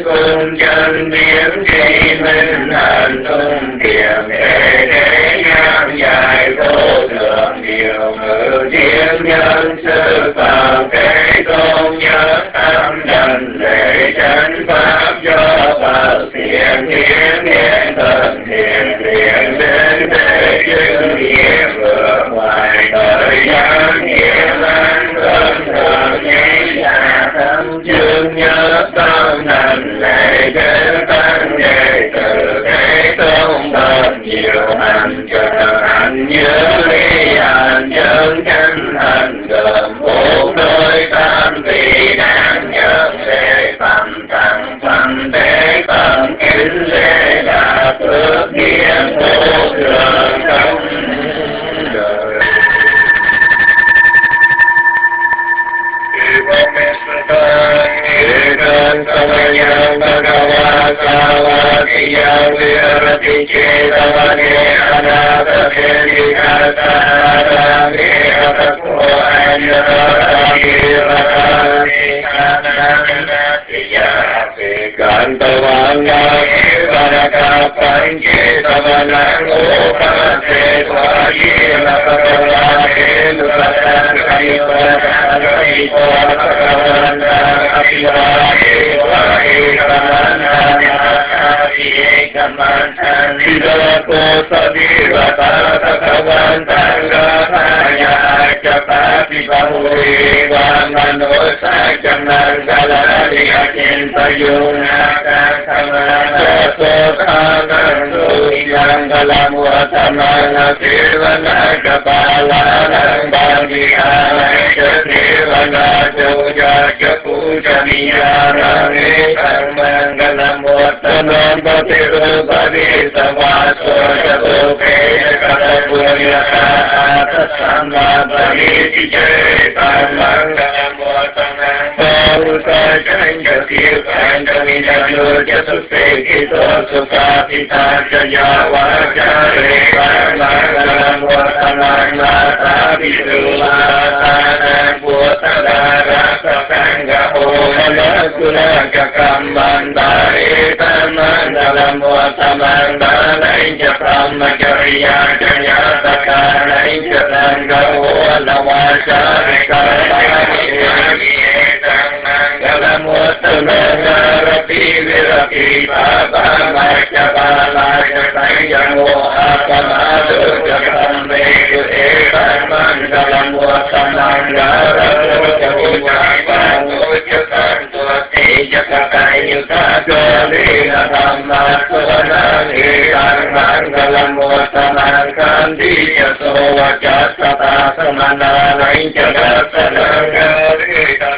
cung chân biến tri minh hạnh tung kiềm thế ngang dài vô thượng điều ngự thiên nhân sư phạm thế tôn nhất tâm đảnh lễ chánh pháp do Phật thiện hiến hiện thần thiện thiện đến thế chư nghiệp vượt ngoài thời gian nghiệp an cơn thượng nhĩ xa tâm chương nhớ tâm đảnh lễ chư tăng đệ tử thế tôn thật nhiều hành trợ hành nhớ ly hành nhân chân hành gồm bốn đôi tam vị đáng nhân lễ phẩm tăng phẩm thế phẩm kính lễ là phước điển vô thượng công đời. Ekam samayam bhagava savakiyam virati chetavane anatate vikasarame atapo anyaramiratate kananatiyase kantavanga vanakapanche savanang upase svayena bhagavate nupatan kayipatan kayipatan Janiyaname Sarmangalamottanam Bhatirupadi Savaso Jatoke Katapunyata Atasamabhari Jai Sarmangalamottanam Pausa Janja Kirtanja Vinadu Jasuse Kito Sukapita Jaya Vajare Sarmangalamottanam Nata Vidulatanan Putadara Sangha Om Guna Kamandari Tamandalam Vatamandalai Japramacharya Janyatakalai Jatanga Olavachari Kalai Tamandalam Vatamandarapi Virapi Baba Machabala Jatayamo Apamadu Jatambe Tamandalam Vatamandarapi Jakatayuta Dhamma Suvanani Mangalam Vatanam Kandi Yasovajatata Samanalai Jagasanangari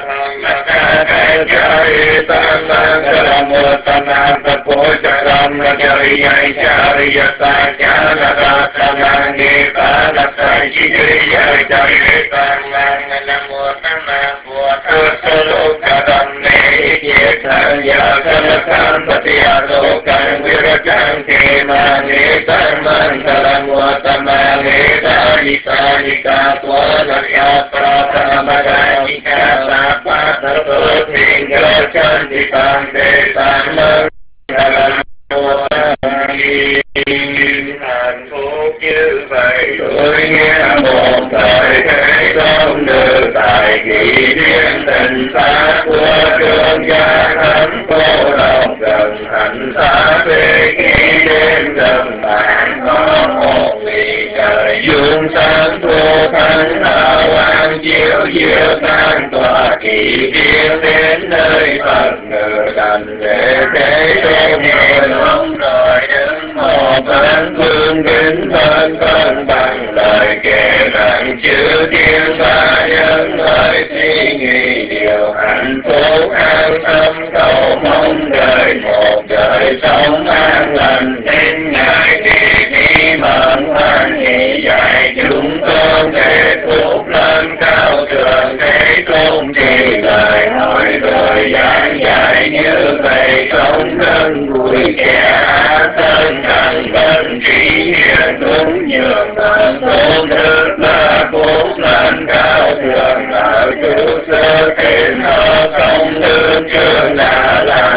Jayita Mangalam Vatanam Tapojaram Rajayai Jariyata Janata Sanangi Panasai Jiriya Jayita Mangalam Vatanam Vatasalokaram Yekaya Kalakam Patiyasokan Virajam Kemane Sarmangalam Vatamane Dharitanika Swanasya Pratamagadika Sapatato Singacantikam Desammangalam Vatamane hạnh phúc như vậy tôi nghe một thời thế tôn được tại kỳ thiên tình xa của trường gia thánh cô độc gần hạnh xa về khi đêm gần bạn có một vị trời dương sáng thua thánh hào quang chiếu diệu tan tỏa kỳ thiên đến nơi Phật ngự đành để thế tôn người sống rồi đứng một bên phương kính thân cân bằng lời kể rằng chữ thiên ba nhân lời suy nghĩ điều hạnh phúc an tâm cầu mong đời một đời sống an lành nên ngài thi mẫn hoan hỷ dạy chúng con thế phúc lên cao thượng thế tôn trì lời hỏi rồi giảng dạy như vậy sống gần vui kẻ thân thành bên trí hiền đúng nhường thân tôn đức là phúc lên cao thượng ở chủ sơ thiên hợp công đức trường là làm chớ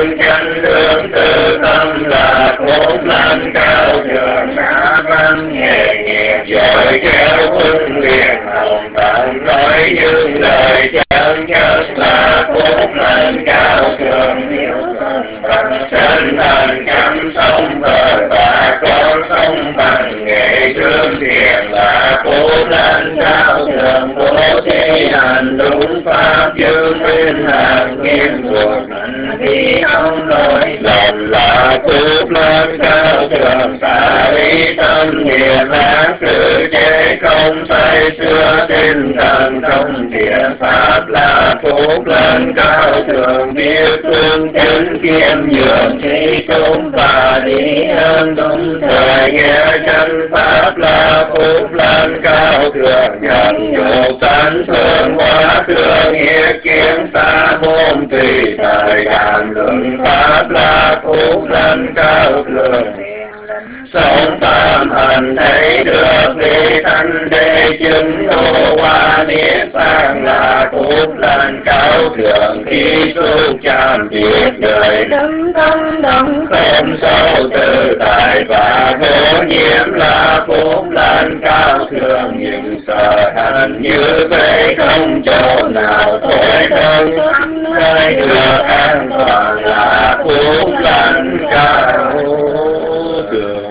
chân chánh hướng tư tâm là phúc lành cao thượng đã văn nghề nghiệp giỏi khéo huấn luyện hồng tận nói những lời chân chất là phúc lành cao thượng hiểu thân bằng chân thành chăm sống vợ và con sống bằng nghệ thương thiện là phúc lành cao thượng bố thí hành đúng pháp chư thiên hàng nghiêm thuộc khi không lỗi lầm là phúc lành cao thượng xả lý tâm niệm ác sự chế không say xưa tinh thần trong thiện pháp là phúc lành cao thượng biết thương chánh kiêm nhường trí chúng và lý ơn đúng thời nghe chân pháp là phúc lành cao thượng nhận dục tánh thương hóa thương nghĩa kiến xa môn tùy thời đàm luận pháp là phúc lành cao thượng sống tam hành thấy được vị thanh đế chứng đô hoa niết bàn là phúc lành cao thượng khi xuất trạm biết đời đấng tâm đồng không sâu tự tại và vô nhiễm là phúc lành cao thượng những sở hành như vậy không chỗ nào thôi thân nơi được an toàn là phúc lành cao thượng.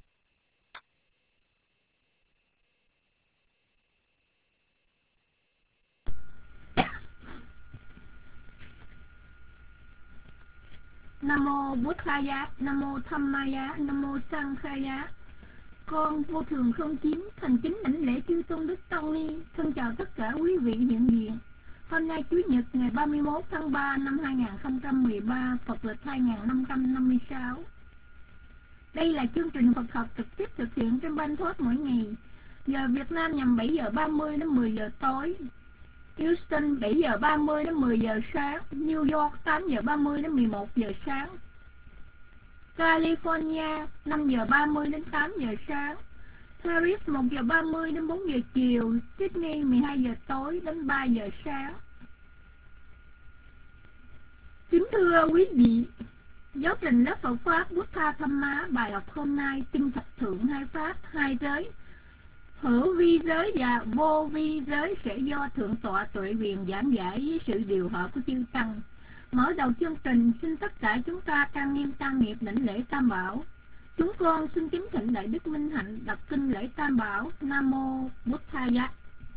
Nam mô Bụt Thaya, Nam mô Dhammaya, Nam mô Sanghaya. Con vô thường không chiếm thành kính đảnh lễ chư tôn đức tăng ni. Thân chào tất cả quý vị hiện diện. Hôm nay Chủ nhật ngày 31 tháng 3 năm 2013, Phật lịch 2556. Đây là chương trình Phật học trực tiếp thực hiện trên Ban Thoát mỗi ngày. Giờ Việt Nam nhằm 7 giờ 30 đến 10 giờ tối. Houston 7 giờ 30 đến 10 giờ sáng, New York 8 giờ 30 đến 11 giờ sáng, California 5 giờ 30 đến 8 giờ sáng, Paris 1 giờ 30 đến 4 giờ chiều, Sydney 12 giờ tối đến 3 giờ sáng. Kính thưa quý vị, giáo trình lớp Phật Pháp Buddha Dhamma bài học hôm nay tinh thập thượng hai Pháp, hai giới, hữu vi giới và vô vi giới sẽ do Thượng tọa Tuệ Viền giảng giải với sự điều hợp của chư Tăng. Mở đầu chương trình, xin tất cả chúng ta trang nghiêm trang nghiệp đảnh lễ Tam Bảo. Chúng con xin kính thỉnh Đại Đức Minh Hạnh đọc kinh lễ Tam Bảo. Nam mô Bụt Thaya.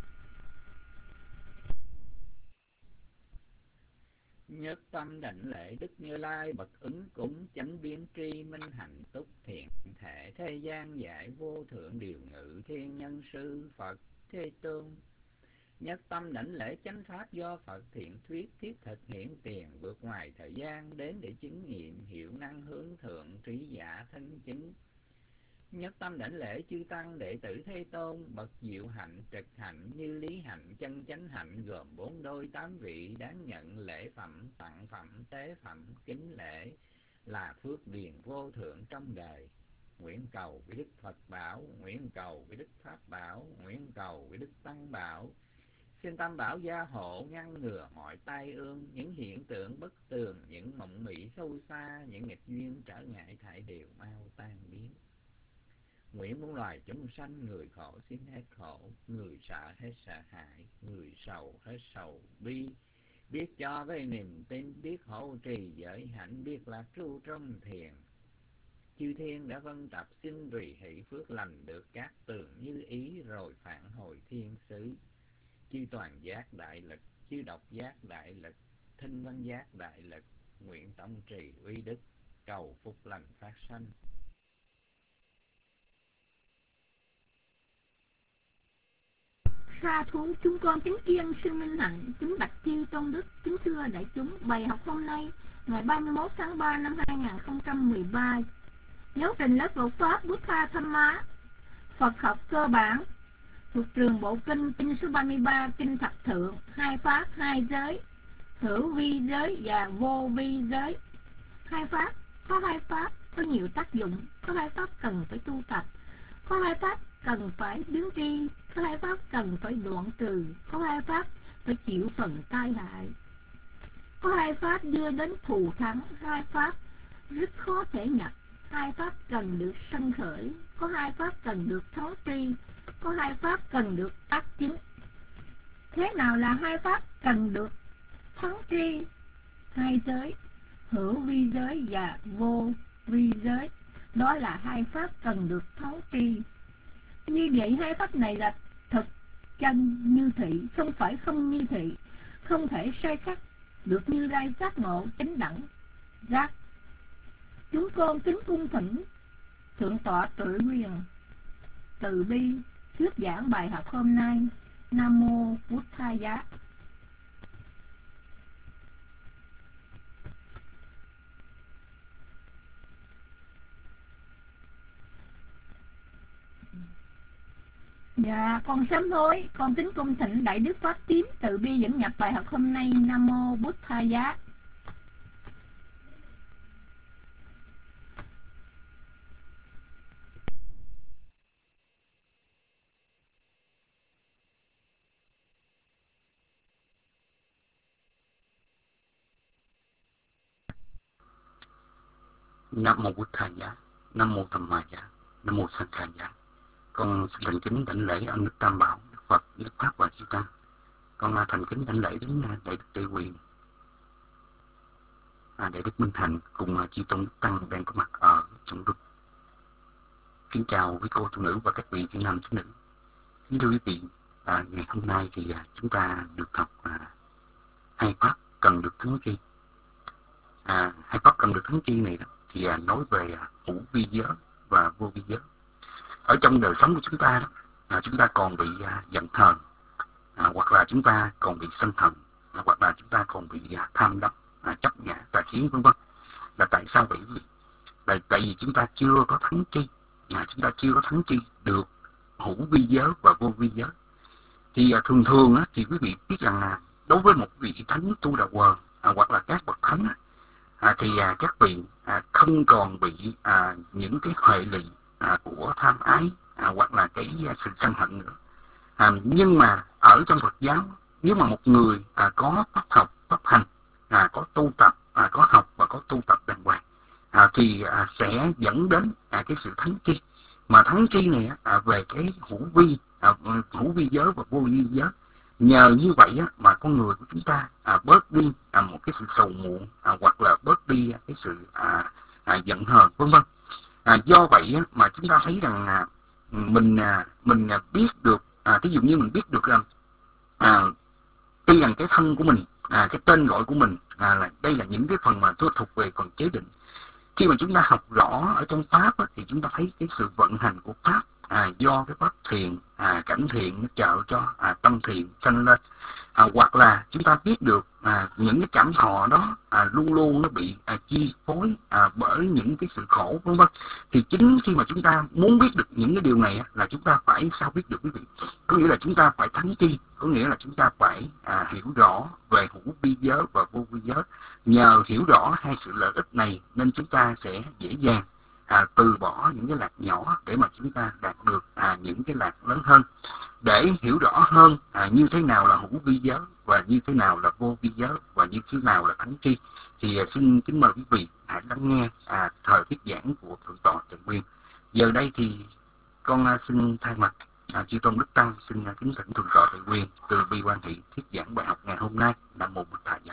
Nhất tâm đảnh lễ Đức Như Lai bậc ứng cúng chánh biến tri minh hạnh túc thiện thể thế gian giải vô thượng điều ngự thiên nhân sư Phật Thế Tôn. Nhất tâm đảnh lễ chánh pháp do Phật thiện thuyết thiết thực hiện tiền vượt ngoài thời gian đến để chứng nghiệm hiệu năng hướng thượng trí giả thân chứng. Nhất tâm đảnh lễ chư tăng đệ tử Thế Tôn bậc diệu hạnh trực hạnh như lý hạnh chân chánh hạnh gồm 4 đôi 8 vị đáng nhận lễ phẩm tặng phẩm tế phẩm kính lễ là phước điền vô thượng trong đời. Nguyện cầu với Đức Phật bảo, nguyện cầu với Đức Pháp bảo, nguyện cầu với Đức Tăng bảo. Xin Tam Bảo gia hộ ngăn ngừa mọi tai ương, những hiện tượng bất tường, những mộng mị sâu xa, những nghịch duyên trở ngại thải đều mau tan biến. Nguyện muôn loài chúng sanh, người khổ xin hết khổ, người sợ hết sợ hãi, người sầu hết sầu bi. Biết cho với niềm tin, biết hộ trì giới hạnh, biết lạc trụ trong thiền. Chư thiên đã vân tập xin tùy hỷ phước lành được các tường như ý rồi phản hồi thiên xứ. Chư toàn giác đại lực, chư độc giác đại lực, thinh văn giác đại lực, nguyện tổng trì uy đức, cầu phúc lành phát sanh. Sa thú, chúng con kính yên sư Minh Hạnh, kính bạch chư tôn đức, kính thưa đại chúng. Bài học hôm nay ngày 31 tháng 3 năm 2013, giáo trình lớp Phật Pháp Buddha Dhamma Phật học cơ bản thuộc trường Bộ Kinh, kinh số 33, kinh thập thượng, hai Pháp, hai giới, hữu vi giới và vô vi giới. Hai Pháp, có hai Pháp có nhiều tác dụng, có hai Pháp cần phải tu tập, có hai Pháp cần phải biến tri, có hai Pháp cần phải đoạn trừ, có hai Pháp phải chịu phần tai hại. Có hai pháp đưa đến thù thắng, hai pháp rất khó thể nhập, hai pháp cần được sanh khởi, có hai pháp cần được thấu tri, có hai pháp cần được tác chứng. Thế nào là hai pháp cần được thắng tri? Hai giới, hữu vi giới và vô vi giới, đó là hai pháp cần được thấu tri. Như vậy hai pháp này là thực chân như thị, không phải không như thị, không thể sai khác được Như Lai giác ngộ chánh đẳng giác. Chúng con kính cung thỉnh Thượng tọa Tự Quyền từ bi thuyết giảng bài học hôm nay. Nam mô Bụt Tha Giá. Dạ, con sám hối, con kính cung thỉnh Đại Đức Pháp Tím từ bi dẫn nhập bài học hôm nay. Nam mô Bụt Tha Giá. Nam mô Bụt Tha Giá, Nam mô Tham Ma Giá, Nam mô Sanh Kha Giá. Con xin thành kính đảnh lễ ơn Đức Tam Bảo, Đức Phật, Đức Pháp và Chư Tăng. Con thành kính đảnh lễ đến Đại Đức Tây Quyền, Đại Đức Minh Hạnh cùng Chư Tôn Đức Tăng đang có mặt ở trong group. Kính chào quý cô tu nữ và các vị chị nam chị nữ. Kính thưa quý vị, ngày hôm nay thì chúng ta được học hai pháp cần được thắng tri. Hai pháp cần được thắng tri này đó, thì nói về hữu vi giới và vô vi giới. Ở trong đời sống của chúng ta đó, chúng ta còn bị giận hờn, hoặc là chúng ta còn bị sân hận, hoặc là chúng ta còn bị tham đắm, chấp ngã, tà kiến vân vân. Là tại sao vậy? Tại vì chúng ta chưa có thắng tri, chúng ta chưa có thắng tri được hữu vi giới và vô vi giới. Thì thường thường thì quý vị biết rằng đối với một vị thánh tu đà quờ, hoặc là các bậc thánh, thì các vị không còn bị những cái hệ lụy của tham ái, hoặc là cái sự sân hận nữa. Nhưng mà ở trong Phật giáo, nếu mà một người có pháp học, pháp hành, có tu tập, có học và có tu tập đàng hoàng, thì sẽ dẫn đến cái sự thắng tri. Mà thắng tri này về cái hữu vi giới và vô vi giới. Nhờ như vậy mà con người của chúng ta bớt đi một cái sự sầu muộn, hoặc là bớt đi cái sự giận hờn vân vân. Do vậy mà chúng ta thấy rằng mình biết được, ví dụ như mình biết được rằng tuy rằng cái thân của mình, cái tên gọi của mình là đây là những cái phần mà thuộc về phần chế định. Khi mà chúng ta học rõ ở trong pháp thì chúng ta thấy cái sự vận hành của pháp do cái pháp thiền, cảnh thiền nó trợ cho tâm thiền sanh lên, hoặc là chúng ta biết được những cái cảm thọ đó luôn luôn nó bị chi phối bởi những cái sự khổ vân vân. Thì chính khi mà chúng ta muốn biết được những cái điều này là chúng ta phải sao biết được quý vị? Có nghĩa là chúng ta phải thắng tri, có nghĩa là chúng ta phải hiểu rõ về hữu vi giới và vô vi giới. Nhờ hiểu rõ hai sự lợi ích này nên chúng ta sẽ dễ dàng từ bỏ những cái lạc nhỏ để mà chúng ta đạt được những cái lạc lớn hơn. Để hiểu rõ hơn như thế nào là hữu vi giới và như thế nào là vô vi giới và như thế nào là thắng tri, thì xin kính mời quý vị hãy lắng nghe thời thuyết giảng của Thượng tọa Tự Quyền. Giờ đây thì con xin thay mặt Chư Tôn Đức Tăng xin kính thỉnh Thượng tọa Tự Quyền từ bi quan hệ thuyết giảng bài học ngày hôm nay. Nam mô Bụt Tha Giá.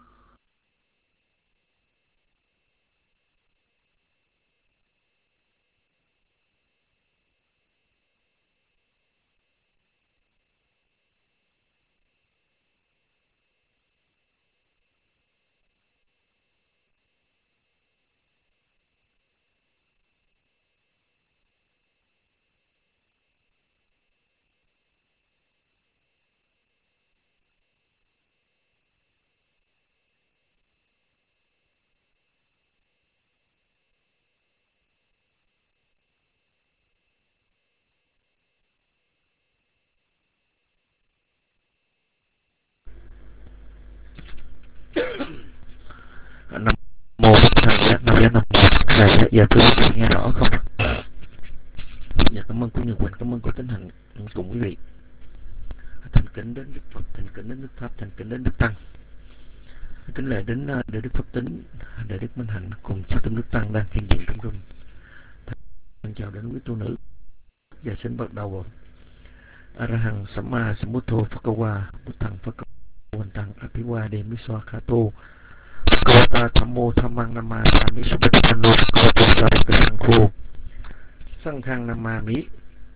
Nam mô Bụt Tha Giá, Nam mô Bụt Tha Giá. Dạ thưa quý vị nghe rõ không? Dạ cảm ơn cô Nhật Quỳnh, cảm ơn cô Tính Hạnh cùng quý vị. Thành kính đến Đức Phật, thành kính đến Đức Pháp, thành kính đến Đức Tăng. Kính lễ đến Đại Đức Pháp Tính, Đại Đức Minh Hạnh cùng chư tôn đức tăng đang hiện diện trong rung. Thân chào đến quý tu nữ. Và xin bắt đầu vào Arahang Samma Sambuddho Phakawa Buddhang Phakawan Tăng Apiwa Demisoa Khato Phakawata Thammo Thammang Nama Sami Subbhadhano Phakawata Sarika Sankho Sankhang Nama Mỹ.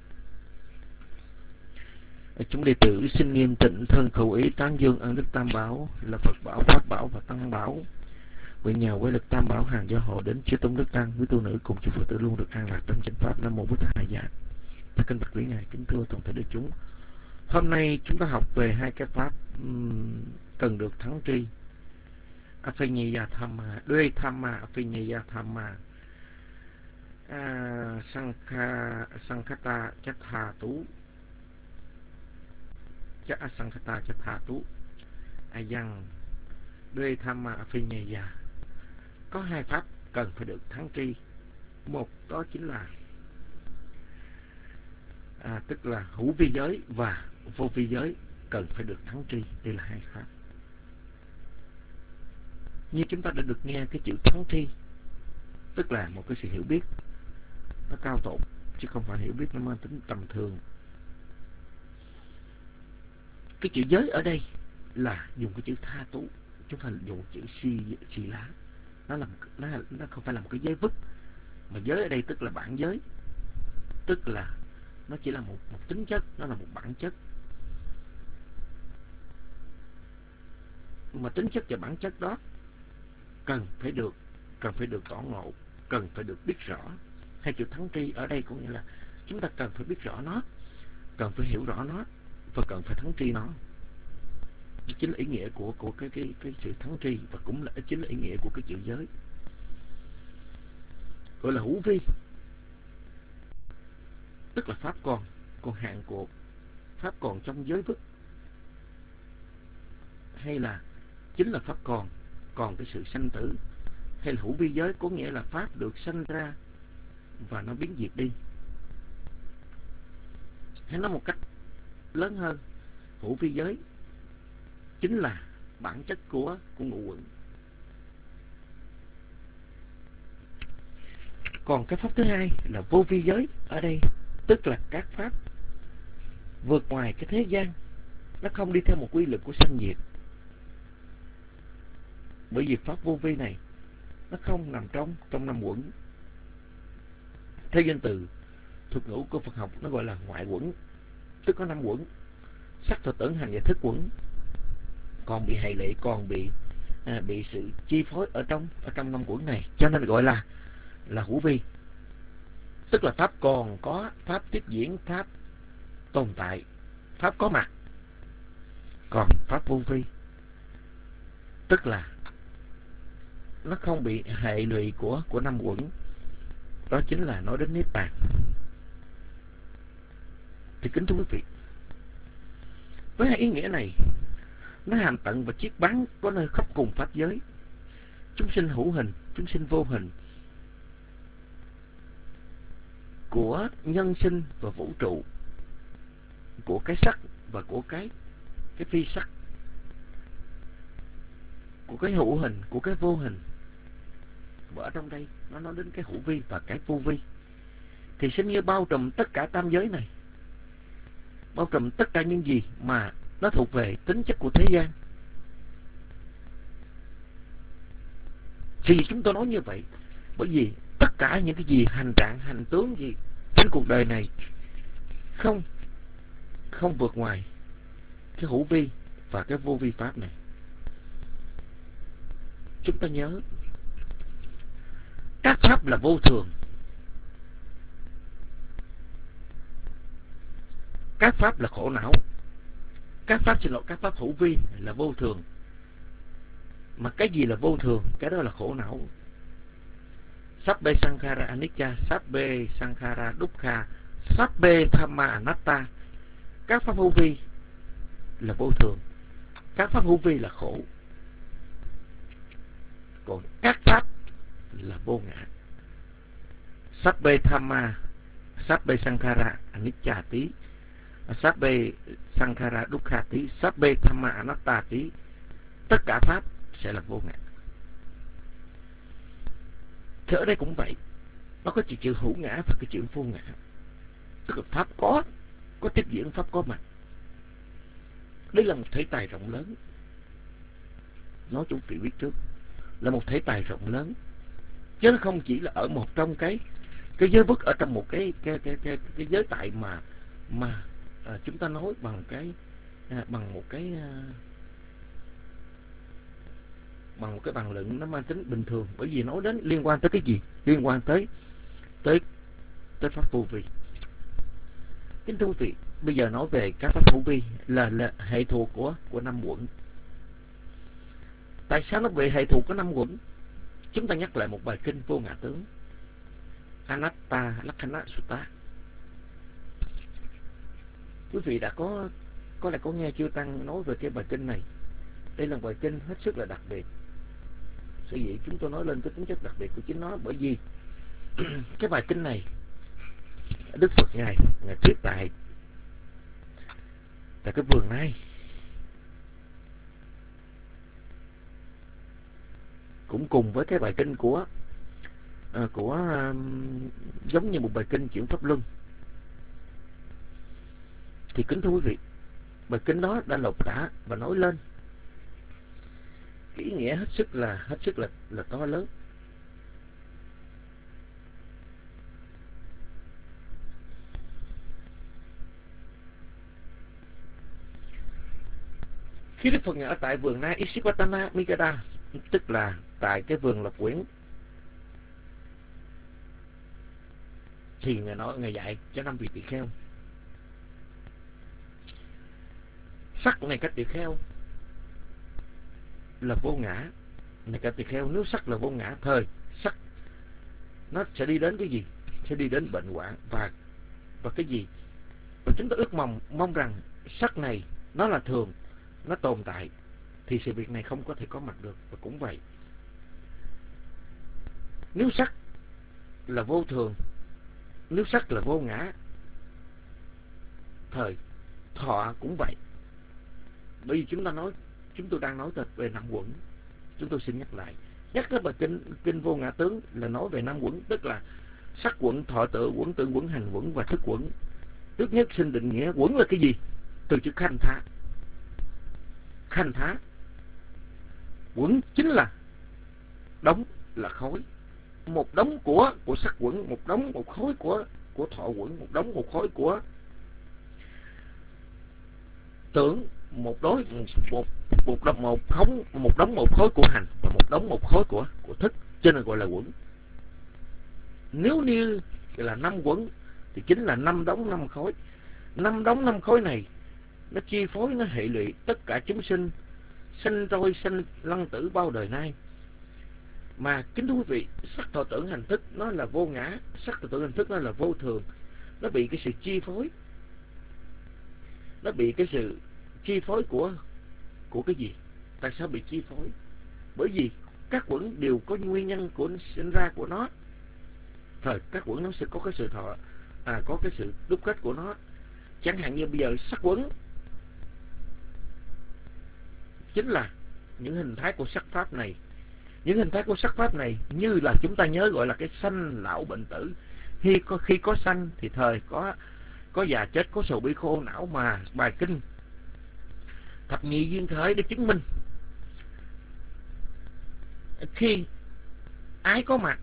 Chúng đệ tử xin nghiêm tịnh thân khẩu ý tán dương ân đức Tam Bảo là Phật Bảo, Pháp Bảo và Tăng Bảo. Nguyện nhờ quay lực Tam Bảo hàng gia hộ đến chư tôn đức tăng, quý tu nữ cùng chư Phật tử luôn được an lạc trong chánh pháp. Nam mô Bổn Thầy Dạ. Kính bạch quý ngài, kính thưa toàn thể đại chúng. Hôm nay chúng ta học về hai cái pháp cần được thắng tri. Aphinyaya Thamma, Duy Thamma, Aphinyaya Thamma, Sankhata Chatha Tú, Sankhata Chatha Tú, Ayang, Duy Thamma Aphinyaya. Có hai pháp cần phải được thắng tri. Một đó chính là tức là hữu vi giới và vô vi giới cần phải được thắng tri. Đây là hai pháp. Như chúng ta đã được nghe cái chữ thắng tri, tức là một cái sự hiểu biết nó cao tột, chứ không phải hiểu biết nó mang tính tầm thường. Cái chữ giới ở đây là dùng cái chữ tha tú, chúng ta dùng chữ xì lá. Nó không phải là một cái giới vứt, mà giới ở đây tức là bản giới, tức là nó chỉ là một tính chất, nó là một bản chất. Mà tính chất và bản chất đó cần phải được tỏ ngộ, cần phải được biết rõ. Hai chữ thắng tri ở đây có nghĩa là chúng ta cần phải biết rõ nó, cần phải hiểu rõ nó và cần phải thắng tri nó. Đó chính là ý nghĩa của cái sự thắng tri, và cũng là chính là ý nghĩa của cái chữ giới. Gọi là hữu vi, tức là pháp còn hạn của pháp còn trong giới vứt, hay là chính là pháp còn cái sự sanh tử, hay là hữu vi giới có nghĩa là pháp được sanh ra và nó biến diệt đi. Hay nói một cách lớn hơn, hữu vi giới chính là bản chất của ngũ uẩn. Còn cái pháp thứ hai là vô vi giới ở đây, tức là các pháp vượt ngoài cái thế gian, nó không đi theo một quy luật của sanh diệt. Bởi vì pháp vô vi này nó không nằm trong năm uẩn. Theo danh từ thuật ngữ của Phật học, nó gọi là ngoại uẩn, tức có năm uẩn: sắc, thọ, tưởng, hành và thức uẩn. Còn bị hệ lụy, còn bị sự chi phối ở trong năm uẩn này, cho nên gọi là hữu vi. Tức là pháp còn có, pháp tiếp diễn, pháp tồn tại, pháp có mặt. Còn pháp vô vi tức là nó không bị hệ lụy của năm uẩn. Đó chính là nói đến Niết Bàn. Thì kính thưa quý vị, với hai ý nghĩa này, nó hàm tận và chiết bán có nơi khắp cùng pháp giới. Chúng sinh hữu hình, chúng sinh vô hình, của nhân sinh và vũ trụ, của cái sắc và của cái phi sắc, của cái hữu hình, của cái vô hình. Và ở trong đây nó nói đến cái hữu vi và cái vô vi, thì xem như bao trùm tất cả tam giới này, bao trùm tất cả những gì mà nó thuộc về tính chất của thế gian. Thì chúng tôi nói như vậy bởi vì tất cả những cái gì hành trạng, hành tướng gì trên cuộc đời này không vượt ngoài cái hữu vi và cái vô vi pháp này. Chúng ta nhớ, các pháp là vô thường, các pháp là khổ não, các pháp hữu vi là vô thường. Mà cái gì là vô thường? Cái đó là khổ não. Sabbe sankhara anicca, sabbe sankhara dukkha, sabbe thamma anatta. Các pháp hữu vi là vô thường, các pháp hữu vi là khổ, còn các pháp là vô ngã. Sabbe thamma, sabbe sankhara anicca tí, sabbe sankhara dukkha tí, sabbe thamma anatta tí. Tất cả pháp sẽ là vô ngã. Thì ở đây cũng vậy, nó có chữ hữu ngã và cái chữ vô ngã. Tức là pháp có tiếp diễn, pháp có mặt. Đây là một thể tài rộng lớn. Nói chúng vị biết trước, là một thể tài rộng lớn, chứ nó không chỉ là ở một trong cái giới vức, ở trong một cái giới tại mà chúng ta nói bằng một cái bằng luận nó mang tính bình thường. Bởi vì nói đến liên quan tới cái gì? Liên quan tới pháp vô vi. Kính thưa quý vị, bây giờ nói về các pháp vô vi là hệ thuộc của năm quẩn. Tại sao nó về hệ thuộc của năm quẩn? Chúng ta nhắc lại một bài kinh Vô Ngã Tướng, Anatta Lakkhana Sutta. Quý vị đã có lẽ có nghe chư Tăng nói về cái bài kinh này. Đây là bài kinh hết sức là đặc biệt. Sở dĩ chúng tôi nói lên cái tính chất đặc biệt của chính nó, bởi vì cái bài kinh này Đức Phật Ngài thuyết tại cái vườn này, cũng cùng với cái bài kinh của giống như một bài kinh chuyển pháp luân. Thì kính thưa quý vị, bài kinh đó đã lột tả và nói lên cái ý nghĩa hết sức là to lớn. Khi Đức Phật Ngài ở tại vườn Na Isipatana Mikada, tức là tại cái vườn Lộc Quyển, thì Ngài dạy cho 5 vị tỳ kheo. Sắc này các tỳ kheo là vô ngã. Này các tỳ kheo, nếu sắc là vô ngã, thời sắc nó sẽ đi đến cái gì? Sẽ đi đến bệnh hoạn và cái gì? Và chúng ta ước mong rằng sắc này nó là thường, nó tồn tại, thì sự việc này không có thể có mặt được. Và cũng vậy, nếu sắc là vô thường, nếu sắc là vô ngã, thời thọ cũng vậy. Bởi vì chúng tôi đang nói về năm quẩn. Chúng tôi xin nhắc lại, nhắc tới bài kinh Vô Ngã Tướng là nói về năm quẩn, tức là sắc quẩn, thọ tự quẩn, tưởng quẩn, hành quẩn và thức quẩn. Trước nhất xin định nghĩa quẩn là cái gì? Từ chữ khanh thá. Khanh thá, quẩn chính là đống, là khối. Một đống của sắc quẩn, một khối của thọ quẩn, một khối của tưởng, một khối của hành, và một khối của thức, cho nên gọi là quẩn. Nếu như là 5 quẩn thì chính là 5 đống 5 khối. 5 đống 5 khối này nó chi phối, nó hệ lụy tất cả chúng sinh, sanh trôi sanh lăn tử bao đời nay. Mà kính thưa quý vị, sắc thọ tưởng hành thức nó là vô ngã, sắc thọ tưởng hành thức nó là vô thường. Nó bị cái sự chi phối, nó bị cái sự chi phối của cái gì? Tại sao bị chi phối? Bởi vì các quẩn đều có nguyên nhân của sinh ra của nó. Thời các quẩn nó sẽ có cái sự có cái sự đúc kết của nó. Chẳng hạn như bây giờ sắc quẩn chính là những hình thái của sắc pháp này. Những hình thái của sắc pháp này như là chúng ta nhớ gọi là cái sanh lão bệnh tử. Khi có sanh thì thời có già chết, có sầu bi khổ não, mà bài kinh Thập Nhị Duyên Khởi để chứng minh. Khi ái có mặt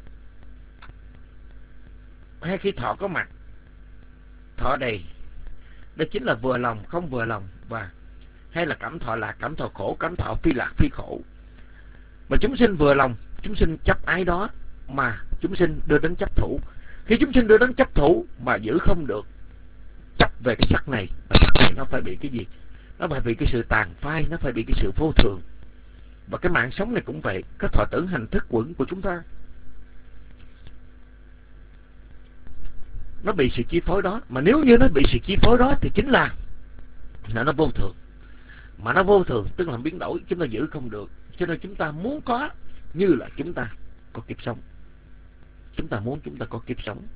hay khi thọ có mặt, thọ đầy, đó chính là vừa lòng, không vừa lòng, và hay là cảm thọ lạc, cảm thọ khổ, cảm thọ phi lạc, phi khổ. Mà chúng sinh vừa lòng, chúng sinh chấp ái đó mà chúng sinh đưa đến chấp thủ. Khi chúng sinh đưa đến chấp thủ mà giữ không được, chấp về cái sắc này, và sắc này nó phải bị cái gì? Nó phải bị cái sự tàn phai, nó phải bị cái sự vô thường. Và cái mạng sống này cũng vậy, cái thọ tưởng hành thức quẩn của chúng ta nó bị sự chi phối đó. Mà nếu như nó bị sự chi phối đó thì chính là nó vô thường. Mà nó vô thường tức là biến đổi, chúng ta giữ không được. Cho nên chúng ta muốn có như là chúng ta có kiếp sống. Chúng ta muốn chúng ta có kiếp sống,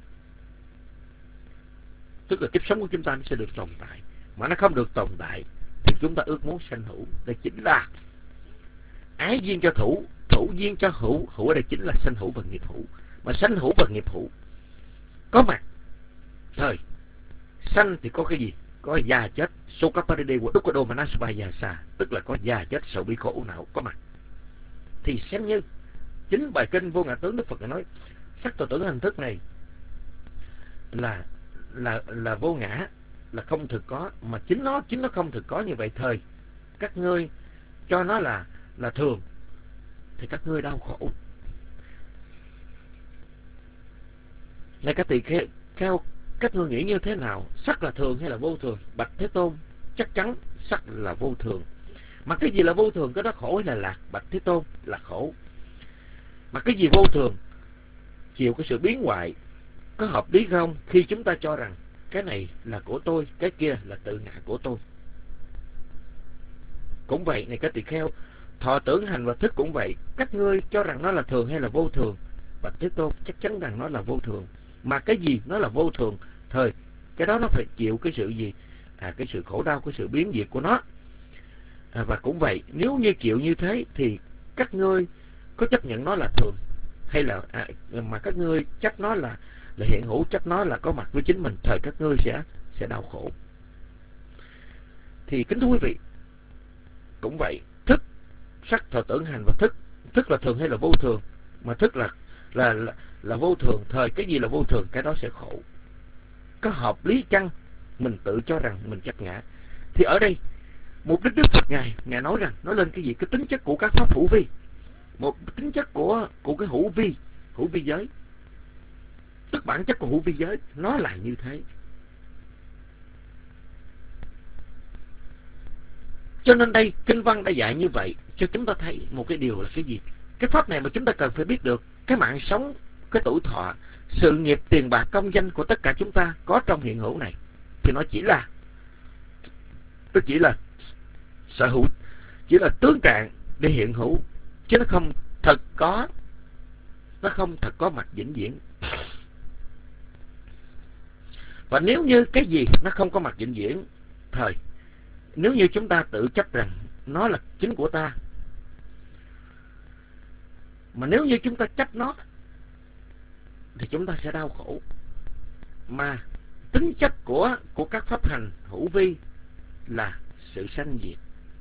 tức là kiếp sống của chúng ta nó sẽ được tồn tại. Mà nó không được tồn tại thì chúng ta ước muốn sanh hữu. Đây chính là ái duyên cho thủ, thủ duyên cho hữu. Hữu ở đây chính là sanh hữu và nghiệp hữu. Mà sanh hữu và nghiệp hữu có mặt thời sanh thì có cái gì? Có già chết, Sokaparide của Đức Đô Manasubhayasa, tức là có già chết, sầu bi khổ não có mặt. Thì xem như chính bài kinh Vô Ngã Tướng Đức Phật nói sắc thọ tưởng hành thức này là vô ngã, là không thực có, mà chính nó không thực có như vậy. Thời các ngươi cho nó là thường thì các ngươi đau khổ. Này các tỳ kheo, các ngươi nghĩ như thế nào? Sắc là thường hay là vô thường? Bạch Thế Tôn, chắc chắn sắc là vô thường. Mà cái gì là vô thường? Cái đó khổ hay là lạc? Bạch Thế Tôn, là khổ. Mà cái gì vô thường? Chịu cái sự biến hoại. Có hợp lý không khi chúng ta cho rằng cái này là của tôi, cái kia là tự ngã của tôi? Cũng vậy này các tỳ kheo, thọ tưởng hành và thức cũng vậy. Các ngươi cho rằng nó là thường hay là vô thường? Bạch Thế Tôn, chắc chắn rằng nó là vô thường. Mà cái gì nó là vô thường? Thời cái đó nó phải chịu cái sự gì? Cái sự khổ đau, cái sự biến diệt của nó. Và cũng vậy, nếu như chịu như thế thì các ngươi có chấp nhận nó là thường, hay là mà các ngươi chấp nó là hiện hữu, chấp nó là có mặt với chính mình, thời các ngươi sẽ đau khổ. Thì kính thưa quý vị, cũng vậy, thức, sắc, thọ tưởng hành và thức là thường hay là vô thường? Mà thức là vô thường, thời cái gì là vô thường? Cái đó sẽ khổ. Có hợp lý chăng mình tự cho rằng mình chấp ngã? Thì ở đây mục đích Đức Phật Ngài nói rằng nó lên cái gì? Cái tính chất của các pháp hữu vi, một tính chất của cái hữu vi giới, tức bản chất của hữu vi giới nó là như thế. Cho nên đây kinh văn đã dạy như vậy cho chúng ta thấy một cái điều là cái gì? Cái pháp này mà chúng ta cần phải biết được. Cái mạng sống, cái tuổi thọ, sự nghiệp, tiền bạc, công danh của tất cả chúng ta có trong hiện hữu này thì nó chỉ là sở hữu, chỉ là tướng trạng để hiện hữu, chứ nó không thật có mặt vĩnh viễn. Và nếu như cái gì nó không có mặt vĩnh viễn, thời nếu như chúng ta tự chấp rằng nó là chính của ta, mà nếu như chúng ta chấp nó thì chúng ta sẽ đau khổ. Mà tính chất của các pháp hành hữu vi là sự sanh diệt.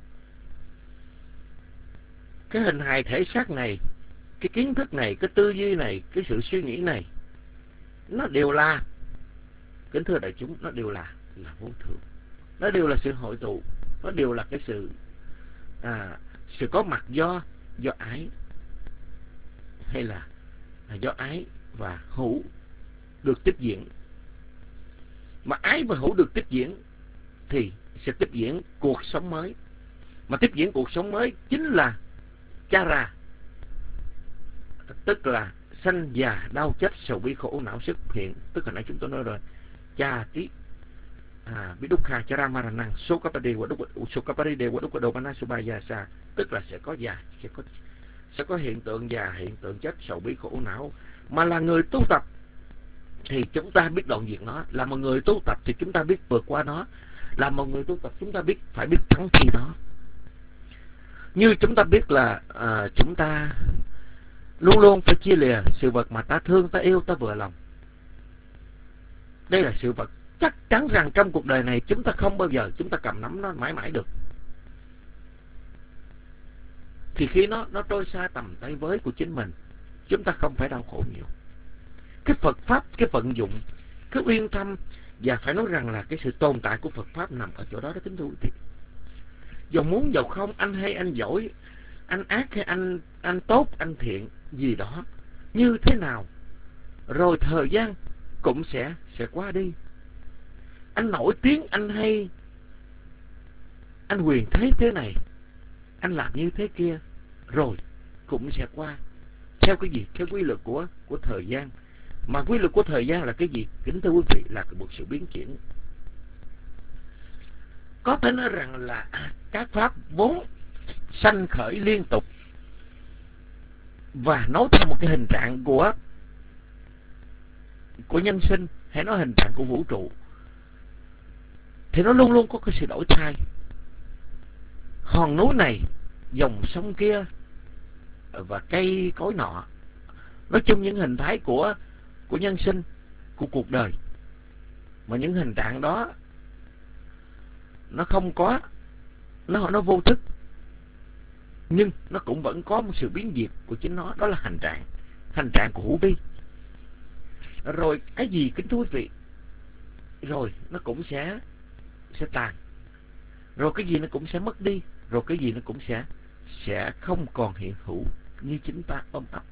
Cái hình hài thể xác này, cái kiến thức này, cái tư duy này, cái sự suy nghĩ này, nó đều là, kính thưa đại chúng, nó đều là vô thường. Nó đều là sự hội tụ, nó đều là cái sự có mặt do ái, hay là do ái và hữu được tiếp diễn. Mà ái và hữu được tiếp diễn thì sẽ tiếp diễn cuộc sống mới. Mà tiếp diễn cuộc sống mới chính là chara, tức là sanh già đau chết sầu bi khổ não xuất hiện. Tức là nãy chúng tôi nói rồi, cha tí Bidukha chara maranang Sokaparide wa Đức Đô Manasubhayasa, tức là sẽ có già, sẽ có hiện tượng già, hiện tượng chết, sầu bi khổ não. Mà là người tu tập thì chúng ta biết đoạn diệt nó. Là một người tu tập thì chúng ta biết vượt qua nó. Là một người tu tập chúng ta phải biết thắng khi nó. Như chúng ta biết là chúng ta luôn luôn phải chia lìa sự vật mà ta thương, ta yêu, ta vừa lòng. Đây là sự vật chắc chắn rằng trong cuộc đời này chúng ta không bao giờ chúng ta cầm nắm nó mãi mãi được. Thì khi nó trôi xa tầm tay với của chính mình, chúng ta không phải đau khổ nhiều. Cái Phật Pháp, cái vận dụng, cái uyên thâm, và phải nói rằng là cái sự tồn tại của Phật Pháp nằm ở chỗ đó đó, kính thưa quý vị. Dầu muốn dầu không, anh hay anh giỏi, anh ác hay anh tốt, anh thiện gì đó, như thế nào, rồi thời gian cũng sẽ qua đi. Anh nổi tiếng, anh hay, anh quyền thế này, anh làm như thế kia, rồi cũng sẽ qua. Theo cái gì? Theo quy luật của thời gian. Mà quy luật của thời gian là cái gì? Kính thưa quý vị, là một sự biến chuyển. Có thể nói rằng là các pháp vốn sanh khởi liên tục và nói theo một cái hình trạng của nhân sinh, hay nói hình trạng của vũ trụ, thì nó luôn luôn có cái sự đổi thay. Hòn núi này, dòng sông kia, và cây cối nọ. Nói chung những hình thái của nhân sinh, của cuộc đời, mà những hình trạng đó nó không có, nó vô thức, nhưng nó cũng vẫn có một sự biến diệt của chính nó, đó là hành trạng của hữu vi. Rồi cái gì kính thưa quý vị, rồi nó cũng sẽ tàn, rồi cái gì nó cũng sẽ mất đi, rồi cái gì nó cũng sẽ không còn hiện hữu như chính ta ôm ấp.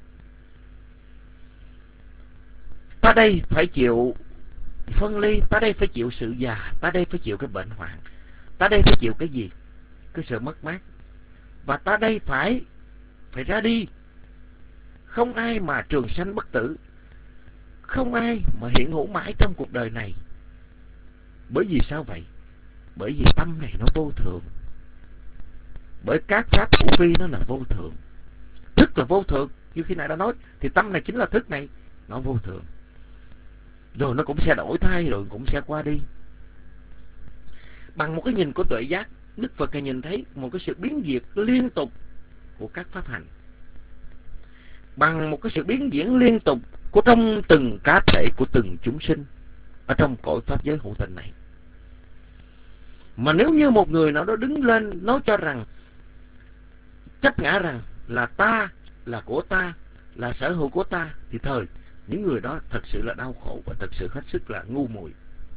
Ta đây phải chịu phân ly, ta đây phải chịu sự già, ta đây phải chịu cái bệnh hoạn, ta đây phải chịu cái gì? Cái sự mất mát. Và ta đây phải ra đi. Không ai mà trường sanh bất tử, không ai mà hiện hữu mãi trong cuộc đời này. Bởi vì sao vậy? Bởi vì tâm này nó vô thường. Bởi các pháp hữu vi nó là vô thường. Thức là vô thường, như khi nãy đã nói, thì tâm này chính là thức này, nó vô thường. Rồi nó cũng sẽ đổi thay, rồi cũng sẽ qua đi. Bằng một cái nhìn của tuệ giác, Đức Phật nhìn thấy một cái sự biến diệt liên tục của các pháp hành. Bằng một cái sự biến diễn liên tục của trong từng cá thể của từng chúng sinh ở trong cõi pháp giới hữu tình này. Mà nếu như một người nào đó đứng lên nói cho rằng, chấp ngã rằng là ta, là của ta, là sở hữu của ta, thì thời những người đó thật sự là đau khổ và thật sự hết sức là ngu muội.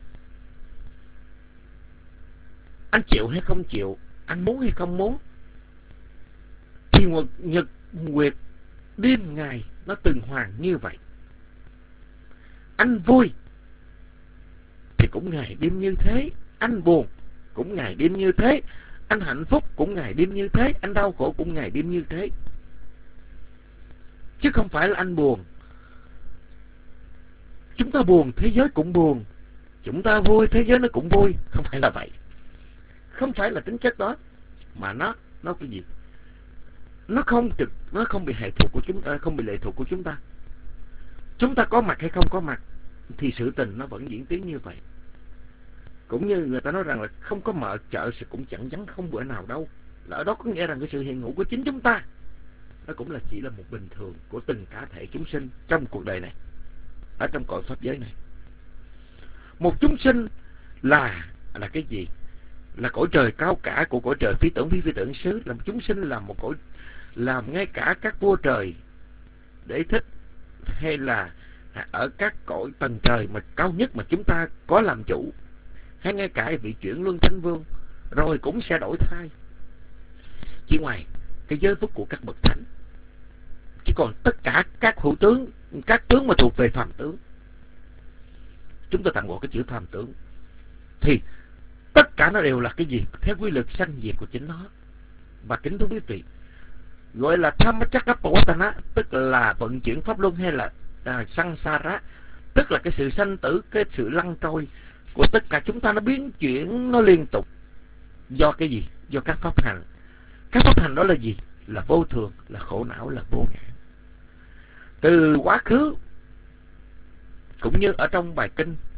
Anh chịu hay không chịu, anh muốn hay không muốn, thì nhật nguyệt đêm ngày nó từng hoàng như vậy. Anh vui thì cũng ngày đêm như thế, anh buồn cũng ngày đêm như thế, anh hạnh phúc cũng ngày đêm như thế, anh đau khổ cũng ngày đêm như thế. Chứ không phải là anh buồn, chúng ta buồn thế giới cũng buồn, chúng ta vui thế giới nó cũng vui. Không phải là vậy. Không phải là tính chất đó, mà nó cái gì? Nó không bị hệ thuộc của chúng ta, không bị lệ thuộc của chúng ta. Chúng ta có mặt hay không có mặt thì sự tình nó vẫn diễn tiến như vậy. Cũng như người ta nói rằng là không có mở chợ thì cũng chẳng vắng không bữa nào đâu. Là ở đó có nghĩa rằng cái sự hiện hữu của chính chúng ta nó cũng là chỉ là một bình thường của từng cá thể chúng sinh trong cuộc đời này, ở trong cõi pháp giới này. Một chúng sinh là cái gì? Là cõi trời cao cả của cõi trời phi tưởng phi tưởng xứ. Là một chúng sinh là một cõi, làm ngay cả các vua trời để thích, hay là ở các cõi tầng trời mà cao nhất mà chúng ta có làm chủ, hay ngay cả vị chuyển luân thánh vương, rồi cũng sẽ đổi thay. Chỉ ngoài cái giới phúc của các bậc thánh, chỉ còn tất cả các hữu tướng, các tướng mà thuộc về phàm tướng, chúng ta tạm gọi cái chữ phàm tướng, thì tất cả nó đều là cái gì? Theo quy luật sanh diệt của chính nó. Và kính thưa quý vị, gọi là Dhammacakkappavattana, tức là vận chuyển pháp luân, hay là Sangsara, tức là cái sự sanh tử, cái sự lăn trôi của tất cả chúng ta, nó biến chuyển, nó liên tục. Do cái gì? Do các pháp hành. Các pháp hành đó là gì? Là vô thường, là khổ não, là vô ngã. Từ quá khứ, cũng như ở trong bài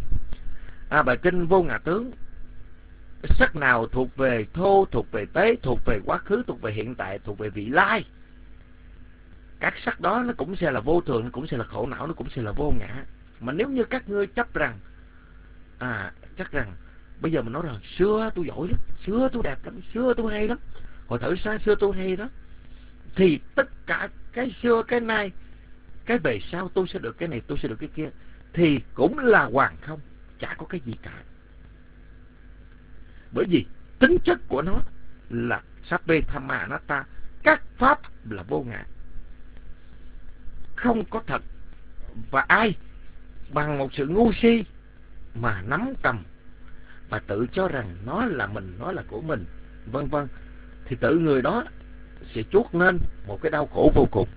kinh Vô Ngã Tướng, sắc nào thuộc về thô, thuộc về tế, thuộc về quá khứ, thuộc về hiện tại, thuộc về vị lai. Các sắc đó nó cũng sẽ là vô thường, nó cũng sẽ là khổ não, nó cũng sẽ là vô ngã. Mà nếu như các ngươi chấp rằng chắc rằng bây giờ mình nói rằng xưa tôi giỏi lắm, xưa tôi đẹp lắm, xưa tôi hay lắm, hồi thở xa xưa tôi hay đó, thì tất cả cái xưa, cái nay, cái về sau tôi sẽ được cái này, tôi sẽ được cái kia, thì cũng là hoàn không, chả có cái gì cả. Bởi vì tính chất của nó là Sabbe Thamma Anatta, các pháp là vô ngã, không có thật. Và ai bằng một sự ngu si mà nắm cầm và tự cho rằng nó là mình, nó là của mình, vân vân, thì tự người đó sẽ chuốc nên một cái đau khổ vô cùng.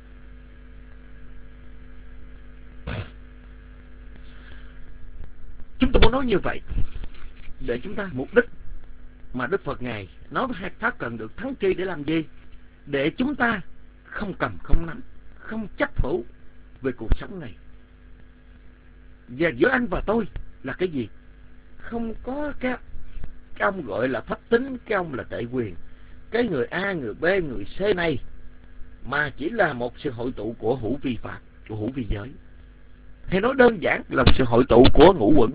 Chúng tôi muốn nói như vậy để chúng ta, mục đích mà Đức Phật Ngài nói với hai pháp cần được thắng tri để làm gì? Để chúng ta không cầm, không nắm, không chấp hữu về cuộc sống này. Và giữa anh và tôi là cái gì? Không có cái ông gọi là pháp tính, cái ông là tệ quyền, cái người A, người B, người C này mà chỉ là một sự hội tụ của hữu vi pháp, của hữu vi giới. Hay nói đơn giản là một sự hội tụ của ngũ uẩn.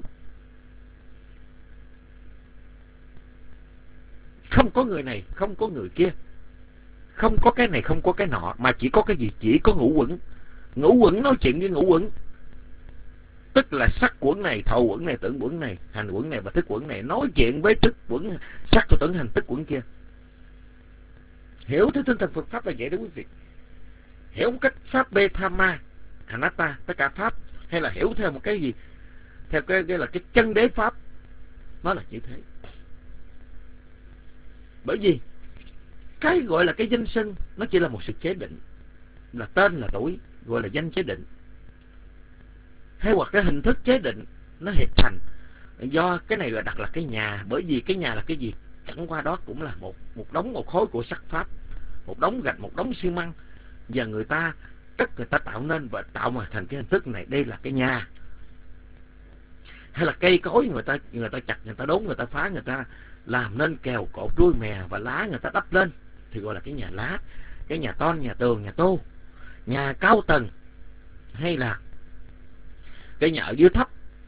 Không có người này, không có người kia, không có cái này, không có cái nọ, mà chỉ có cái gì? Chỉ có ngũ uẩn. Ngũ uẩn nói chuyện với ngũ uẩn, tức là sắc uẩn này, thọ uẩn này, tưởng uẩn này, hành uẩn này và thức uẩn này nói chuyện với thức uẩn, sắc thọ tưởng hành thức uẩn kia. Hiểu theo tinh thần Phật pháp là vậy đó quý vị. Hiểu một cách pháp bê tham ma anatta, tất cả pháp, hay là hiểu theo một cái gì, theo cái là cái chân đế pháp, nó là như thế. Bởi vì cái gọi là cái danh xưng nó chỉ là một sự chế định, là tên, là tuổi, gọi là danh chế định, hay hoặc cái hình thức chế định nó hiện thành do cái này gọi đặt là cái nhà. Bởi vì cái nhà là cái gì? Chẳng qua đó cũng là một đống, một khối của sắc pháp, một đống gạch, một đống xi măng, và người ta người ta tạo nên và tạo mà thành cái hình thức này. Đây là cái nhà. Hay là cây cối người ta chặt, người ta đốn, người ta phá, người ta làm nên kèo, cột, đuôi mè và lá người ta đắp lên thì gọi là cái nhà lá. Cái nhà ton, nhà tường, nhà tô, nhà cao tầng, hay là cái nhà ở dưới thấp,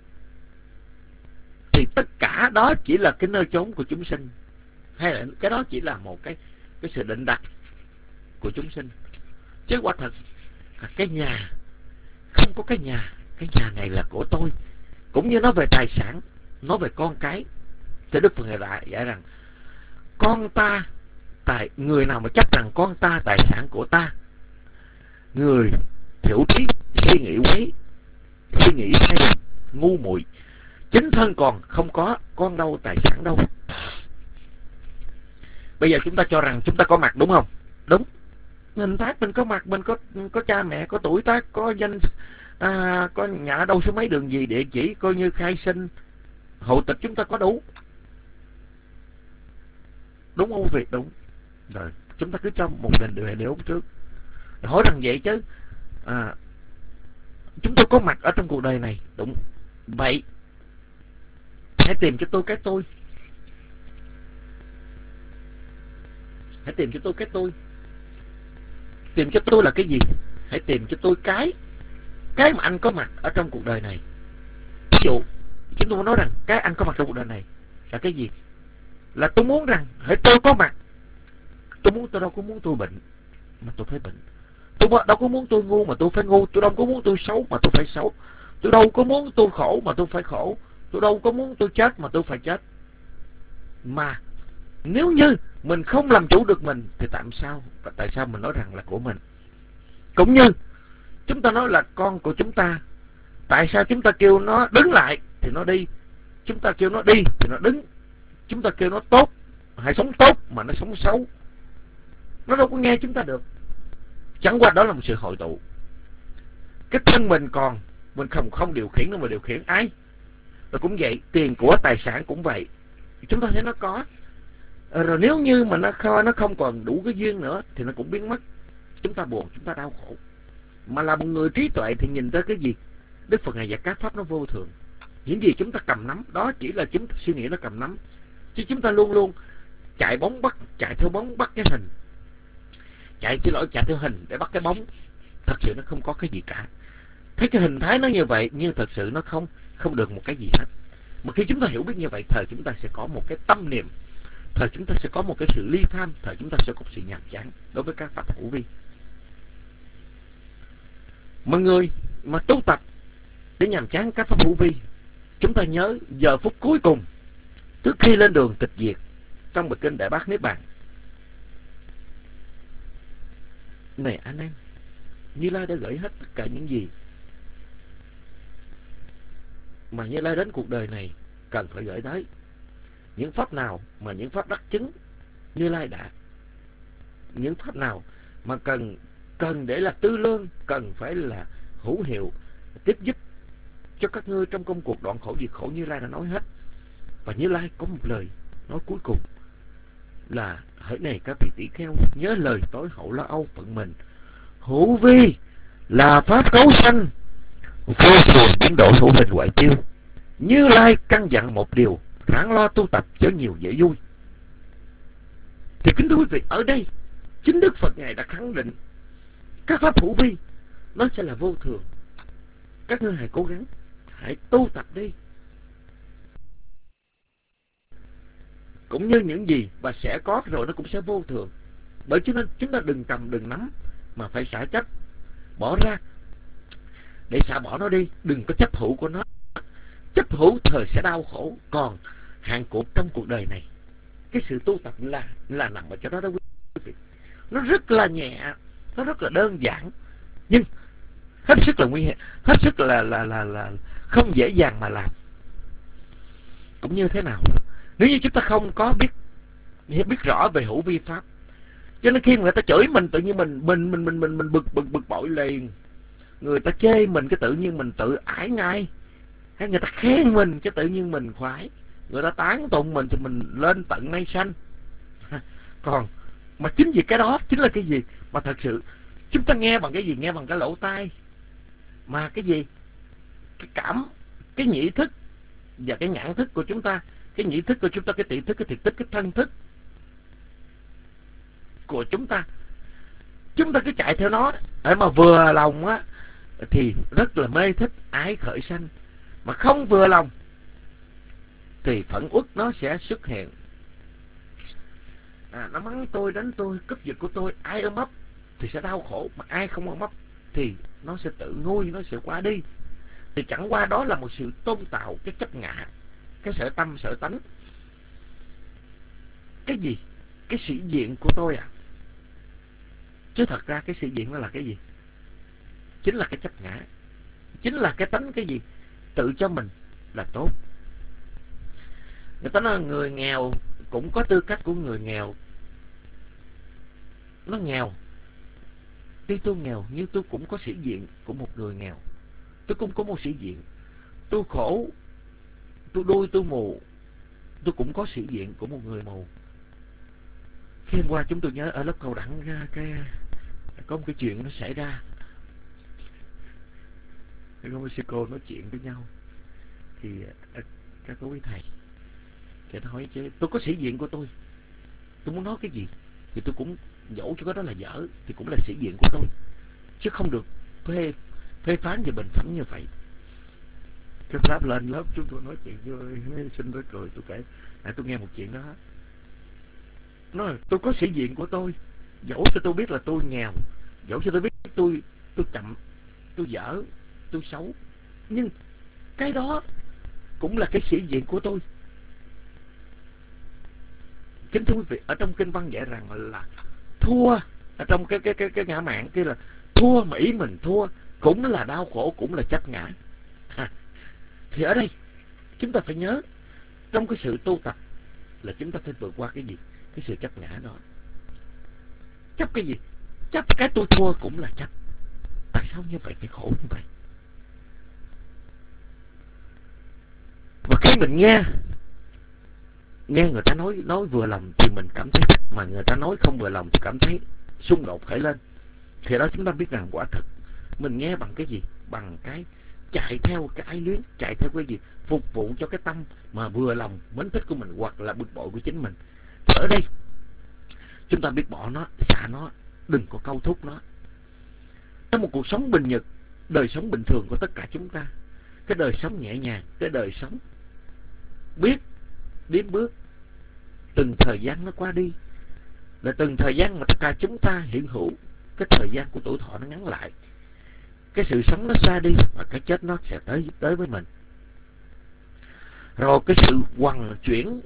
thì tất cả đó chỉ là cái nơi chốn của chúng sinh, hay là cái đó chỉ là một cái sự định đặt của chúng sinh. Chứ quả thật cái nhà, không có cái nhà này là của tôi. Cũng như nói về tài sản, nói về con cái, thì Đức Phật Ngài dạy rằng con ta, người nào mà chấp rằng con ta tài sản của ta, người thiểu trí, suy nghĩ quấy, suy nghĩ sai lầm, ngu muội, chính thân còn không có, con đâu tài sản đâu. Bây giờ chúng ta cho rằng chúng ta có mặt, đúng không? Đúng. Hình thái mình có mặt, mình có cha mẹ, có tuổi tác, có danh, có nhà đâu số mấy, đường gì, địa chỉ, coi như khai sinh, hộ tịch chúng ta có đủ. Đúng không Việt? Đúng. Rồi chúng ta cứ cho một nền điều trước. Hỏi rằng vậy chứ chúng tôi có mặt ở trong cuộc đời này. Đúng. Vậy hãy tìm cho tôi cái tôi. Hãy tìm cho tôi cái tôi. Tìm cho tôi là cái gì? Hãy tìm cho tôi cái mà anh có mặt ở trong cuộc đời này. Ví dụ chúng tôi nói rằng cái anh có mặt trong cuộc đời này là cái gì? Là tôi muốn rằng hãy tôi có mặt. Tôi đâu có muốn tôi bệnh mà tôi phải bệnh. Tôi đâu có muốn tôi ngu mà tôi phải ngu. Tôi đâu có muốn tôi xấu mà tôi phải xấu. Tôi đâu có muốn tôi khổ mà tôi phải khổ. Tôi đâu có muốn tôi chết mà tôi phải chết. Mà nếu như mình không làm chủ được mình thì tại sao mình nói rằng là của mình? Cũng như chúng ta nói là con của chúng ta, tại sao chúng ta kêu nó đứng lại thì nó đi, chúng ta kêu nó đi thì nó đứng, chúng ta kêu nó tốt, hãy sống tốt mà nó sống xấu, nó đâu có nghe chúng ta được. Chẳng qua đó là một sự hội tụ. Cái thân mình còn, mình không điều khiển nó mà điều khiển ai. Rồi cũng vậy, tiền của tài sản cũng vậy, chúng ta thấy nó có. Rồi nếu như mà nó không còn đủ cái duyên nữa thì nó cũng biến mất. Chúng ta buồn, chúng ta đau khổ. Mà là một người trí tuệ thì nhìn tới cái gì? Đức Phật này dạy các pháp nó vô thường. Những gì chúng ta cầm nắm, đó chỉ là chúng ta suy nghĩ nó cầm nắm. Chứ chúng ta luôn luôn chạy theo bóng bắt cái hình. Chạy theo hình để bắt cái bóng. Thật sự nó không có cái gì cả. Thấy cái hình thái nó như vậy, nhưng thật sự nó không được một cái gì hết. Mà khi chúng ta hiểu biết như vậy, thời chúng ta sẽ có một cái tâm niệm, thời chúng ta sẽ có một cái sự ly tham, thời chúng ta sẽ có sự nhàm chán đối với các pháp hữu vi. Mọi người mà tu tập để nhàm chán các pháp hữu vi, chúng ta nhớ giờ phút cuối cùng trước khi lên đường tịch diệt trong bài kinh Đại Bát Niết Bàn. Này anh em, Như Lai đã gửi hết tất cả những gì mà Như Lai đến cuộc đời này cần phải gửi tới. Những pháp nào mà những pháp đắc chứng Như Lai đã. Những pháp nào mà cần để là tư lương, cần phải là hữu hiệu, tiếp giúp cho các ngươi trong công cuộc đoạn khổ diệt khổ, Như Lai đã nói hết. Và Như Lai có một lời nói cuối cùng là: hỡi này các vị tỷ kheo, nhớ lời tối hậu lo âu phận mình. Hữu vi là pháp cấu sanh, vô thường biến đổi hữu hình ngoại tiêu. Như Lai căn dặn một điều: ráng lo tu tập cho nhiều dễ vui. Thì kính thưa quý vị, ở đây chính Đức Phật Ngài đã khẳng định Các pháp hữu vi nó sẽ là vô thường. Các ngươi hãy cố gắng, hãy tu tập đi. Cũng như những gì và sẽ có rồi nó cũng sẽ vô thường. Bởi cho nên chúng ta đừng cầm đừng nắm, mà phải xả chấp, bỏ ra để xả bỏ nó đi. Đừng có chấp hữu của nó. Chấp hữu thời sẽ đau khổ. Còn hạn cuộc trong cuộc đời này, cái sự tu tập là nằm ở chỗ đó đó quý vị. Nó rất là nhẹ, nó rất là đơn giản, nhưng hết sức là nguy hiểm, hết sức là không dễ dàng mà làm. Cũng như thế nào, nếu như chúng ta không có biết rõ về hữu vi pháp, cho nên khi người ta chửi mình, tự nhiên mình bực bội liền. Người ta chê mình, cái tự nhiên mình tự ái ngay. Hay người ta khen mình, cái tự nhiên mình khoái. Người ta tán tụng mình thì mình lên tận mây xanh. Còn mà chính vì cái đó chính là cái gì mà thật sự chúng ta nghe bằng cái gì? Nghe bằng cái lỗ tai. Mà cái gì? Cái nhĩ thức và cái nhãn thức của chúng ta. Cái nhĩ thức của chúng ta, cái tị thức, cái thiệt thức, cái thân thức của chúng ta cứ chạy theo nó để mà vừa lòng á thì rất là mê thích, ái khởi sanh. Mà không vừa lòng thì phẫn uất nó sẽ xuất hiện. Nó mắng tôi, đánh tôi, cướp giật của tôi, ai ôm ấp thì sẽ đau khổ. Mà ai không ôm ấp thì nó sẽ tự nguôi, nó sẽ qua đi. Thì chẳng qua đó là một sự tôn tạo cái chấp ngã, cái sở tâm, sở tánh. Cái gì? Cái sĩ diện của tôi à? Chứ thật ra cái sĩ diện nó là cái gì? Chính là cái chấp ngã. Chính là cái tánh cái gì? Tự cho mình là tốt. Người ta nói người nghèo cũng có tư cách của người nghèo. Nó nghèo, tuy tôi nghèo nhưng tôi cũng có sĩ diện của một người nghèo. Tôi cũng có một sĩ diện. Tôi khổ, tôi đuôi, tôi mù, tôi cũng có sĩ diện của một người mù. Khi hôm qua chúng tôi nhớ ở lớp cầu đẳng có một cái chuyện nó xảy ra. Có một sư cô nói chuyện với nhau thì các quý thầy thì nói chứ tôi có sĩ diện của tôi muốn nói cái gì thì tôi cũng dẫu cho cái đó là dở thì cũng là sĩ diện của tôi, chứ không được phê phán và bình phẩm như vậy. Cái pháp lên lớp chúng tôi nói chuyện với xin tôi cười, tôi kể tôi nghe một chuyện đó. Nói tôi có sĩ diện của tôi, dẫu cho tôi biết là tôi nghèo, dẫu cho tôi biết tôi chậm, tôi dở, tôi xấu, nhưng cái đó cũng là cái sĩ diện của tôi. Kính thưa quý vị, ở trong kinh văn dạy rằng là thua, ở trong cái ngã mạn kia là thua, Mỹ mình thua cũng là đau khổ, cũng là chấp ngã. Thì ở đây chúng ta phải nhớ, trong cái sự tu tập là chúng ta phải vượt qua cái gì? Cái sự chấp ngã đó. Chấp cái gì? Chấp cái tôi thua cũng là chấp. Tại sao như vậy phải khổ như vậy? Và khi mình nghe người ta nói vừa lòng thì mình cảm thấy thích, mà người ta nói không vừa lòng thì cảm thấy xung đột khởi lên. Thì đó chúng ta biết rằng quả thực mình nghe bằng cái gì? Bằng cái chạy theo cái ái luyến, chạy theo cái gì? Phục vụ cho cái tâm mà vừa lòng, mến thích của mình, hoặc là bực bội của chính mình. Thì ở đây chúng ta biết bỏ nó, xả nó, đừng có câu thúc nó. Trong một cuộc sống bình nhật, đời sống bình thường của tất cả chúng ta, cái đời sống nhẹ nhàng, cái đời sống biết đến bước, từng thời gian nó qua đi, là từng thời gian mà tất cả chúng ta hiện hữu, cái thời gian của tuổi thọ nó ngắn lại, cái sự sống nó xa đi và cái chết nó sẽ tới với mình. Rồi cái sự hoằng chuyển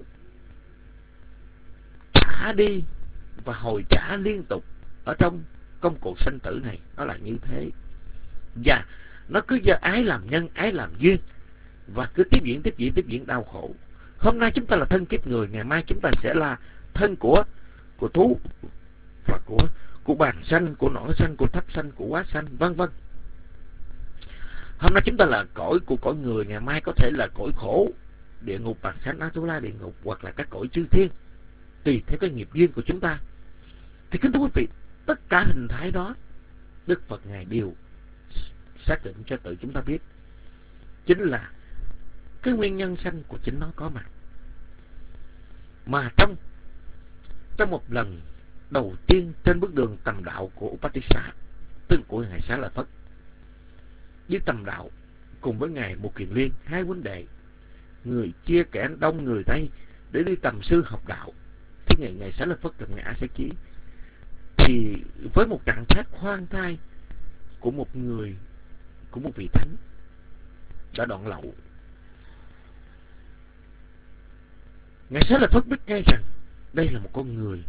trả đi và hồi trả liên tục ở trong công cuộc sanh tử này, nó là như thế. Và nó cứ do ái làm nhân, ái làm duyên, và cứ tiếp diễn đau khổ. Hôm nay chúng ta là thân kiếp người, ngày mai chúng ta sẽ là thân của thú, và của bàn sanh, của nỏ sanh, của thấp sanh, của quá sanh, vân vân. Hôm nay chúng ta là cõi của cõi người, ngày mai có thể là cõi khổ, địa ngục, bàn sanh, A-tu-la địa ngục, hoặc là các cõi chư thiên, tùy theo cái nghiệp duyên của chúng ta. Thì kính thưa quý vị, tất cả hình thái đó Đức Phật Ngài đều xác định cho tự chúng ta biết, chính là cái nguyên nhân sanh của chính nó có mặt. Mà trong một lần đầu tiên trên bước đường tầm đạo của Upatissa, tức của Ngài Xá Lợi Phất với Tâm Đạo cùng với Ngài Một Kiền Liên, hai huynh đệ, người chia kẻ đông người Tây để đi tầm sư học đạo. Thế Ngài Xá Lợi Phất gặp Ngài A Xá Chí thì với một trạng thái khoan thai của một vị thánh đã đoạn lậu, Ngài Xá Lợi Phất biết ngay rằng đây là một con người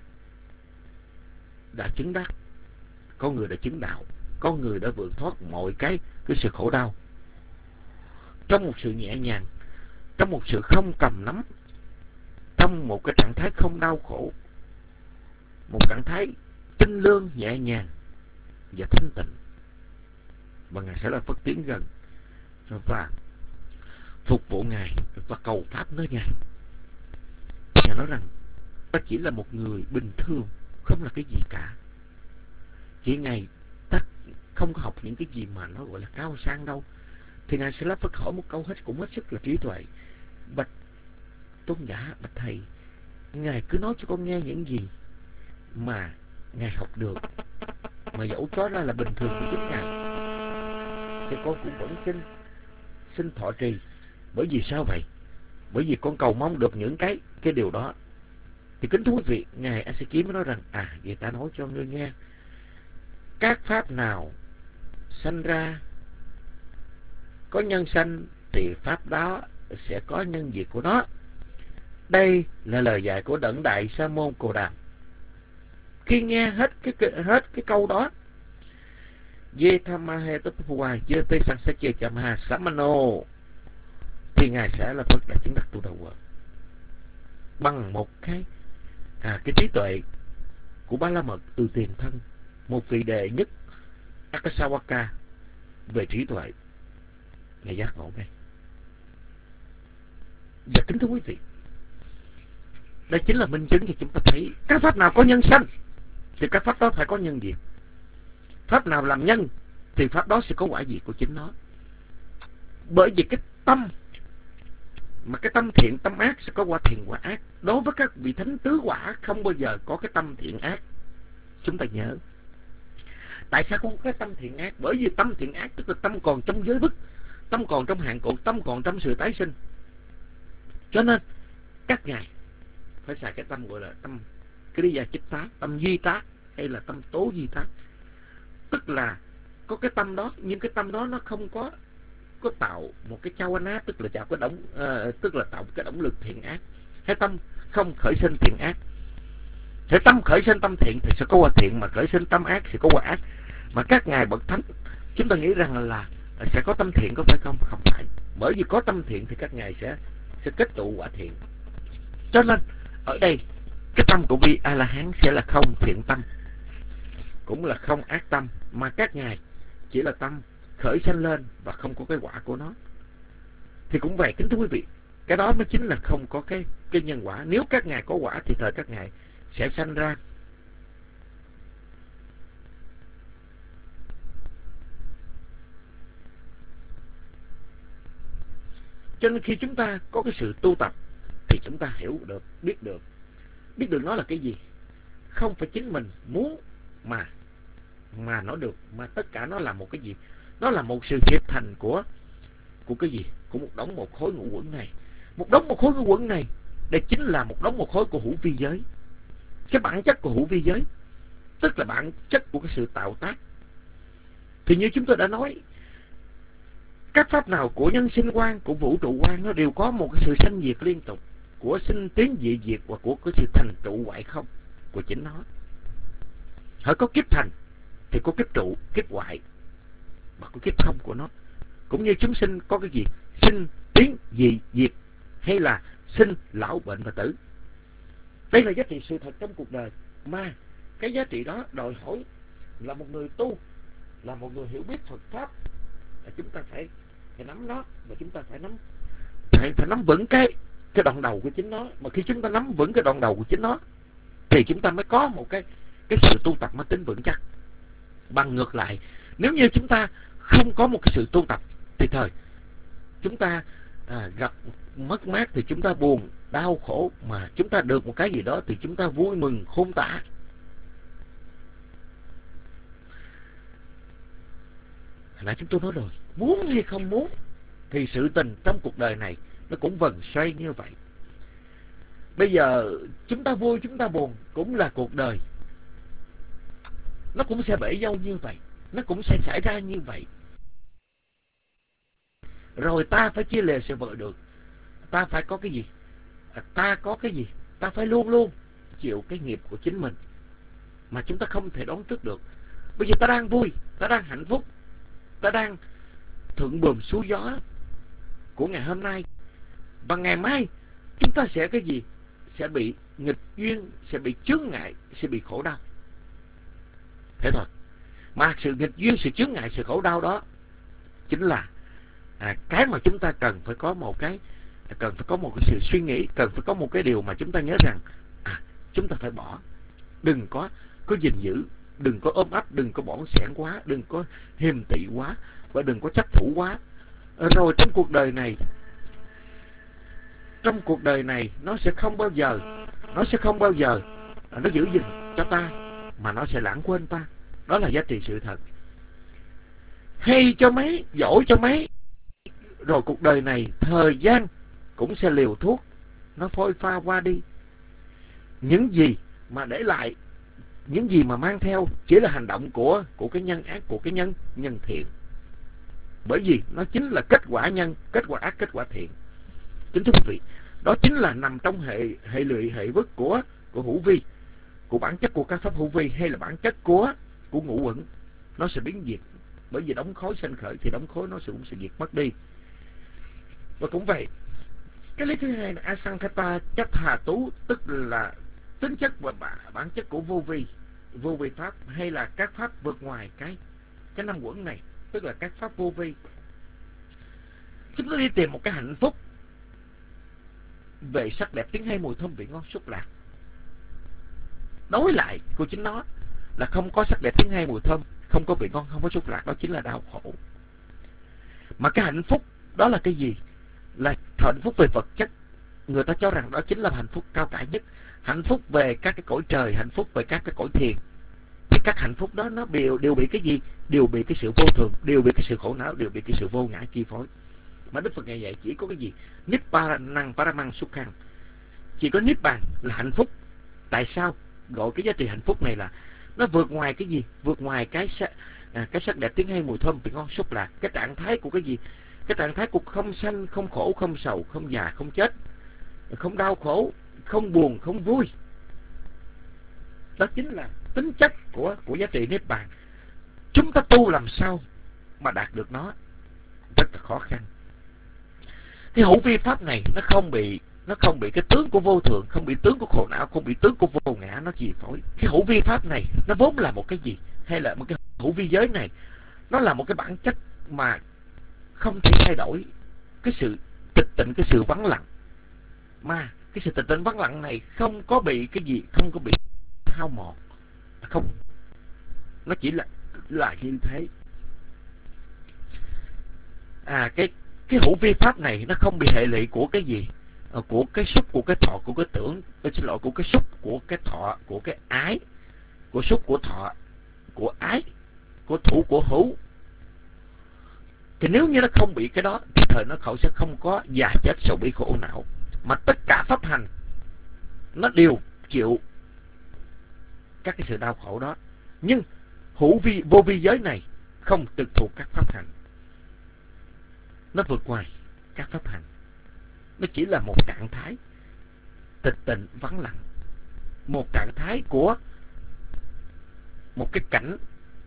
đã chứng đắc, con người đã chứng đạo, con người đã vượt thoát mọi cái sự khổ đau trong một sự nhẹ nhàng, trong một sự không cầm nắm, trong một cái trạng thái không đau khổ, một trạng thái tinh lương, nhẹ nhàng và thanh tịnh. Và Ngài Xá Lợi Phất tiến gần và phục vụ Ngài và cầu pháp nơi Ngài. Ngài nói rằng ta chỉ là một người bình thường, không là cái gì cả. Chỉ Ngài ta không có học những cái gì mà nó gọi là cao sang đâu. Thì Ngài Xá Lợi Phất hỏi một câu cũng hết sức là trí tuệ: bạch tôn giả, bạch thầy, Ngài cứ nói cho con nghe những gì mà Ngài học được, mà dẫu cho ra là bình thường của chính Ngài thì con cũng vẫn xin thọ trì. Bởi vì sao vậy? Bởi vì con cầu mong được những cái điều đó. Thì kính thưa quý vị, Ngài A Xá Chí mới nói rằng vậy ta nói cho ngươi nghe, các pháp nào sanh ra có nhân sanh thì pháp đó sẽ có nhân diệt của nó. Đây là lời dạy của Đấng Đại Sa Môn Cồ Đàm. Khi nghe hết cái câu đó, Ye Thamahe Tupua Ye Te Sang Sache Chamaha Samano, thì Ngài sẽ là Phật đã chứng đắc tu đầu bằng một cái trí tuệ của Ba La Mật từ tiền thân, một vị đệ nhất Akasawaka về trí tuệ. Ngài giác ngộ ngay. Và kính thưa quý vị, đây chính là minh chứng cho chúng ta thấy các pháp nào có nhân sanh thì các pháp đó phải có nhân diệt. Pháp nào làm nhân thì pháp đó sẽ có quả diệt của chính nó. Bởi vì cái tâm, mà cái tâm thiện tâm ác sẽ có quả thiện quả ác. Đối với các vị thánh tứ quả không bao giờ có cái tâm thiện ác. Chúng ta nhớ. Tại sao không có cái tâm thiện ác? Bởi vì tâm thiện ác tức là tâm còn trong giới bức, tâm còn trong hạn cột, tâm còn trong sự tái sinh. Cho nên các ngài phải xài cái tâm gọi là tâm Kriya Chitta, tâm duy tác hay là tâm tố duy tác. Tức là có cái tâm đó, nhưng cái tâm đó nó không có tạo một cái chawana, tức là tạo một cái động lực thiện ác. Hay tâm không khởi sinh thiện ác. Thế tâm khởi sinh tâm thiện thì sẽ có quả thiện, mà khởi sinh tâm ác sẽ có quả ác. Mà các ngài bậc thánh chúng ta nghĩ rằng là sẽ có tâm thiện, có phải không? Không phải. Bởi vì có tâm thiện thì các ngài sẽ kết tụ quả thiện. Cho nên ở đây cái tâm của vị A La Hán sẽ là không thiện tâm, cũng là không ác tâm, mà các ngài chỉ là tâm khởi sanh lên và không có cái quả của nó. Thì cũng vậy, kính thưa quý vị, cái đó mới chính là không có cái nhân quả. Nếu các ngài có quả thì thời các ngài sẽ sanh ra. Cho nên khi chúng ta có cái sự tu tập thì chúng ta hiểu được, biết được nó là cái gì. Không phải chính mình muốn mà nó được, mà tất cả nó là một cái gì? Nó là một sự hiệp thành của cái gì? Của một đống một khối ngũ uẩn này. Một đống một khối ngũ uẩn này, đây chính là một đống một khối của hữu vi giới. Cái bản chất của hữu vi giới, tức là bản chất của cái sự tạo tác. Thì như chúng tôi đã nói, các pháp nào của nhân sinh quan, của vũ trụ quan, nó đều có một cái sự sanh diệt liên tục, của sinh tiến dị diệt và của cái sự thành trụ hoại không của chính nó. Hỡi có kiếp thành thì có kiếp trụ, kiếp hoại và có kiếp không của nó. Cũng như chúng sinh có cái gì? Sinh, tiến, dị, diệt, hay là sinh, lão, bệnh và tử. Đây là giá trị sự thật trong cuộc đời. Mà cái giá trị đó đòi hỏi là một người tu, là một người hiểu biết Phật Pháp, là chúng ta phải nắm nó, và chúng ta phải nắm vững cái đoạn đầu của chính nó. Mà khi chúng ta nắm vững cái đoạn đầu của chính nó thì chúng ta mới có một cái sự tu tập mang tính vững chắc. Bằng ngược lại, nếu như chúng ta không có một cái sự tu tập thì thời chúng ta gặp mất mát thì chúng ta buồn, đau khổ, mà chúng ta được một cái gì đó thì chúng ta vui mừng khôn tả. Nãy chúng tôi nói rồi, muốn hay không muốn thì sự tình trong cuộc đời này nó cũng vần xoay như vậy. Bây giờ chúng ta vui chúng ta buồn cũng là cuộc đời, nó cũng sẽ bể dâu như vậy, nó cũng sẽ xảy ra như vậy. Rồi ta phải chia lìa sự vợ được. Ta phải có cái gì? Ta có cái gì? Ta phải luôn luôn chịu cái nghiệp của chính mình mà chúng ta không thể đoán trước được. Bây giờ ta đang vui, ta đang hạnh phúc, ta đang thuận buồm xuôi gió của ngày hôm nay, và ngày mai chúng ta sẽ cái gì? Sẽ bị nghịch duyên, sẽ bị chướng ngại, sẽ bị khổ đau. Thế thôi. Mà sự nghịch duyên, sự chướng ngại, sự khổ đau đó chính là cái mà chúng ta cần phải có một cái sự suy nghĩ, cần phải có một cái điều mà chúng ta nhớ rằng chúng ta phải bỏ. Đừng có gìn giữ, đừng có ôm ấp, đừng có bỏng sẻn quá, đừng có hiềm tị quá, và đừng có chấp thủ quá. Rồi trong cuộc đời này nó sẽ không bao giờ nó giữ gìn cho ta, mà nó sẽ lãng quên ta. Đó là giá trị sự thật. Hay cho mấy, giỏi cho mấy, rồi cuộc đời này thời gian cũng sẽ liều thuốc, nó phôi pha qua đi. Những gì mà để lại, những gì mà mang theo chỉ là hành động của cái nhân ác, của cái nhân thiện. Bởi vì nó chính là kết quả nhân, kết quả ác, kết quả thiện. Kính thưa quý vị, đó chính là nằm trong hệ lụy, hệ vức của hữu vi, của bản chất của các pháp hữu vi, hay là bản chất của ngũ uẩn. Nó sẽ biến diệt. Bởi vì đóng khối sanh khởi thì đóng khối nó cũng sẽ diệt mất đi. Và cũng vậy, cái lý thứ hai là asankata chattha tú, tức là tính chất và bản chất của vô vi pháp, hay là các pháp vượt ngoài cái năm uẩn này, tức là các pháp vô vi. Chúng ta đi tìm một cái hạnh phúc về sắc đẹp, tiếng hay, mùi thơm, vị ngon, xúc lạc. Đối lại của chính nó là không có sắc đẹp, tiếng hay, mùi thơm, không có vị ngon, không có xúc lạc, đó chính là đau khổ. Mà cái hạnh phúc đó là cái gì? Là hạnh phúc về vật chất. Người ta cho rằng đó chính là hạnh phúc cao cả nhất. Hạnh phúc về các cái cõi trời, hạnh phúc về các cái cõi thiền. Thì các hạnh phúc đó nó đều bị cái gì? Đều bị cái sự vô thường, đều bị cái sự khổ não, đều bị cái sự vô ngã chi phối. Mà Đức Phật ngày dạy chỉ có cái gì? Nippanang paramang sukhang. Chỉ có niết bàn là hạnh phúc. Tại sao gọi cái giá trị hạnh phúc này là nó vượt ngoài cái gì? Vượt ngoài cái sắc đẹp, tiếng hay, mùi thơm, vị ngon, xúc lạc. Cái trạng thái của cái gì? Cái trạng thái của không sanh, không khổ, không sầu, không già, không chết, không đau khổ, không buồn, không vui. Đó chính là tính chất của giá trị niết bàn. Chúng ta tu làm sao mà đạt được nó? Rất là khó khăn. Cái hữu vi pháp này nó không bị cái tướng của vô thường, không bị tướng của khổ não, không bị tướng của vô ngã nó chi phối. Cái hữu vi pháp này nó vốn là một cái gì? Hay là một cái hữu vi giới này nó là một cái bản chất mà không thể thay đổi. Cái sự tịch tịnh, cái sự vắng lặng, mà cái sự tịch tịnh vắng lặng này không có bị cái gì, không có bị hao mòn, không, nó chỉ là như thế. Cái hữu vi pháp này nó không bị hệ lụy của cái gì? Của cái xúc, của cái thọ, của cái tưởng, của cái xúc, của cái thọ, của cái ái, của xúc, của thọ, của ái, của thủ, của hữu. Thì nếu như nó không bị cái đó thì thời nó sẽ không có già chết sầu bi khổ não. Mà tất cả pháp hành nó đều chịu các cái sự đau khổ đó. Nhưng vô vi giới này không trực thuộc các pháp hành, nó vượt ngoài các pháp hành. Nó chỉ là một trạng thái tịch tịnh vắng lặng, một trạng thái của một cái cảnh.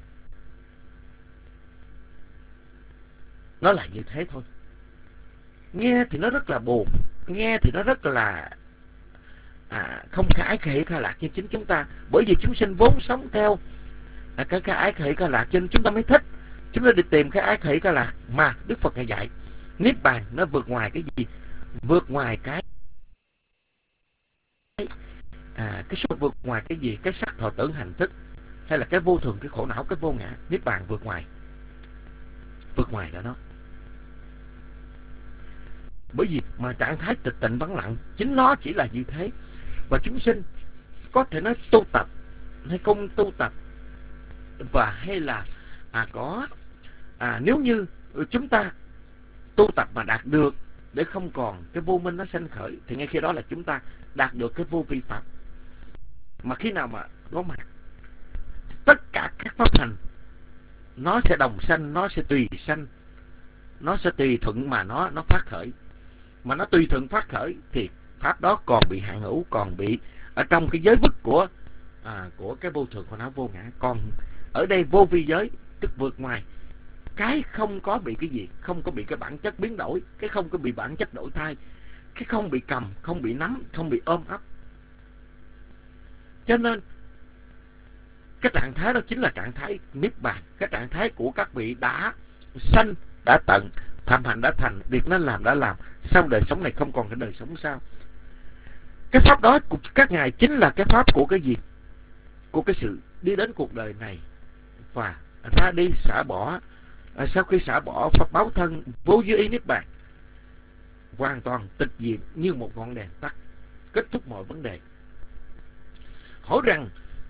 Nó là như thế thôi. Nghe thì nó rất là buồn, nghe thì nó rất là không khả ái khả hỷ khả lạc như chính chúng ta. Bởi vì chúng sinh vốn sống theo cái ái khả hỷ khả lạc, cho nên chúng ta mới thích. Chúng ta đi tìm cái ái khả hỷ khả lạc mà Đức Phật ngày dạy. Niết bàn nó vượt ngoài cái gì? Vượt ngoài cái số, vượt ngoài cái gì? Cái sắc thọ tưởng hành thức, hay là cái vô thường, cái khổ não, cái vô ngã. Niết bàn vượt ngoài đó nó. Bởi vì mà trạng thái tịch tịnh vắng lặng chính nó chỉ là như thế. Và chúng sinh có thể nói tu tập hay không tu tập, và hay là có nếu như chúng ta tu tập mà đạt được để không còn cái vô minh nó sanh khởi, thì ngay khi đó là chúng ta đạt được cái vô vi pháp. Mà khi nào mà có mặt, tất cả các pháp hành nó sẽ đồng sanh, nó sẽ tùy sanh, nó sẽ tùy thuận mà nó phát khởi. Mà nó tùy thuận phát khởi thì pháp đó còn bị hạn hữu, còn bị ở trong cái giới vức của cái vô thường, của não vô ngã. Còn ở đây vô vi giới tức vượt ngoài cái không có bị cái gì, không có bị cái bản chất biến đổi, cái không có bị bản chất đổi thay, cái không bị cầm, không bị nắm, không bị ôm ấp. Cho nên cái trạng thái đó chính là trạng thái niết bàn, cái trạng thái của các vị đã sanh, đã tận, tham hành đã thành, việc nên làm đã làm, sau đời sống này không còn cái đời sống sau. Cái pháp đó của các ngài chính là cái pháp của cái gì? Của cái sự đi đến cuộc đời này và ra đi xả bỏ. Sau khi xả bỏ pháp báo thân vô dưới ý niết bàn, hoàn toàn tịch diệt như một ngọn đèn tắt, kết thúc mọi vấn đề. Hỏi rằng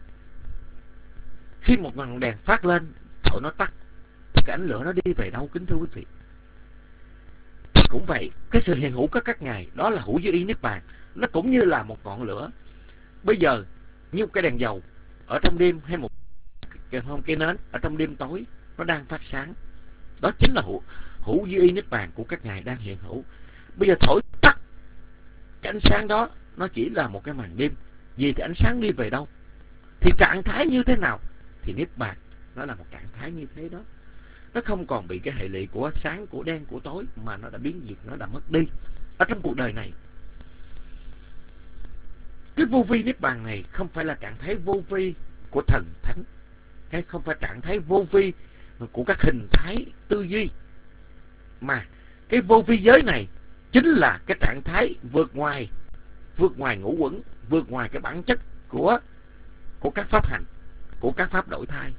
khi một ngọn đèn phát lên rồi nó tắt, cái ánh lửa nó đi về đâu, kính thưa quý vị? Cũng vậy, cái sự hiện hữu của các ngài đó là hữu dưới ý niết bàn, nó cũng như là một ngọn lửa. Bây giờ như một cái đèn dầu ở trong đêm, hay một cái nến ở trong đêm tối, nó đang phát sáng. Đó chính là hữu dưới ý niết bàn của các ngài đang hiện hữu. Bây giờ thổi tắt cái ánh sáng đó, nó chỉ là một cái màn đêm. Vì thì ánh sáng đi về đâu? Thì trạng thái như thế nào? Thì niết bàn nó là một trạng thái như thế đó. Nó không còn bị cái hệ lụy của sáng, của đen, của tối, mà nó đã biến diệt, nó đã mất đi ở trong cuộc đời này. Cái vô vi niết bàn này không phải là trạng thái vô vi của thần thánh, hay không phải trạng thái vô vi của các hình thái tư duy, mà cái vô vi giới này chính là cái trạng thái vượt ngoài ngũ uẩn, vượt ngoài cái bản chất của các pháp hành, của các pháp đổi thay.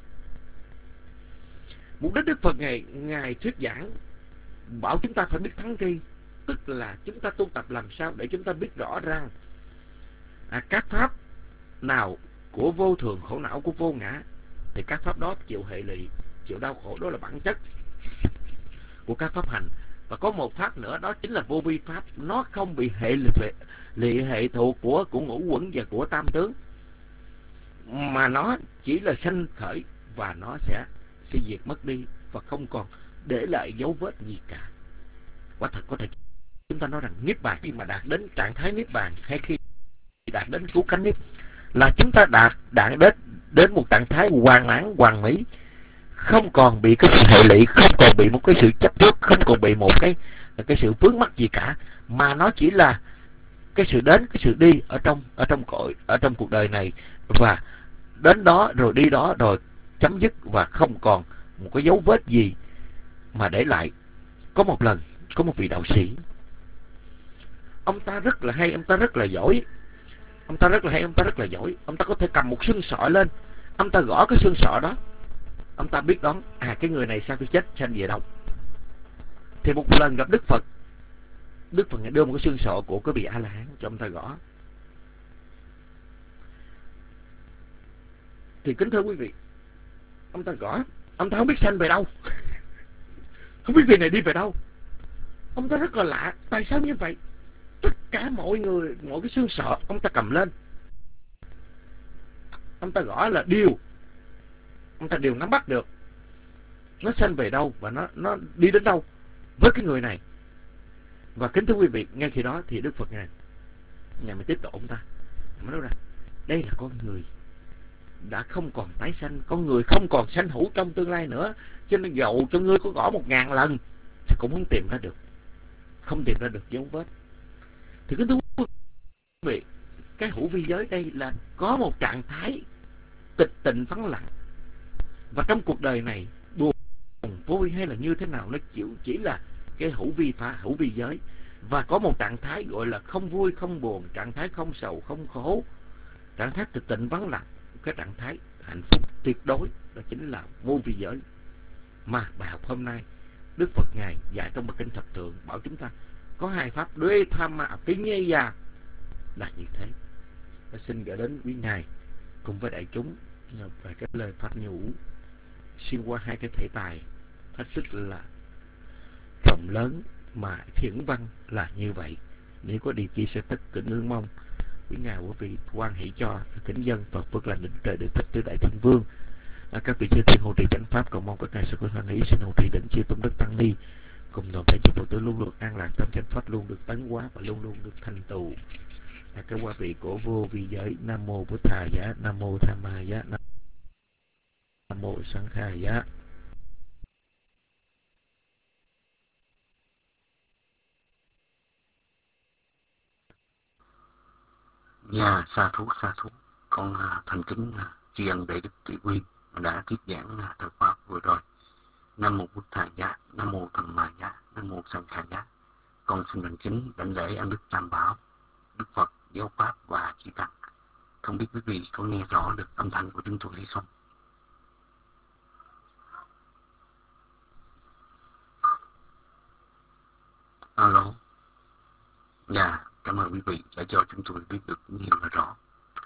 Mục đích Đức Phật ngài thuyết giảng bảo chúng ta phải biết thắng tri, tức là chúng ta tu tập làm sao để chúng ta biết rõ rằng các pháp nào của vô thường, khổ não, của vô ngã, thì các pháp đó chịu hệ lụy, chịu đau khổ, đó là bản chất của các pháp hành. Và có một pháp nữa, đó chính là vô vi pháp, nó không bị hệ thuộc của ngũ uẩn và của tam tướng, mà nó chỉ là sanh khởi và nó sẽ diệt mất đi và không còn để lại dấu vết gì cả. Quả thật có thể chúng ta nói rằng niết bàn, khi mà đạt đến trạng thái niết bàn, hay khi đạt đến cứu cánh niết, là chúng ta đạt đến một trạng thái hoàn mãn, hoàn mỹ, không còn bị cái sự hệ lụy, không còn bị một cái sự chấp trước, không còn bị một cái sự vướng mắc gì cả, mà nó chỉ là cái sự đến, cái sự đi ở trong cuộc đời này, và đến đó rồi đi đó rồi chấm dứt, và không còn một cái dấu vết gì mà để lại. Có một lần có một vị đạo sĩ, ông ta rất là hay, ông ta rất là giỏi, ông ta có thể cầm một xương sọ lên, ông ta gõ cái xương sọ đó, ông ta biết đoán cái người này sau khi chết sanh về đâu. Thì một lần gặp Đức Phật đưa một cái xương sọ của cái vị A La Hán cho ông ta gõ. Thì kính thưa quý vị, ông ta gõ, ông ta không biết sanh về đâu, không biết vị này đi về đâu. Ông ta rất là lạ, tại sao như vậy? Tất cả mọi cái xương sọ ông ta cầm lên, ông ta gõ là ông ta đều nắm bắt được nó sanh về đâu và nó đi đến đâu với cái người này. Và kính thưa quý vị, ngay khi đó thì Đức Phật ngài mới tiếp độ ông ta, mới nói rằng đây là con người đã không còn tái sanh, con người không còn sanh hữu trong tương lai nữa, cho nên dầu cho ngươi có gõ 1000 lần thì cũng không tìm ra được dấu vết. Thì kính thưa quý vị, cái hữu vi giới đây là có một trạng thái tịch tịnh vắng lặng, và trong cuộc đời này buồn vui hay là như thế nào, nó chỉ là cái hữu vi giới. Và có một trạng thái gọi là không vui không buồn, trạng thái không sầu không khổ, trạng thái tịch tịnh vắng lặng, cái trạng thái hạnh phúc tuyệt đối, đó chính là vô vi giới. Mà bài học hôm nay Đức Phật ngài dạy trong bài kinh thập thượng bảo chúng ta có hai pháp đuê tham mạ phi nhê già là như thế. Tôi xin gửi đến quý ngài cùng với đại chúng về cái lời pháp nhũ xuyên qua hai cái thể tài hết sức là rộng lớn mà hiển văn là như vậy. Nếu có điều chi sẽ tất kính ương mong quý ngài quý vị quan hỷ cho kính dân Phật phước lành đỉnh trời đức thích tứ đại thiên vương, các vị chư thiên hộ trì chánh pháp, cầu mong các ngài sẽ có hoan hỷ xin hộ trì đỉnh chư tôn đức tăng ni cùng toàn thể chư Phật tử luôn được an lạc tâm chánh pháp, luôn được tấn hóa và luôn luôn được thành tựu. Các quý vị của vô vi giới. Nam mô Bụt Thầy Giá, Nam mô Tham Ma Giá, Nam mô Sang Khai Giá. Dạ, sa thú. Con thành kính tri ân Đại Đức Trị Quy đã thuyết giảng thời pháp vừa rồi. Nam mô Bụt Thầy Giá, Nam mô Tham Ma Giá, Nam mô Sang Khai Giá. Con xin thành kính đảnh lễ ân đức Tam Bảo, Đức Phật, Giáo Pháp và Chư Tăng. Không biết quý vị có nghe rõ được âm thanh của chúng tôi hay không? Alo. Dạ, cảm ơn quý vị đã cho chúng tôi biết được nhiều là rõ.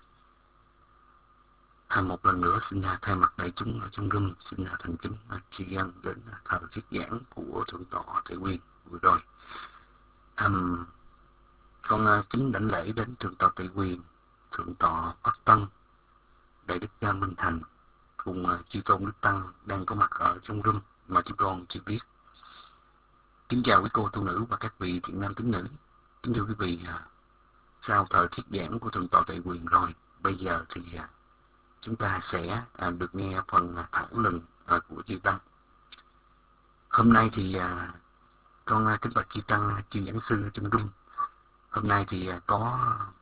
Một lần nữa xin thay mặt đại chúng ở trong room xin thành kính tri ân đến thời thuyết giảng của Thượng tọa Thầy Nguyên vừa rồi. Con kính đảnh lễ đến Thượng tọa Thầy Nguyên, Thượng tọa Bắc Tân, Đại Đức Gia Minh Thành cùng chư tôn đức tăng đang có mặt ở trong room mà chúng con chưa biết. Kính chào quý cô tu nữ và các vị thiện nam tín nữ. Kính thưa quý vị, sau thời thuyết giảng của Thượng tọa Thầy Quyền rồi, bây giờ thì chúng ta sẽ được nghe phần thảo luận của chư tăng. Hôm nay thì con kính bạch chư tăng, chư giảng sư trong room. Hôm nay thì có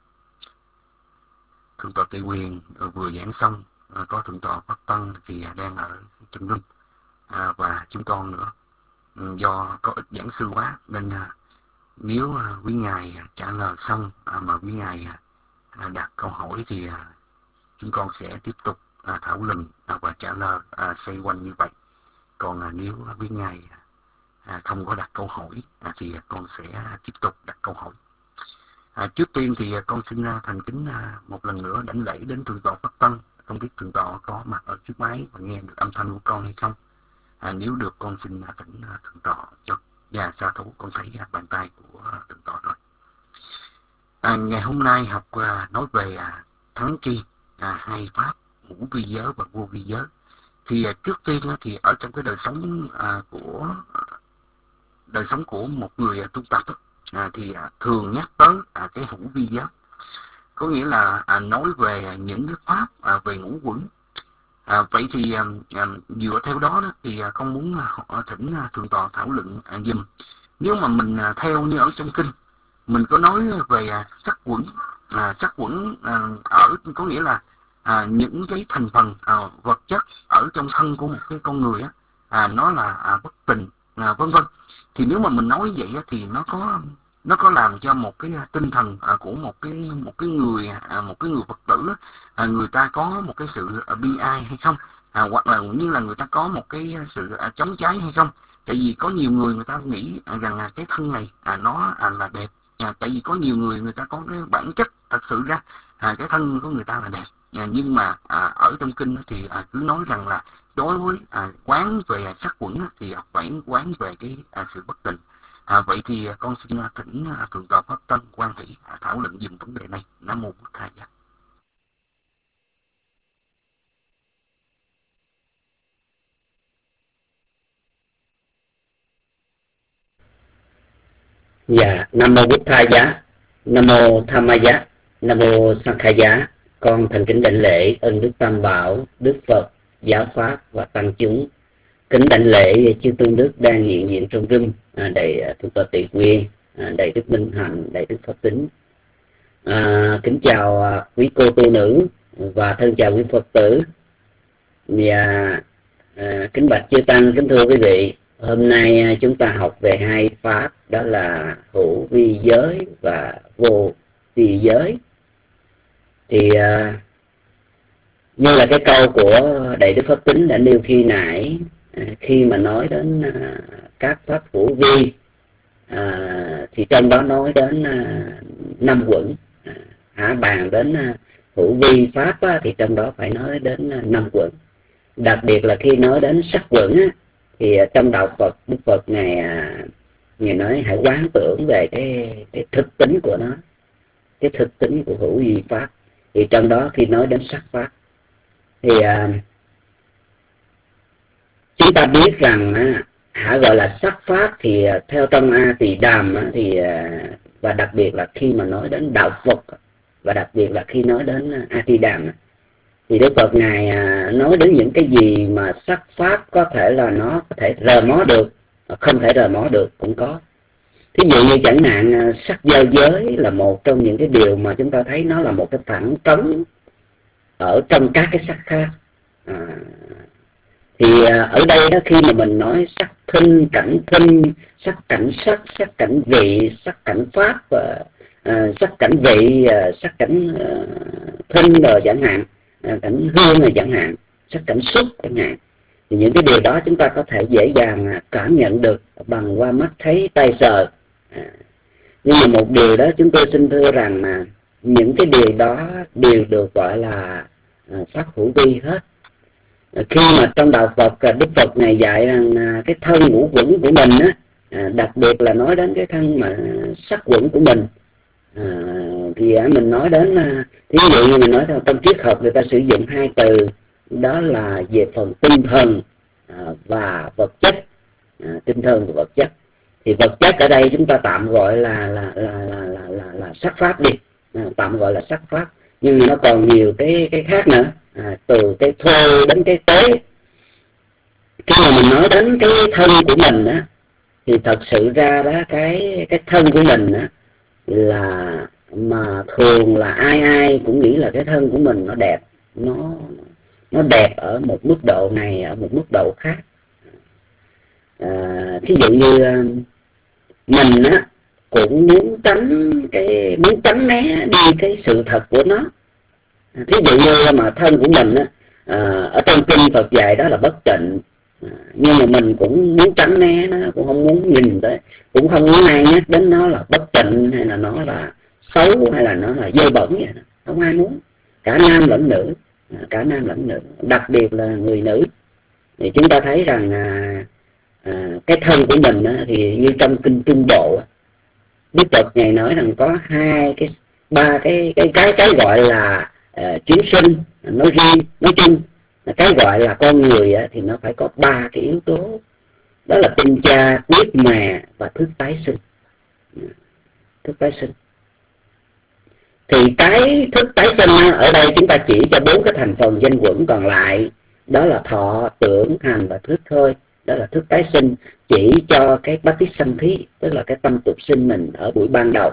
Thượng tọa Tây Quyền vừa giảng xong, có Thượng tọa Bắc Tân thì đang ở trong room, và chúng con nữa. Do có ít giảng sư quá nên nếu quý ngài trả lời xong mà quý ngài đặt câu hỏi thì chúng con sẽ tiếp tục thảo luận và trả lời xoay quanh như vậy. Còn nếu quý ngài không có đặt câu hỏi thì con sẽ tiếp tục đặt câu hỏi. Trước tiên thì con xin thành kính một lần nữa đảnh lễ đến Thượng tọa Bắc Tân. Không biết Thượng tọa có mặt ở trước máy và nghe được âm thanh của con hay không? Nếu được con xin thỉnh Thượng tọa cho. Dạ, sa thú, con thấy bàn tay của Thượng tọa rồi. Ngày hôm nay học nói về thắng tri, hai pháp ngũ vi giới và vô vi giới. Thì trước tiên thì ở trong cái đời sống của một người tu tập thì thường nhắc tới cái ngũ vi giới, có nghĩa là nói về những cái pháp về ngũ quẩn. Vậy thì dựa theo đó thì con muốn thỉnh Thượng tọa thảo luận dùm. Nếu mà mình theo như ở trong kinh, mình có nói về sắc quẩn ở có nghĩa là những cái thành phần vật chất ở trong thân của một cái con người nó là bất tình, vân vân. Thì nếu mà mình nói vậy thì nó có làm cho một cái tinh thần của một cái người Phật tử người ta có một cái sự bi ai hay không, hoặc là như là người ta có một cái sự chống trái hay không? Tại vì có nhiều người ta nghĩ rằng cái thân này nó là đẹp, tại vì có nhiều người ta có cái bản chất thật sự ra cái thân của người ta là đẹp, nhưng mà ở trong kinh thì cứ nói rằng là đối với quán về sắc quẩn thì phải quán về cái sự bất tình. Vậy thì con xin thỉnh Thượng tọa Pháp Tân quan hỷ thảo luận dùm vấn đề này. Nam mô Bụt Thầy Giá. Dạ, Nam mô Bụt Thầy Giá, Nam mô Tham Ma Giá, Nam mô Sang Khai Giá. Con thành kính đảnh lễ ân đức Tam Bảo, Đức Phật, Giáo Pháp và Tăng chúng. Kính đảnh lễ chư tôn đức đang hiện diện trong room, Đại Thượng tọa Tỳ Nguyên, Đại Đức Minh Hạnh, Đại Đức Pháp Tính. Kính chào quý cô tu nữ và thân chào quý Phật tử. Và kính bạch chư tăng, kính thưa quý vị, hôm nay chúng ta học về hai pháp, đó là hữu vi giới và vô vi giới. Thì như là cái câu của Đại Đức Pháp Tính đã nêu khi nãy, khi mà nói đến các pháp hữu vi thì trong đó nói đến năm quẩn, bàn đến hữu vi pháp thì trong đó phải nói đến năm quẩn. Đặc biệt là khi nói đến sắc quẩn Thì trong đạo Phật, Đức Phật Ngài nói hãy quán tưởng về cái thực tính của nó, cái thực tính của hữu vi pháp. Thì trong đó khi nói đến sắc pháp thì chúng ta biết rằng hả, gọi là sắc pháp thì theo trong A Tỳ Đàm thì và đặc biệt là khi mà nói đến đạo Phật, và đặc biệt là khi nói đến A Tỳ Đàm thì Đức Phật Ngài nói đến những cái gì mà sắc pháp có thể là nó có thể rờ mó được, không thể rờ mó được cũng có. Thí dụ như chẳng hạn sắc giao giới là một trong những cái điều mà chúng ta thấy nó là một cái phản trống ở trong các cái sắc khác. Thì ở đây đó, khi mà mình nói sắc thinh, cảnh thinh, sắc cảnh sắc, sắc cảnh vị, sắc cảnh pháp, sắc cảnh vị, sắc cảnh thinh rồi chẳng hạn, cảnh hương rồi chẳng hạn, sắc cảnh xúc chẳng hạn, thì những cái điều đó chúng ta có thể dễ dàng cảm nhận được bằng qua mắt thấy tay sờ. Nhưng mà một điều đó chúng tôi xin thưa rằng là những cái điều đó đều được gọi là pháp hữu vi hết. Khi mà trong đạo Phật, Đức Phật Ngài dạy rằng cái thân ngũ quẩn của mình á, đặc biệt là nói đến cái thân mà sắc quẩn của mình, thì mình nói đến, ví dụ như mình nói trong triết học người ta sử dụng hai từ, đó là về phần tinh thần và vật chất. Tinh thần và vật chất, thì vật chất ở đây chúng ta tạm gọi là sắc pháp đi, tạm gọi là sắc pháp, nhưng nó còn nhiều cái khác nữa, từ cái thô đến cái tế. Khi mà mình nói đến cái thân của mình á, thì thật sự ra đó cái thân của mình á, là mà thường là ai cũng nghĩ là cái thân của mình nó đẹp, nó đẹp ở một mức độ này, ở một mức độ khác. Thí dụ như mình á cũng muốn tránh né đi cái sự thật của nó. Thí dụ như mà thân của mình á, ở trong kinh Phật dạy đó là bất tịnh, nhưng mà mình cũng muốn tránh né nó, cũng không muốn nhìn tới, cũng không muốn ai nhắc đến nó là bất tịnh, hay là nó là xấu, hay là nó là dơ bẩn vậy đó. Không ai muốn, cả nam lẫn nữ, cả nam lẫn nữ, đặc biệt là người nữ. Thì chúng ta thấy rằng cái thân của mình á, thì như trong kinh Trung Bộ, Đức Phật Ngài nói rằng có ba cái gọi là chúng sinh nói riêng, nói chung cái gọi là con người á, thì nó phải có ba cái yếu tố, đó là tinh cha, quyết mè và thức tái sinh. Thức tái sinh thì cái thức tái sinh ở đây chúng ta chỉ cho 4 cái thành phần danh quẩn còn lại, đó là thọ, tưởng, hành và thức thôi. Đó là thức tái sinh, chỉ cho cái patissamphi, tức là cái tâm tục sinh mình ở buổi ban đầu.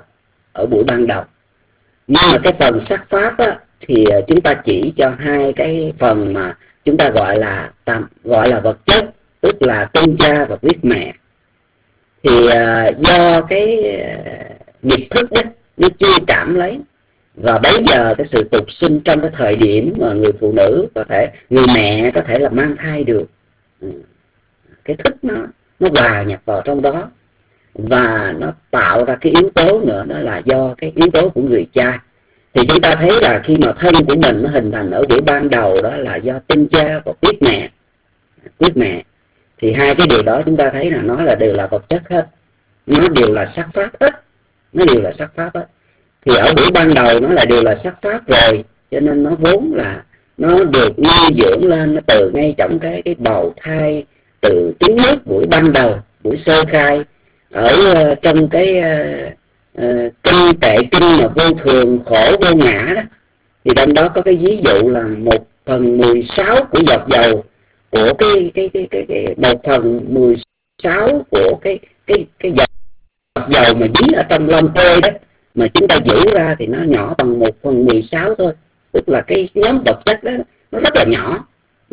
Nhưng mà cái phần sắc pháp á, thì chúng ta chỉ cho 2 cái phần mà chúng ta gọi là vật chất, tức là tinh cha và quyết mẹ. Thì do cái nghiệp thức đó nó chưa cảm lấy, và bây giờ cái sự tục sinh trong cái thời điểm mà người phụ nữ có thể, người mẹ có thể là mang thai được, cái thức nó hòa nhập vào trong đó, và nó tạo ra cái yếu tố nữa, đó là do cái yếu tố của người cha. Thì chúng ta thấy là khi mà thân của mình nó hình thành ở buổi ban đầu, đó là do tinh cha và quyết mẹ. Thì 2 cái điều đó chúng ta thấy là nó là đều là vật chất hết, nó đều là sắc pháp hết, thì ở buổi ban đầu nó là đều là sắc pháp rồi, cho nên nó vốn là nó được nuôi dưỡng lên, nó từ ngay trong cái bào thai, từ trứng nước buổi ban đầu, buổi sơ khai. Ở trong cái kinh Tệ Kinh mà vô thường khổ vô ngã đó, thì trong đó có cái ví dụ là 1/16 của giọt dầu, của cái 1/16 của cái giọt dầu mà dính ở trong lông tơ đó, mà chúng ta giữ ra thì nó nhỏ bằng 1/16 thôi. Tức là cái nhóm vật chất đó nó rất là nhỏ,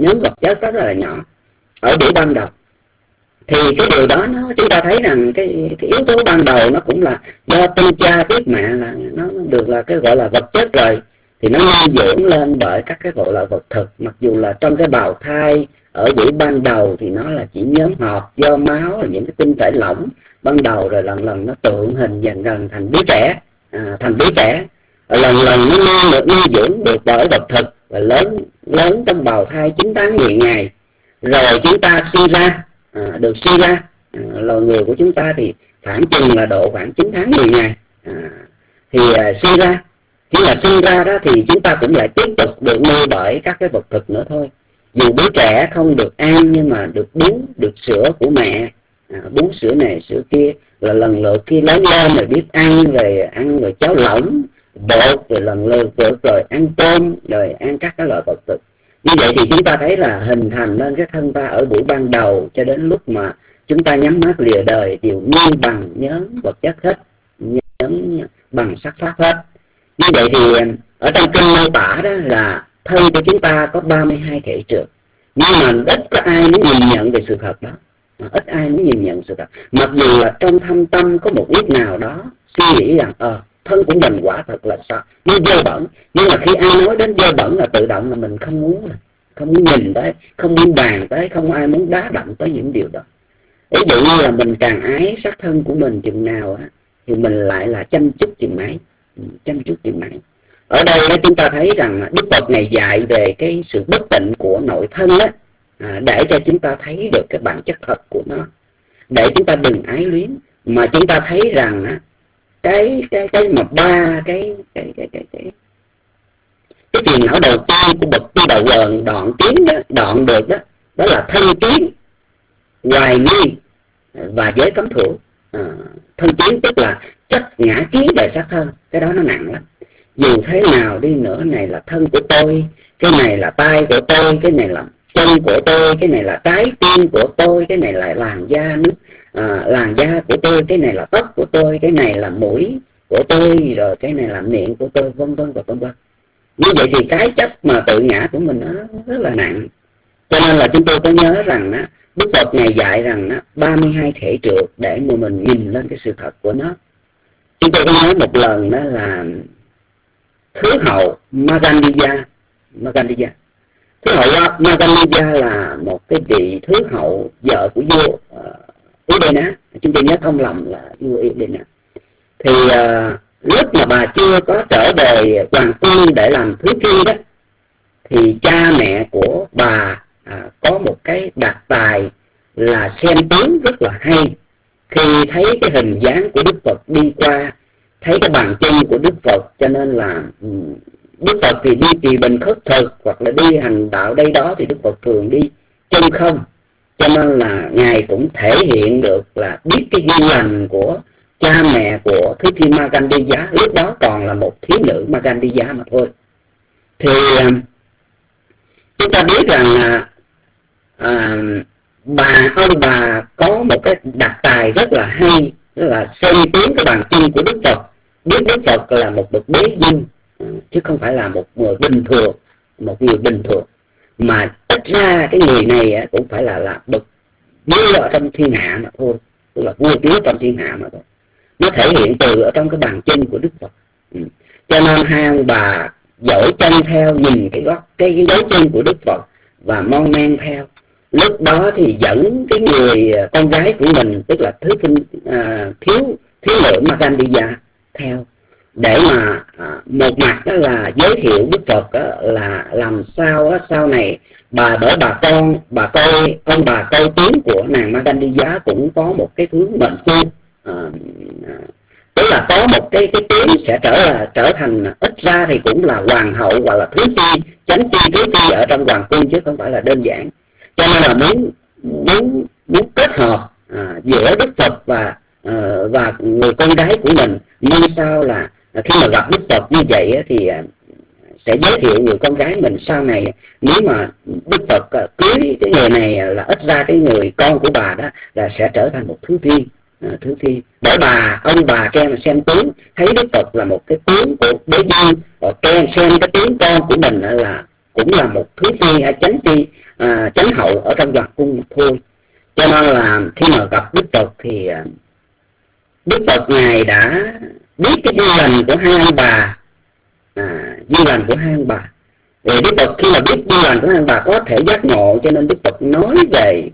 ở buổi ban đầu. Thì cái điều đó chúng ta thấy rằng cái yếu tố ban đầu nó cũng là do tinh cha quyết mẹ, là nó được là cái gọi là vật chất rồi, thì nó nuôi dưỡng lên bởi các cái gọi là vật thực. Mặc dù là trong cái bào thai ở buổi ban đầu thì nó là chỉ nhóm họp do máu, là những cái tinh thể lỏng ban đầu, rồi lần lần nó tượng hình dần dần thành đứa trẻ, rồi lần lần nó được nuôi dưỡng được bởi vật thực, và lớn trong bào thai 9 tháng 10 ngày, rồi chúng ta sinh ra. được sinh ra. Loài người của chúng ta thì khoảng chừng là độ khoảng 9 tháng 10 ngày thì sinh ra. Khi mà sinh ra đó thì chúng ta cũng lại tiếp tục được nuôi bởi các cái vật thực nữa thôi. Dù đứa trẻ không được ăn nhưng mà được bú, được sữa của mẹ, bú sữa này sữa kia, là lần lượt khi lớn lên rồi biết ăn rồi cháo lỏng, bột, rồi lần lượt rồi ăn tôm, rồi ăn các cái loại vật thực. Như vậy thì chúng ta thấy là hình thành nên cái thân ta ở buổi ban đầu cho đến lúc mà chúng ta nhắm mắt lìa đời đều nguyên bằng nhóm vật chất hết, nhóm bằng sắc pháp hết. Như vậy thì ở trong kinh mô tả đó là thân của chúng ta có 32 thể trược, nhưng mà ít có ai muốn nhìn nhận về sự thật đó, ít ai muốn nhìn nhận sự thật. Mặc dù là trong thâm tâm có một ít nào đó suy nghĩ rằng thân của mình quả thật là sao nó dơ bẩn, nhưng mà khi ai nói đến dơ bẩn là tự động là mình không muốn nhìn tới, không muốn bàn tới, không ai muốn đá động tới những điều đó. Ví dụ như là mình càng ái xác thân của mình chừng nào á, thì mình lại là chăm chút chừng mấy. Ở đây chúng ta thấy rằng Đức Phật này dạy về cái sự bất tịnh của nội thân á, để cho chúng ta thấy được cái bản chất thật của nó, để chúng ta đừng ái luyến, mà chúng ta thấy rằng cái mà ba cái phiền não đầu tiên của bậc tu đầu quần đoạn được đó là thân kiến, hoài nghi và giới cấm thủ. Thân kiến tức là chấp ngã kiến về xác thân, cái đó nó nặng lắm. Dù thế nào đi nữa, này là thân của tôi, cái này là tay của tôi, cái này là chân của tôi, cái này là trái tim của tôi, cái này là làn da của tôi, cái này là tóc của tôi, cái này là mũi của tôi, rồi cái này là miệng của tôi, vân vân và vân vân. Như vậy thì cái chấp mà tự ngã của mình nó rất là nặng. Cho nên là chúng tôi có nhớ rằng Đức Phật này dạy rằng 32 thể trược để mà mình nhìn lên cái sự thật của nó. Chúng tôi có nói một lần đó là Thứ hậu Magandhiya. Thứ hậu Magandhiya là một cái vị thứ hậu vợ của vua Udena. Chúng tôi nhớ không lầm là vua Udena. Thì lúc mà bà chưa có trở về hoàng cung để làm thứ phi đó, thì cha mẹ của bà có một cái đặc tài là xem tướng rất là hay. Khi thấy cái hình dáng của Đức Phật đi qua, thấy cái bàn chân của Đức Phật, cho nên là Đức Phật thì đi trì bình khất thực hoặc là đi hành đạo đây đó thì Đức Phật thường đi chân không. Cho nên là Ngài cũng thể hiện được là biết cái duyên lành của cha mẹ của Thứ Phi Magandhiya, lúc đó còn là một thiếu nữ Magandhiya mà thôi. Thì chúng ta biết rằng ông bà có một cái đặc tài rất là hay, đó là xem tướng cái bàn chân của Đức Phật, biết Đức Phật là một bậc đế vương, chứ không phải là một người bình thường, mà ít ra cái người này cũng phải là bậc vua ở trong thiên hạ mà thôi, tức là vua chúa trong thiên hạ mà thôi. Nó thể hiện từ ở trong cái bàn chân của Đức Phật. Cho nên hai ông bà dõi chân theo, nhìn cái dấu chân của Đức Phật và mon men theo. Lúc đó thì dẫn cái người con gái của mình, tức là thiếu nữ Magandhiya theo, để mà một mặt đó là giới thiệu Đức Phật là làm sao sau này bà coi tướng của nàng Magandhiya cũng có một cái tướng mệnh phu, tức là có một cái tướng sẽ trở thành ít ra thì cũng là hoàng hậu hoặc là thứ phi, chánh phi, thứ phi ở trong hoàng cung, chứ không phải là đơn giản. Cho nên là muốn kết hợp giữa Đức Phật và người con gái của mình. Nhưng sao là khi mà gặp Đức Phật như vậy thì sẽ giới thiệu người con gái mình sau này, nếu mà Đức Phật cưới cái người này là ít ra cái người con của bà đó là sẽ trở thành một thứ phi. Để ông bà xem tướng, thấy Đức Phật là một cái tướng của đế vương, và xem cái tướng con của mình là cũng là một thứ phi hay chánh hậu ở trong hoàng cung thôi. Cho nên là khi mà gặp Đức Phật thì Đức Phật Ngài đã biết cái duyên lành của hai ông bà, Thì Đức Phật khi mà biết duyên lành của hai ông bà có thể giác ngộ, cho nên Đức Phật nói về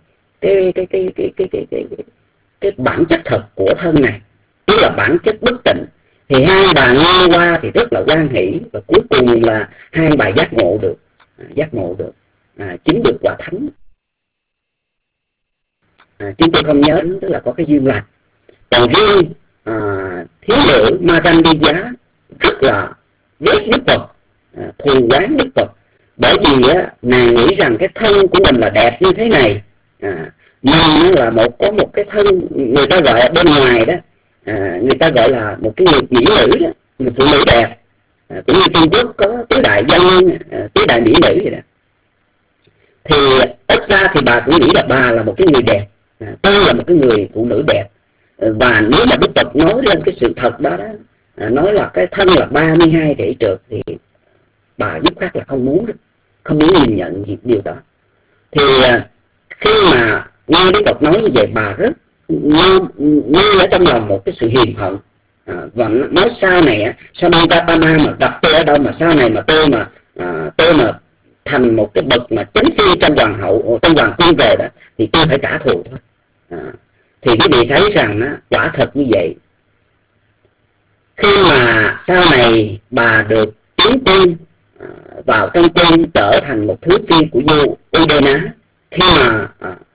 cái bản chất thật của thân này, tức là bản chất bất tịnh. Thì hai ông bà nghe qua thì rất là hoan hỷ, và cuối cùng là hai ông bà giác ngộ được, chứng được quả thánh. chúng tôi không nhớ, tức là có cái duyên lành. Còn riêng thiếu nữ Madandija rất là ghét Đức Phật, thù oán Đức Phật, bởi vì nàng nghĩ rằng cái thân của mình là đẹp như thế này, mình là có một cái thân người ta gọi ở bên ngoài đó, người ta gọi là một cái người mỹ nữ đó, người phụ nữ đẹp, cũng như Trung Quốc có tứ đại dân, tứ đại mỹ nữ vậy đó. Thì ít ra thì bà cũng nghĩ là bà là một cái người đẹp, tôi là một cái người phụ nữ đẹp. Và nếu mà Đức Phật nói lên cái sự thật đó, nói là cái thân là 32 thể trượt, thì bà dứt khoát là không muốn nhìn nhận điều đó. Thì khi mà nghe Đức Phật nói như vậy, bà rất nghe ở trong lòng một cái sự hiềm hận, và nói sau này sao Gautama mà gặp tôi ở đâu, mà sau này mà tôi mà thành một cái bậc mà chánh phi trong hoàng cung về đó, thì tôi phải trả thù thôi. Thì quý vị thấy rằng quả thật như vậy. Khi mà sau này bà được tiến tiên vào trong cung, trở thành một thứ phi của vua Udena, khi mà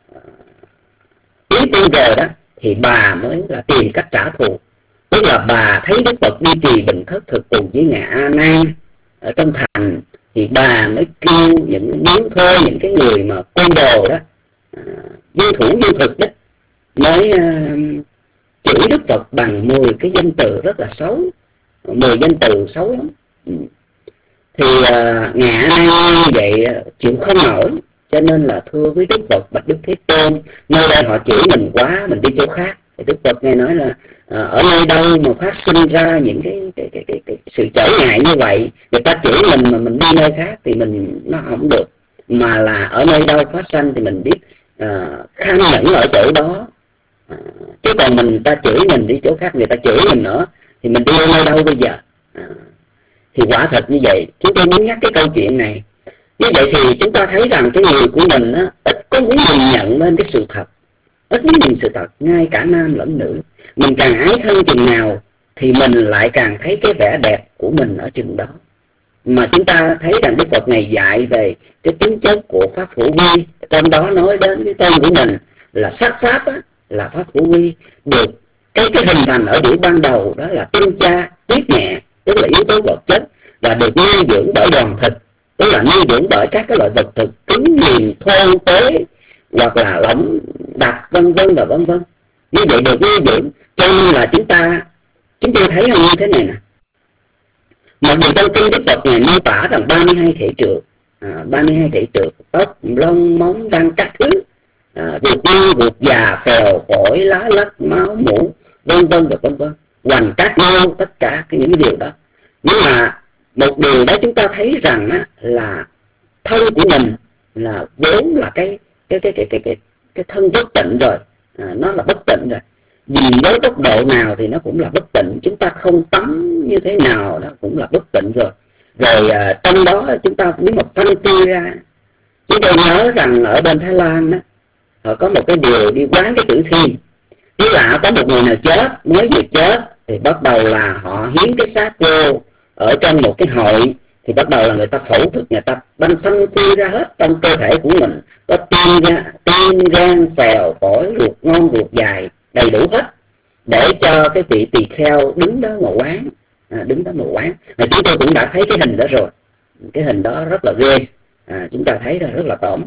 tiến tiên về đó, thì bà mới là tìm cách trả thù. Tức là bà thấy Đức Phật đi trì bình khất thực cùng với ngài A Nan ở trong thành, thì bà mới kêu những miếng thuê, những cái người mà côn đồ đó, du thủ du thực đó, mới chửi Đức Phật bằng 10 cái danh từ rất là xấu, 10 danh từ xấu lắm. Thì ngài A Nan như vậy chịu không nổi, cho nên là thưa với Đức Phật: bạch Đức Thế Tôn, nơi đây họ chửi mình quá, mình đi chỗ khác. Thì Đức Phật nghe nói là ở nơi đâu mà phát sinh ra những cái sự trở ngại như vậy, người ta chửi mình mà mình đi nơi khác thì nó không được, mà là ở nơi đâu phát sinh thì mình biết kham nhẫn ở chỗ đó. Chứ còn mình ta chửi mình đi chỗ khác, người ta chửi mình nữa, thì mình đi ở nơi đâu bây giờ? Thì quả thật như vậy. Chúng tôi muốn nhắc cái câu chuyện này. Như vậy thì chúng ta thấy rằng cái người của mình ít có muốn nhìn nhận lên cái sự thật, ít muốn nhìn sự thật, ngay cả nam lẫn nữ. Mình càng ái thân chừng nào thì mình lại càng thấy cái vẻ đẹp của mình ở chừng đó. Mà chúng ta thấy rằng Đức Phật này dạy về cái tính chất của pháp hữu vi, trong đó nói đến cái tên của mình là sắc pháp là pháp hữu vi, được cái hình thành ở buổi ban đầu đó là tinh cha tuyết nhẹ, tức là yếu tố vật chất, và được nuôi dưỡng bởi đoàn thịt, tức là nuôi dưỡng bởi các cái loại vật thực cứng nghiền, thôn tế hoặc là lỏng đặc, vân vân và vân vân. Như vậy được nuôi dưỡng, cho nên là chúng tôi thấy như thế này nè. Mặc dù trong kinh Đức Phật này mô tả rằng 32 thể trượt, 32 thể trượt, tóc, lông, móng, răng các thứ, ruột non, ruột già, phèo, phổi, lá lách, máu, mũ, vân vân và vân vân, hoành cát nâu, tất cả những điều đó. Nhưng mà một điều đó chúng ta thấy rằng là thân của mình là vốn là cái thân bất tịnh rồi, nó là bất tịnh rồi. Nhìn với tốc độ nào thì nó cũng là bất tịnh. Chúng ta không tắm như thế nào đó cũng là bất tịnh rồi. Rồi trong đó chúng ta nếu mà phân chia ra, chúng tôi nhớ rằng ở bên Thái Lan họ có một cái điều đi quán cái tử thi. Tức là có một người nào chết, mới vừa chết, thì bắt đầu là họ hiến cái xác vô ở trong một cái hội, thì bắt đầu là người ta phẫu thuật, người ta phân chia ra hết trong cơ thể của mình, có tim, gan, phèo, phổi, ruột ngon, ruột dài, đầy đủ hết, để cho cái vị tỳ kheo đứng đó mà quán, Và chúng tôi cũng đã thấy cái hình đó rồi. Cái hình đó rất là ghê, chúng ta thấy là rất là tởm.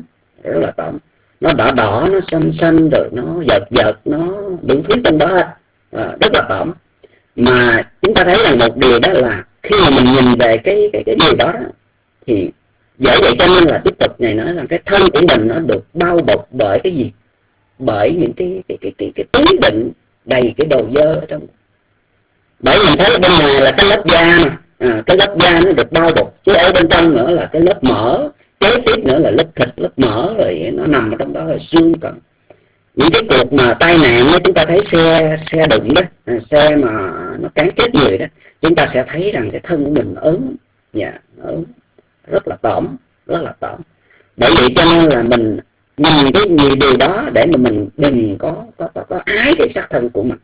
Nó đỏ, nó xanh, rồi nó giật, nó đủ thứ trong đó hết, rất là tởm. Mà chúng ta thấy là một điều đó là khi mà mình nhìn về cái điều đó, thì dễ vậy cho nên là Đức Phật này nói rằng cái thân của mình nó được bao bọc bởi cái gì? Bởi những cái túi đựng đầy cái đồ dơ ở trong. Bởi mình thấy bên ngoài là cái lớp da mà, cái lớp da nó được bao bọc, chứ ở bên trong nữa là cái lớp mỡ, kế tiếp nữa là lớp thịt, lớp mỡ, rồi nó nằm ở trong đó là xương cận. Những cái cuộc mà tai nạn đó, chúng ta thấy xe đụng đó, xe mà nó cán chết người đó, chúng ta sẽ thấy rằng cái thân của mình ớn, rất là tởm. Bởi vậy cho nên là mình nhìn cái nhiều điều đó để mà mình đừng có ái cái xác thân của mình,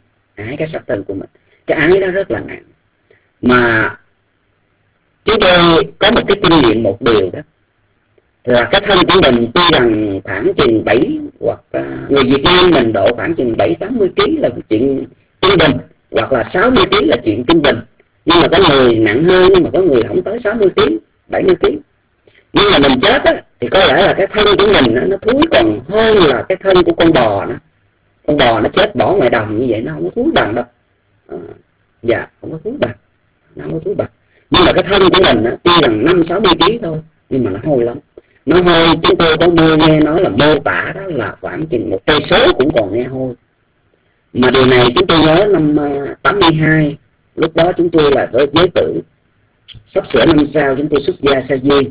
cái ái đó rất là nặng. Mà chúng tôi có một cái kinh nghiệm một điều đó là cái thân của mình tuy rằng khoảng chừng 7 hoặc người Việt Nam mình độ khoảng chừng 70-80 kg là chuyện trung bình, hoặc là 60 kg là chuyện trung bình, nhưng mà có người nặng hơn, nhưng mà có người không tới 60 kg, 70 kg. Nhưng mà mình chết á, thì có lẽ là cái thân của mình nó thúi còn hơn là cái thân của con bò nữa. Con bò nó chết bỏ ngoài đồng như vậy nó không có thúi bằng đâu. Dạ, không có thúi bằng, nó không có thúi bằng. Nhưng mà cái thân của mình á, tuy rằng 50-60 kg thôi, nhưng mà nó hôi lắm. Nó hôi, chúng tôi có nghe nói là mô tả đó là khoảng chừng 1 cây số cũng còn nghe hôi. Mà điều này chúng tôi nhớ năm 82, lúc đó chúng tôi là giới tử, sắp sửa năm sau chúng tôi xuất gia sa di.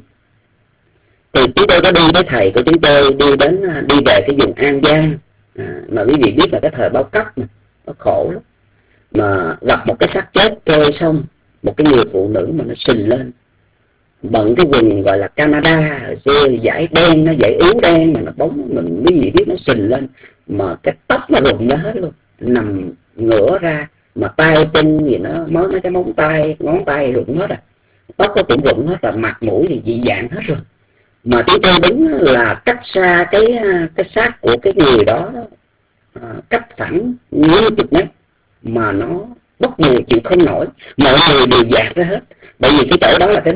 Thì chúng tôi có đi với thầy của chúng tôi đi về cái vùng An Giang, mà quý vị biết là cái thời bao cấp mà nó khổ lắm, mà gặp một cái xác chết trôi xong, một cái người phụ nữ mà nó sình lên, bận cái quần gọi là Canada, dải đen, nó dải ướu đen mà nó bóng, mình quý vị biết nó sình lên, mà cái tóc nó rụng ra hết luôn, nằm ngửa ra, mà tay chân gì nó mấy cái móng tay, ngón tay rụng hết rồi, tóc nó cũng rụng hết rồi, mặt mũi thì dị dạng hết rồi. Mà chúng tôi đứng là cách xa cái xác của cái người đó, cách khoảng 50 mét, mà nó bốc mùi chịu không nổi, mọi người đều dạt ra hết, bởi vì cái chỗ đó là cái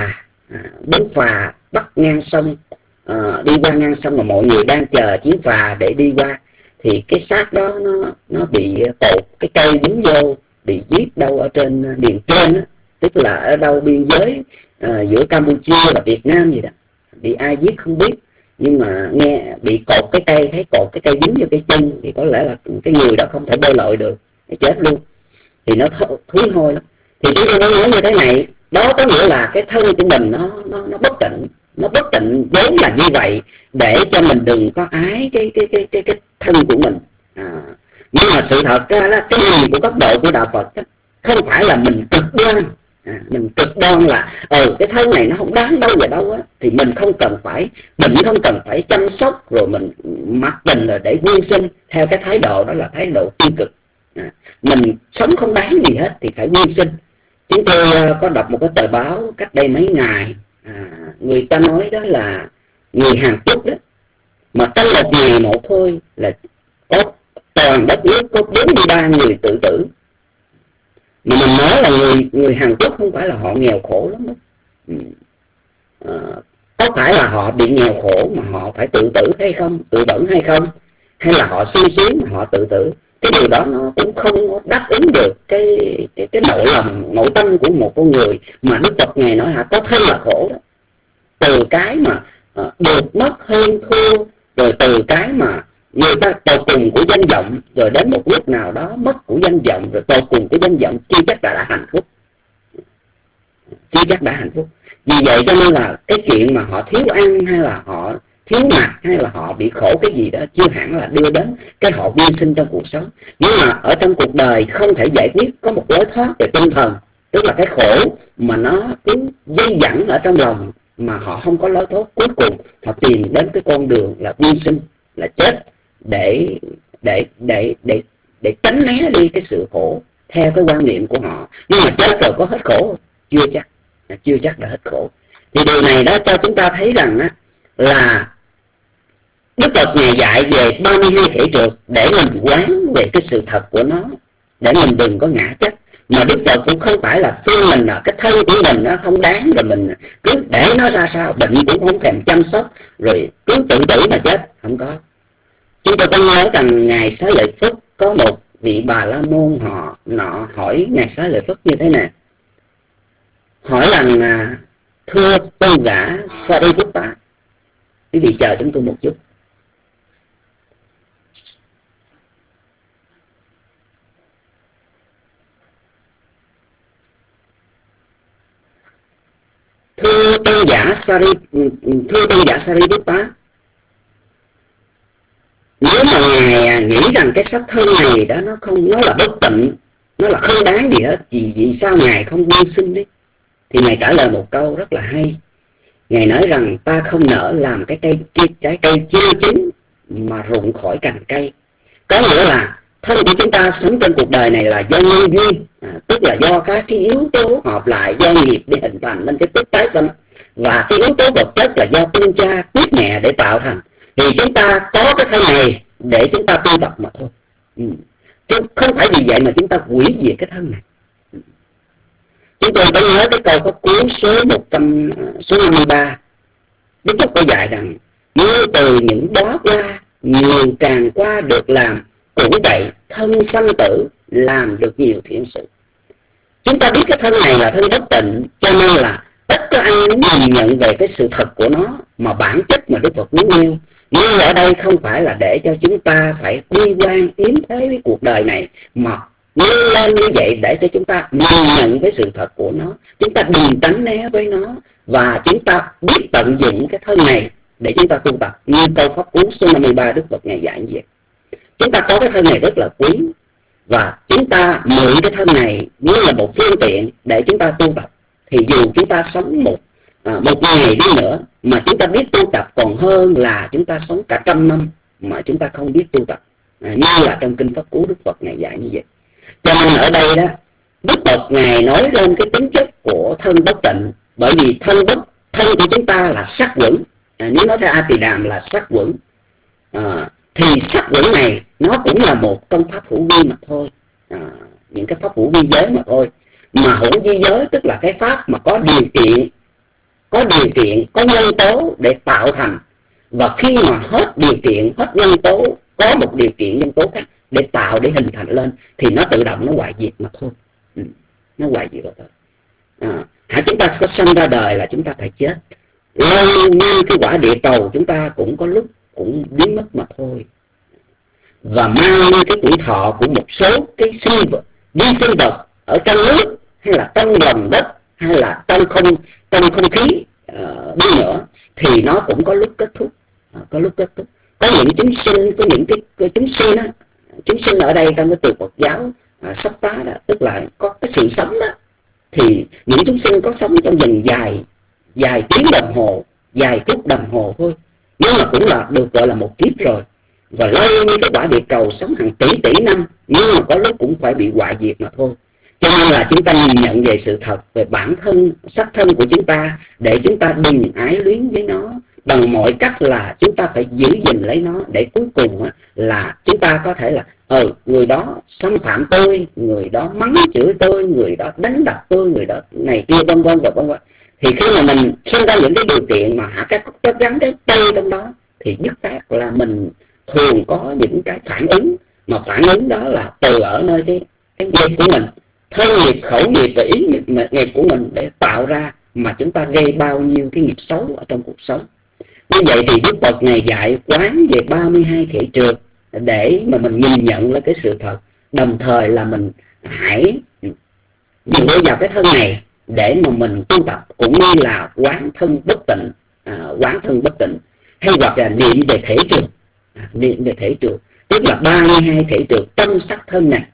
bến phà bắc ngang sông, đi qua ngang sông mà mọi người đang chờ chuyến phà để đi qua. Thì cái xác đó nó bị cột cái cây dính vô, bị giết đâu ở trên miền trên đó, tức là ở đâu biên giới giữa Campuchia và Việt Nam gì đó, bị ai giết không biết, nhưng mà nghe bị cột cái cây, thấy cột cái cây dính vô cái chân thì có lẽ là cái người đó không thể bơi lội được, chết luôn. Thì nó thúi hôi lắm. Thì chúng tôi nói như thế này, đó có nghĩa là cái thân của mình nó bất tịnh, nó bất tịnh vốn là như vậy, để cho mình đừng có ái cái thân của mình. Nhưng mà sự thật ra là cái nhìn của cấp độ của đạo Phật đó, không phải là mình cực đoan, mình cực đoan là cái thân này nó không đáng đâu và đâu á, thì mình không cần phải chăm sóc, rồi mình mặc tình là để quyên sinh theo cái thái độ đó là thái độ tiêu cực. Mình sống không đáng gì hết thì phải quyên sinh. Chúng tôi có đọc một cái tờ báo cách đây mấy ngày, người ta nói đó là người Hàn Quốc đó, mà trong một ngày một thôi là có toàn đất nước có 43 người tự tử. Mà mình nói là người Hàn Quốc không phải là họ nghèo khổ lắm đó. Có phải là họ bị nghèo khổ mà họ phải tự tử hay không, tự vẫn hay không, hay là họ sung sướng mà họ tự tử? Cái điều đó nó cũng không đáp ứng được cái nội lòng, nội tâm của một con người. Mà Đức Phật Ngài nói có thân là khổ đó. Từ cái mà được mất hơn thua, rồi từ cái mà người ta tột cùng của danh vọng, rồi đến một lúc nào đó mất của danh vọng, rồi tột cùng của danh vọng, chưa chắc đã hạnh phúc, chưa chắc đã hạnh phúc. Vì vậy cho nên là cái chuyện mà họ thiếu ăn, hay là họ thiếu mặc, hay là họ bị khổ cái gì đó, chưa hẳn là đưa đến cái họ quyên sinh trong cuộc sống. Nhưng mà ở trong cuộc đời không thể giải quyết có một lối thoát về tinh thần, tức là cái khổ mà nó cứ dây dẳng ở trong lòng, mà họ không có lối thoát. Cuối cùng họ tìm đến cái con đường là quyên sinh, là chết, để tránh né đi cái sự khổ theo cái quan niệm của họ. Nhưng mà chết rồi có hết khổ? Chưa chắc đã hết khổ. Thì điều này đó cho chúng ta thấy rằng á, là Đức Phật Ngài dạy về 32 thể trượt để mình quán về cái sự thật của nó, để mình đừng có ngã chấp. Mà Đức Phật cũng không phải là khuyên mình là cái thân của mình nó không đáng, rồi mình cứ để nó ra sao, bệnh cũng không thèm chăm sóc, rồi cứ tự tử mà chết. Không có. Chúng tôi có nhớ rằng Ngài Xá Lợi Phất có một vị Bà La Môn họ hỏi Ngài Xá Lợi Phất như thế này, hỏi rằng thưa tôn giả Sariputta. Quý vị chờ chúng tôi một chút. Thưa tôn giả Sariputta, nếu mà Ngài nghĩ rằng cái sắc thân này đó nó là bất tịnh, nó là không đáng gì hết, vì sao Ngài không quyên sinh đi? Thì Ngài trả lời một câu rất là hay. Ngài nói rằng ta không nỡ làm trái cây chưa chín mà rụng khỏi cành cây. Có nghĩa là thân của chúng ta sống trên cuộc đời này là do nhân duyên, tức là do các cái yếu tố hợp lại, do nghiệp để hình thành nên cái tích tái sinh. và cái yếu tố vật chất là do tương cha tiếp mẹ để tạo thành. Thì chúng ta có cái thân này để chúng ta tu tập mà thôi. Chứ không phải vì vậy mà chúng ta hủy diệt cái thân này. Chúng tôi có nhớ cái câu pháp cú số 53. Đức Phật có dạy rằng như từ những đóa hoa nhiều tràng qua được làm, cũng vậy thân sanh tử làm được nhiều thiện sự. Chúng ta biết cái thân này là thân bất tịnh, cho nên là tất cả ai muốn nhìn nhận về cái sự thật của nó mà bản chất mà Đức Phật muốn nêu. Nhưng ở đây không phải là để cho chúng ta phải bi quan yếm thế với cuộc đời này, mà nêu lên như vậy để cho chúng ta nhìn nhận với sự thật của nó. Chúng ta đừng tránh né với nó, và chúng ta biết tận dụng cái thân này để chúng ta tu tập. Như câu pháp cú số 53 Đức Phật Ngài dạy như vậy. Chúng ta có cái thân này rất là quý, và chúng ta mượn cái thân này như là một phương tiện để chúng ta tu tập. Thì dù chúng ta sống một ngày đi nữa mà chúng ta biết tu tập, còn hơn là chúng ta sống cả 100 năm mà chúng ta không biết tu tập. Như là trong kinh pháp cú Đức Phật Ngài dạy như vậy. Cho nên ở đây đó, Đức Phật Ngài nói lên cái tính chất của thân bất tịnh, bởi vì thân của chúng ta là sắc quẩn. Nếu nói theo A Tỳ Đàm là sắc quẩn, thì sắc quẩn này nó cũng là một trong pháp hữu vi mà thôi, những cái pháp hữu vi giới mà thôi. Mà hữu vi giới tức là cái pháp mà có điều kiện, có nhân tố để tạo thành. Và khi mà hết điều kiện, hết nhân tố, có một điều kiện nhân tố khác để tạo, để hình thành lên, thì nó tự động nó hoại diệt mà thôi. Nó hoại diệt rồi thôi. Chúng ta có sinh ra đời là chúng ta phải chết. Lâu như cái quả địa cầu chúng ta cũng có lúc cũng biến mất mà thôi. Và mang như cái tuổi thọ của một số cái sinh vật ở trong nước, hay là trong lòng đất, hay là trong không khí đi nữa, thì nó cũng có lúc kết thúc. Có những chúng sinh, có những cái chúng sinh á, chúng sinh ở đây trong cái từ Phật giáo sắp tá đó, tức là có cái sự sống đó, thì những chúng sinh có sống trong vòng vài tiếng đồng hồ, vài phút đồng hồ thôi, nhưng mà cũng là được gọi là một kiếp rồi. Và lâu như cái quả địa cầu sống hàng tỷ năm, nhưng mà có lúc cũng phải bị hoại diệt mà thôi. Cho nên là chúng ta nhìn nhận về sự thật, về bản thân, sắc thân của chúng ta, để chúng ta đừng ái luyến với nó. Bằng mọi cách là chúng ta phải giữ gìn lấy nó, để cuối cùng là chúng ta có thể là người đó xâm phạm tôi, người đó mắng chửi tôi, người đó đánh đập tôi, người đó này kia vân vân. Thì khi mà mình sinh ra những cái điều kiện mà các gắn cái tay trong đó, thì nhất tác là mình thường có những cái phản ứng, mà phản ứng đó là từ ở nơi cái nghiệp của mình, thân nghiệp, khẩu nghiệp và ý nghiệp của mình để tạo ra, mà chúng ta gây bao nhiêu cái nghiệp xấu ở trong cuộc sống. Như vậy thì Đức Phật Ngài dạy quán về 32 thể trượt để mà mình nhìn nhận là cái sự thật. Đồng thời là mình hãy dựa vào cái thân này để mà mình tu tập, cũng như là quán thân bất tịnh, hay hoặc là niệm về thể trượt, tức là 32 thể trượt trong sắc thân này.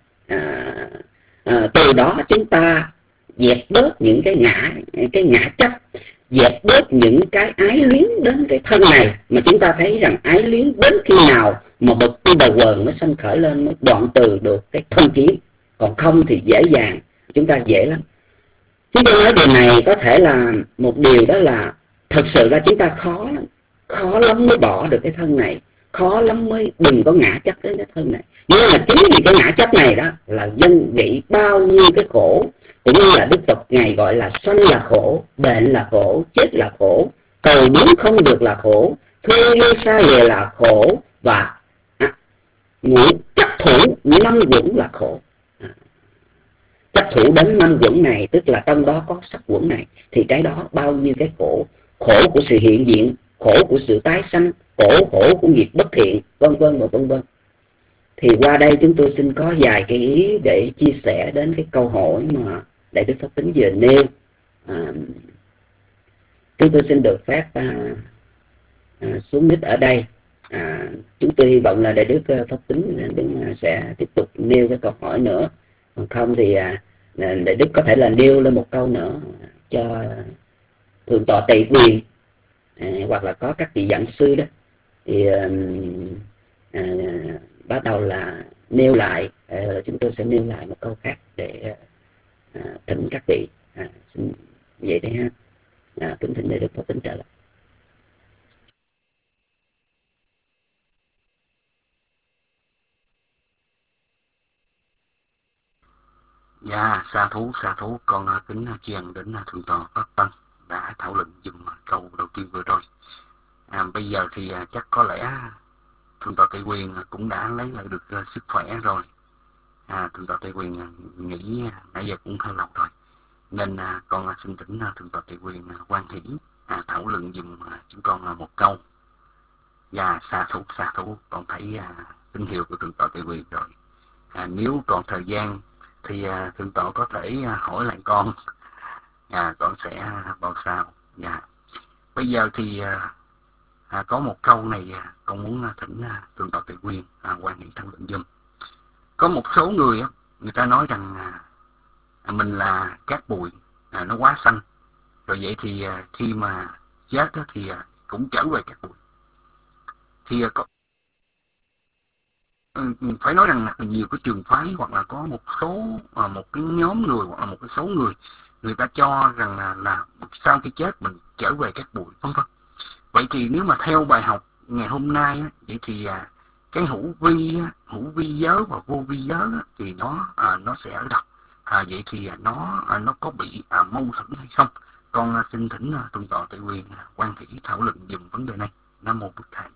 Từ đó chúng ta dẹp bớt những cái ngã chấp, dẹp bớt những cái ái luyến đến cái thân này. Mà chúng ta thấy rằng ái luyến đến khi nào mà bậc tu đầu quần mới sanh khởi lên, mới đoạn từ được cái thân kiến. Còn không thì dễ dàng, chúng ta dễ lắm. Chúng tôi nói điều này có thể là một điều, đó là thật sự là chúng ta khó lắm mới bỏ được cái thân này, khó lắm mới đừng có ngã chấp đến cái thân này. Nhưng mà chính vì cái ngã chấp này đó là dân nghĩ bao nhiêu cái khổ, cũng như là Đức Phật Ngài gọi là sanh là khổ, bệnh là khổ, chết là khổ, cầu muốn không được là khổ, thương yêu xa lìa là khổ, và chấp thủ 5 quẩn là khổ. Chấp thủ đến 5 quẩn này, tức là trong đó có sắc quẩn này, thì cái đó bao nhiêu cái khổ của sự hiện diện, khổ của sự tái sanh, khổ của nghiệp bất thiện, vân vân. Thì qua đây chúng tôi xin có vài cái ý để chia sẻ đến cái câu hỏi mà Đại Đức Pháp Tính vừa nêu. Chúng tôi xin được phép xuống mic ở đây. Chúng tôi hy vọng là Đại Đức Pháp Tính sẽ tiếp tục nêu cái câu hỏi nữa. Còn không thì Đại Đức có thể là nêu lên một câu nữa cho Thượng tọa Tỳ Quyền, hoặc là có các vị giảng sư đó, thì bắt đầu là nêu lại, chúng tôi sẽ nêu lại một câu khác để thỉnh các vị. Xin vậy đấy ha. Kính thỉnh Đại Đức Pháp Tính trở lại. Dạ, sa thú, con kính tri ân đến Thượng tọa Pháp Tân đã thảo luận dùm câu đầu tiên vừa rồi. Bây giờ thì chắc có lẽ Thượng tọa Tây Quyền cũng đã lấy lại được sức khỏe rồi. Thượng tọa Tây Quyền nghĩ nãy giờ cũng hơi lâu rồi, nên con xin thỉnh Thượng tọa Tây Quyền quan hỷ thảo luận dùm chúng con một câu. Và sa thú, con thấy tín hiệu của Thượng tọa Tây Quyền rồi. Nếu còn thời gian thì Thượng tọa có thể hỏi lại con, con sẽ báo sao. Bây giờ thì có một câu này con muốn thỉnh Thượng tọa Tây Quyền quan hệ thảo luận dùm. Có một số người người ta nói rằng mình là cát bụi, nó quá xanh, rồi vậy thì khi mà chết thì cũng trở về cát bụi. Thì phải nói rằng là nhiều cái trường phái hoặc là có một số một cái nhóm người hoặc là một cái số người ta cho rằng là sau khi chết mình trở về cát bụi, vân vân. Vậy thì nếu mà theo bài học ngày hôm nay vậy thì cái hữu vi giới và vô vi giới thì nó sẽ ở đâu? Vậy thì nó có bị mâu thuẫn hay không? Con xin thỉnh Thượng tọa Tây Quyền quan hỷ thảo luận dùm vấn đề này. Nam mô Bụt Thầy.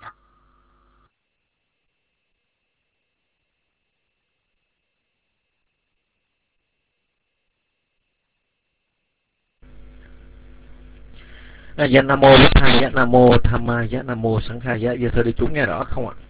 Dạ Nam mô Bụt Thầy, dạ Nam mô Tham Ma, dạ Nam mô Sẵn Khai. Dạ thưa đi chúng nghe rõ không ạ?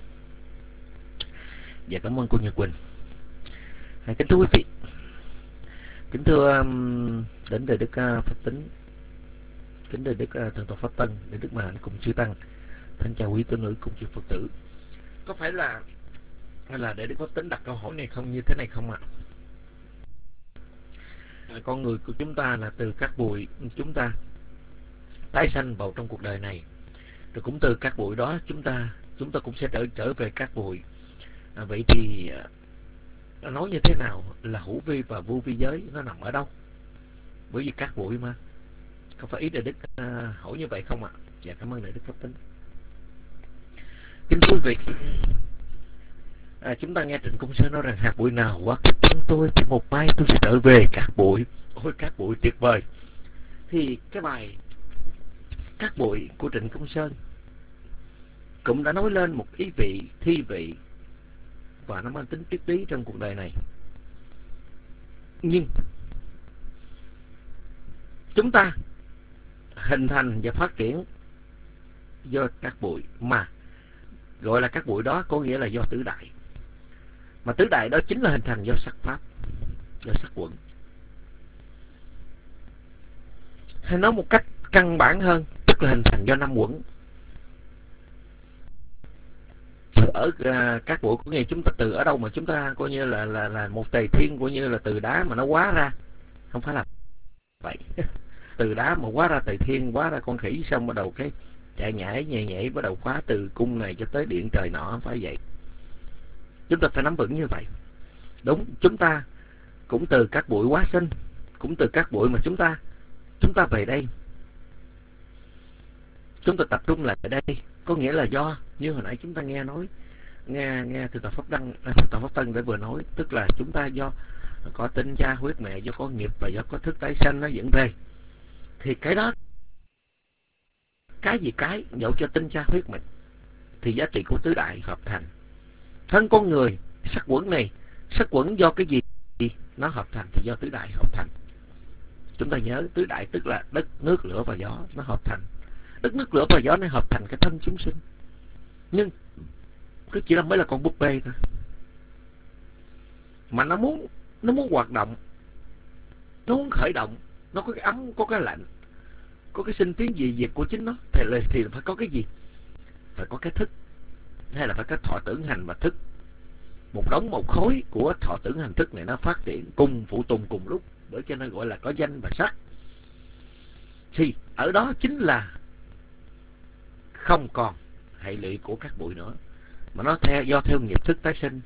Dạ cảm ơn cô Nhật Quỳnh. Kính thưa quý vị, kính thưa đến Đại Đức Pháp Tính, kính Đại Đức Thượng tọa Pháp Tân, Đại Đức Ma Hạnh cùng chư tăng, thân chào quý tín nữ cùng chư Phật tử. Có phải là Đại Đức Pháp Tính đặt câu hỏi này không, như thế này không ạ? Con người của chúng ta là từ cát bụi, chúng ta tái sanh vào trong cuộc đời này, rồi cũng từ cát bụi đó chúng ta cũng sẽ trở về cát bụi. Vậy thì nói như thế nào là hữu vi và vô vi giới, nó nằm ở đâu? Bởi vì cát bụi mà. Có phải ý Đại Đức hỏi như vậy không ạ? Dạ cảm ơn Đại Đức Pháp Tính. Kính thưa quý vị, chúng ta nghe Trịnh Công Sơn nói rằng hạt bụi nào quá kích thân tôi thì một mai tôi sẽ trở về cát bụi. Ôi cát bụi tuyệt vời. Thì cái bài Cát bụi của Trịnh Công Sơn cũng đã nói lên một ý vị, thi vị, và nó mang tính triết lý trong cuộc đời này. Nhưng chúng ta hình thành và phát triển do cát bụi, mà gọi là cát bụi đó có nghĩa là do tứ đại. Mà tứ đại đó chính là hình thành do sắc pháp, do sắc quẩn. Hay nói một cách căn bản hơn, tức là hình thành do năm quẩn. Ở cát bụi có nghĩa chúng ta từ ở đâu mà chúng ta coi như là một tề thiên, coi như là từ đá mà nó hóa ra, không phải là vậy. Từ đá mà hóa ra tề thiên, hóa ra con khỉ, xong bắt đầu cái chạy nhảy bắt đầu khóa từ cung này cho tới điện trời nọ, không phải vậy. Chúng ta phải nắm vững như vậy. Đúng, chúng ta cũng từ cát bụi hóa sinh, cũng từ cát bụi mà chúng ta về đây, chúng ta tập trung lại ở đây, có nghĩa là do như hồi nãy chúng ta nghe Thượng tọa Pháp Tân đã vừa nói, tức là chúng ta do có tinh cha huyết mẹ, do có nghiệp và do có thức tái sanh nó dẫn về. Thì cái đó, cái gì cái dẫu cho tinh cha huyết mẹ thì giá trị của tứ đại hợp thành. Thân con người sắc quẩn này, sắc quẩn do cái gì nó hợp thành thì do tứ đại hợp thành. Chúng ta nhớ tứ đại tức là đất, nước, lửa và gió, nó hợp thành. Đất, nước, lửa và gió nó hợp thành cái thân chúng sinh. Nhưng nó chỉ mới là con búp bê thôi. Mà nó muốn hoạt động, nó muốn khởi động, nó có cái ấm, có cái lạnh, có cái sinh tiến dị diệt của chính nó, thì phải có cái gì? Phải có cái thức, hay là phải có thọ tưởng hành và thức. Một khối của thọ tưởng hành thức này nó phát triển cùng phụ tùng cùng lúc, bởi cho nên gọi là có danh và sắc. Thì ở đó chính là không còn hệ lụy của các bụi nữa, mà nó do theo nghiệp thức tái sinh.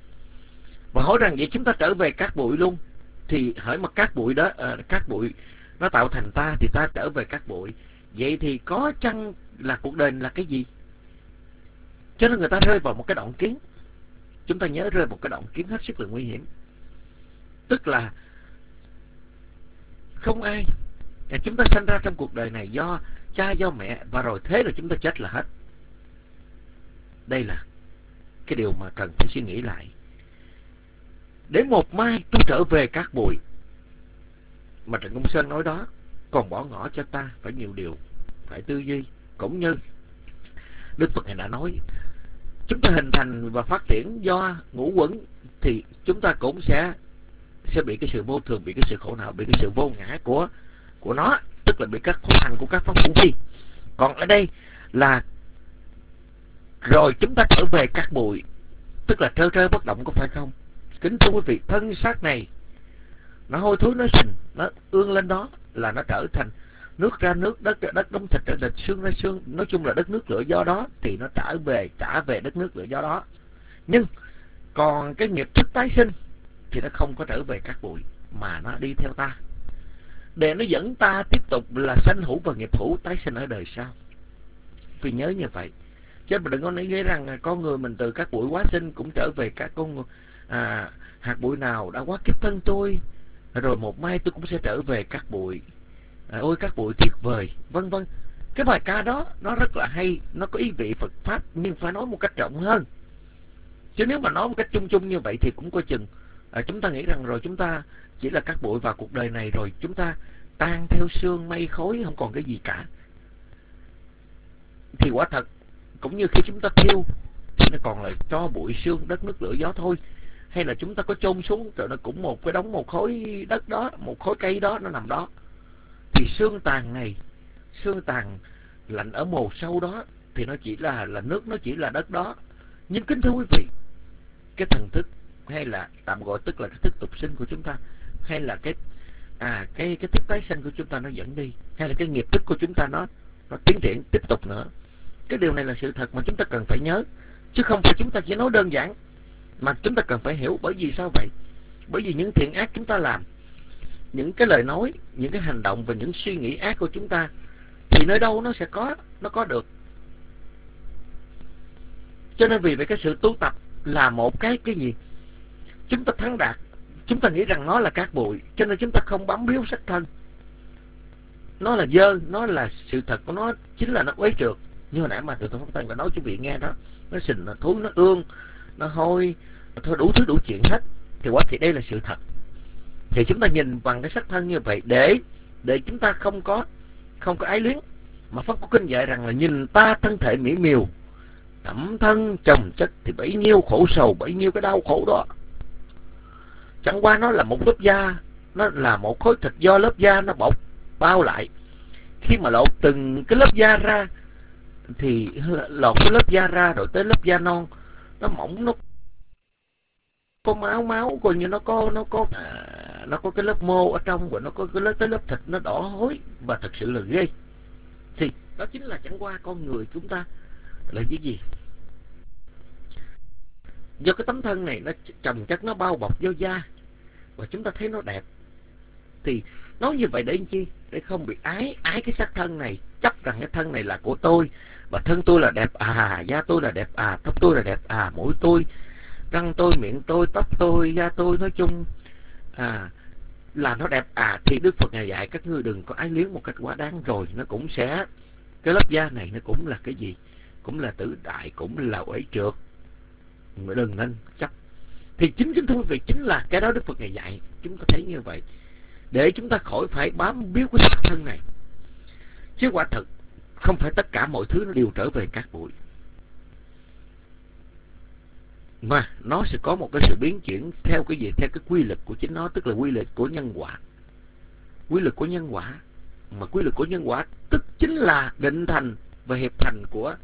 Và hỏi rằng vậy chúng ta trở về các bụi luôn, thì hỏi mà các bụi đó, các bụi nó tạo thành ta thì ta trở về cát bụi. Vậy thì có chăng là cuộc đời là cái gì? Cho nên người ta rơi vào một cái đoạn kiến. Chúng ta nhớ rơi một cái đoạn kiến hết sức là nguy hiểm. Tức là không ai, chúng ta sinh ra trong cuộc đời này do cha do mẹ, và rồi thế là chúng ta chết là hết. Đây là cái điều mà cần phải suy nghĩ lại. Để một mai tôi trở về cát bụi, mà Trần Công Sơn nói đó, còn bỏ ngỏ cho ta phải nhiều điều phải tư duy. Cũng như Đức Phật Ngài đã nói, chúng ta hình thành và phát triển do ngũ quẩn, thì chúng ta cũng sẽ bị cái sự vô thường, bị cái sự khổ não, bị cái sự vô ngã của nó, tức là bị các khổ hành của các pháp hữu vi. Còn ở đây là rồi chúng ta trở về cát bụi, tức là trơ trơ bất động, có phải không? Kính thưa quý vị, thân xác này nó hôi thối, nó sình, nó ương lên đó là nó trở thành nước ra nước, đất ra đất, đóng thịt ra thịt, xương ra xương, nói chung là đất nước lửa gió đó, thì nó trả về đất nước lửa gió đó. Nhưng còn cái nghiệp thức tái sinh thì nó không có trở về cát bụi, mà nó đi theo ta, để nó dẫn ta tiếp tục là sanh hữu và nghiệp hữu tái sinh ở đời sau. Vì nhớ như vậy, chứ mà đừng có nghĩ rằng con người mình từ cát bụi hóa sinh cũng trở về các con hạt bụi nào đã quá kiếp thân tôi, rồi một mai tôi cũng sẽ trở về cát bụi. Ôi cát bụi tuyệt vời, vân vân. Cái bài ca đó nó rất là hay, nó có ý vị Phật pháp, nhưng phải nói một cách rộng hơn. Chứ nếu mà nói một cách chung chung như vậy thì cũng coi chừng chúng ta nghĩ rằng rồi chúng ta chỉ là cát bụi vào cuộc đời này, rồi chúng ta tan theo sương mây khói, không còn cái gì cả. Thì quả thật cũng như khi chúng ta thiêu thì nó còn là tro bụi sương đất nước lửa gió thôi. Hay là chúng ta có chôn xuống rồi nó cũng một cái đống, một khối đất đó, một khối cây đó, nó nằm đó. Thì xương tàn này, xương tàn lạnh ở mồ sâu đó, thì nó chỉ là nước, nó chỉ là đất đó. Nhưng kính thưa quý vị, cái thần thức, hay là tạm gọi tức là cái thức tục sinh của chúng ta, hay là cái thức tái sinh của chúng ta nó dẫn đi, hay là cái nghiệp thức của chúng ta nó tiến triển tiếp tục nữa. Cái điều này là sự thật mà chúng ta cần phải nhớ, chứ không phải chúng ta chỉ nói đơn giản, mà chúng ta cần phải hiểu. Bởi vì sao vậy? Bởi vì những thiện ác chúng ta làm, những cái lời nói, những cái hành động và những suy nghĩ ác của chúng ta, thì nơi đâu nó có được. Cho nên vì vậy cái sự tu tập là một cái gì chúng ta thắng đạt. Chúng ta nghĩ rằng nó là cát bụi, cho nên chúng ta không bám víu sắc thân. Nó là dơ, nó là sự thật của nó, chính là nó uế trượt. Như hồi nãy mà Thượng Tọa Pháp Tạng đã nói cho quý vị nghe đó, nó sình, nó thối, nó ương, nó hôi, thôi đủ thứ đủ chuyện hết. Thì quả thì đây là sự thật. Thì chúng ta nhìn bằng cái sắc thân như vậy để chúng ta không có ái luyến. Mà Pháp Cú Kinh dạy rằng là nhìn ta thân thể mỹ miều, tẩm thân chồng chất, thì bấy nhiêu khổ sầu, bấy nhiêu cái đau khổ đó. Chẳng qua nó là một lớp da, nó là một khối thịt do lớp da nó bọc bao lại. Khi mà lột từng cái lớp da ra, thì lột cái lớp da ra rồi tới lớp da non, nó mỏng, nó có máu, coi như nó có cái lớp mô ở trong, và nó có cái tới lớp thịt nó đỏ hối, và thật sự là ghê. Thì đó chính là chẳng qua con người chúng ta là cái gì? Do cái tấm thân này nó chồng chất, nó bao bọc vô da, và chúng ta thấy nó đẹp. Thì nói như vậy để làm chi? Để không bị ái cái xác thân này, chấp rằng cái thân này là của tôi, và thân tôi là đẹp, da tôi là đẹp, tóc tôi là đẹp, mũi tôi, răng tôi, miệng tôi, tóc tôi, da tôi, nói chung là nó đẹp. Thì Đức Phật Ngài dạy các ngươi đừng có ái luyến một cách quá đáng, rồi nó cũng sẽ, cái lớp da này nó cũng là cái gì? Cũng là tử đại, cũng là uế trượt. Đừng nên chấp. Thì chính thưa quý vị, chính là cái đó Đức Phật Ngài dạy chúng ta thấy như vậy, để chúng ta khỏi phải bám víu cái xác thân này. Chứ quả thật không phải tất cả mọi thứ nó đều trở về cát bụi, mà nó sẽ có một cái sự biến chuyển theo cái gì? Theo cái quy luật của chính nó, tức là quy luật của nhân quả. Quy luật của nhân quả, mà quy luật của nhân quả tức chính là định thành và hiệp thành của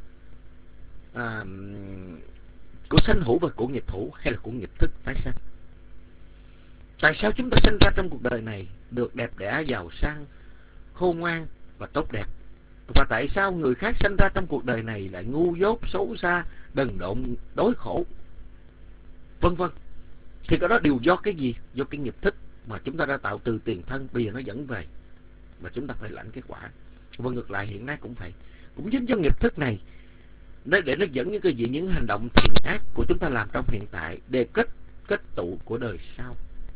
sanh hữu và của nghiệp hữu, hay là của nghiệp thức tái sanh. Tại sao chúng ta sinh ra trong cuộc đời này được đẹp đẽ, giàu sang, khôn ngoan và tốt đẹp? Và tại sao người khác sinh ra trong cuộc đời này lại ngu dốt, xấu xa, đần độn, đói khổ, vân vân? Thì cái đó đều do cái gì? Do cái nghiệp thức mà chúng ta đã tạo từ tiền thân, bây giờ nó dẫn về. và chúng ta phải lãnh cái quả. Và ngược lại hiện nay cũng vậy, cũng chính cho nghiệp thức này để nó dẫn những cái gì, những hành động thiện ác của chúng ta làm trong hiện tại để kết tụ của đời sau.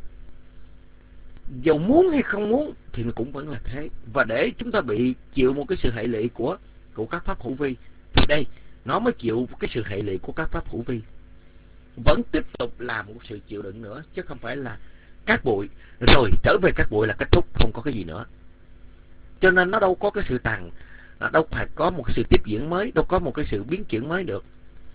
Dầu muốn hay không muốn thì nó cũng vẫn là thế. Và để chúng ta bị chịu một cái sự hệ lụy của các pháp hữu vi, thì đây nó mới chịu cái sự hệ lụy của các pháp hữu vi, vẫn tiếp tục là một sự chịu đựng nữa, chứ không phải là cát bụi rồi trở về cát bụi là kết thúc, không có cái gì nữa. Cho nên nó đâu có cái sự đâu phải có một sự tiếp diễn mới, đâu có một cái sự biến chuyển mới được.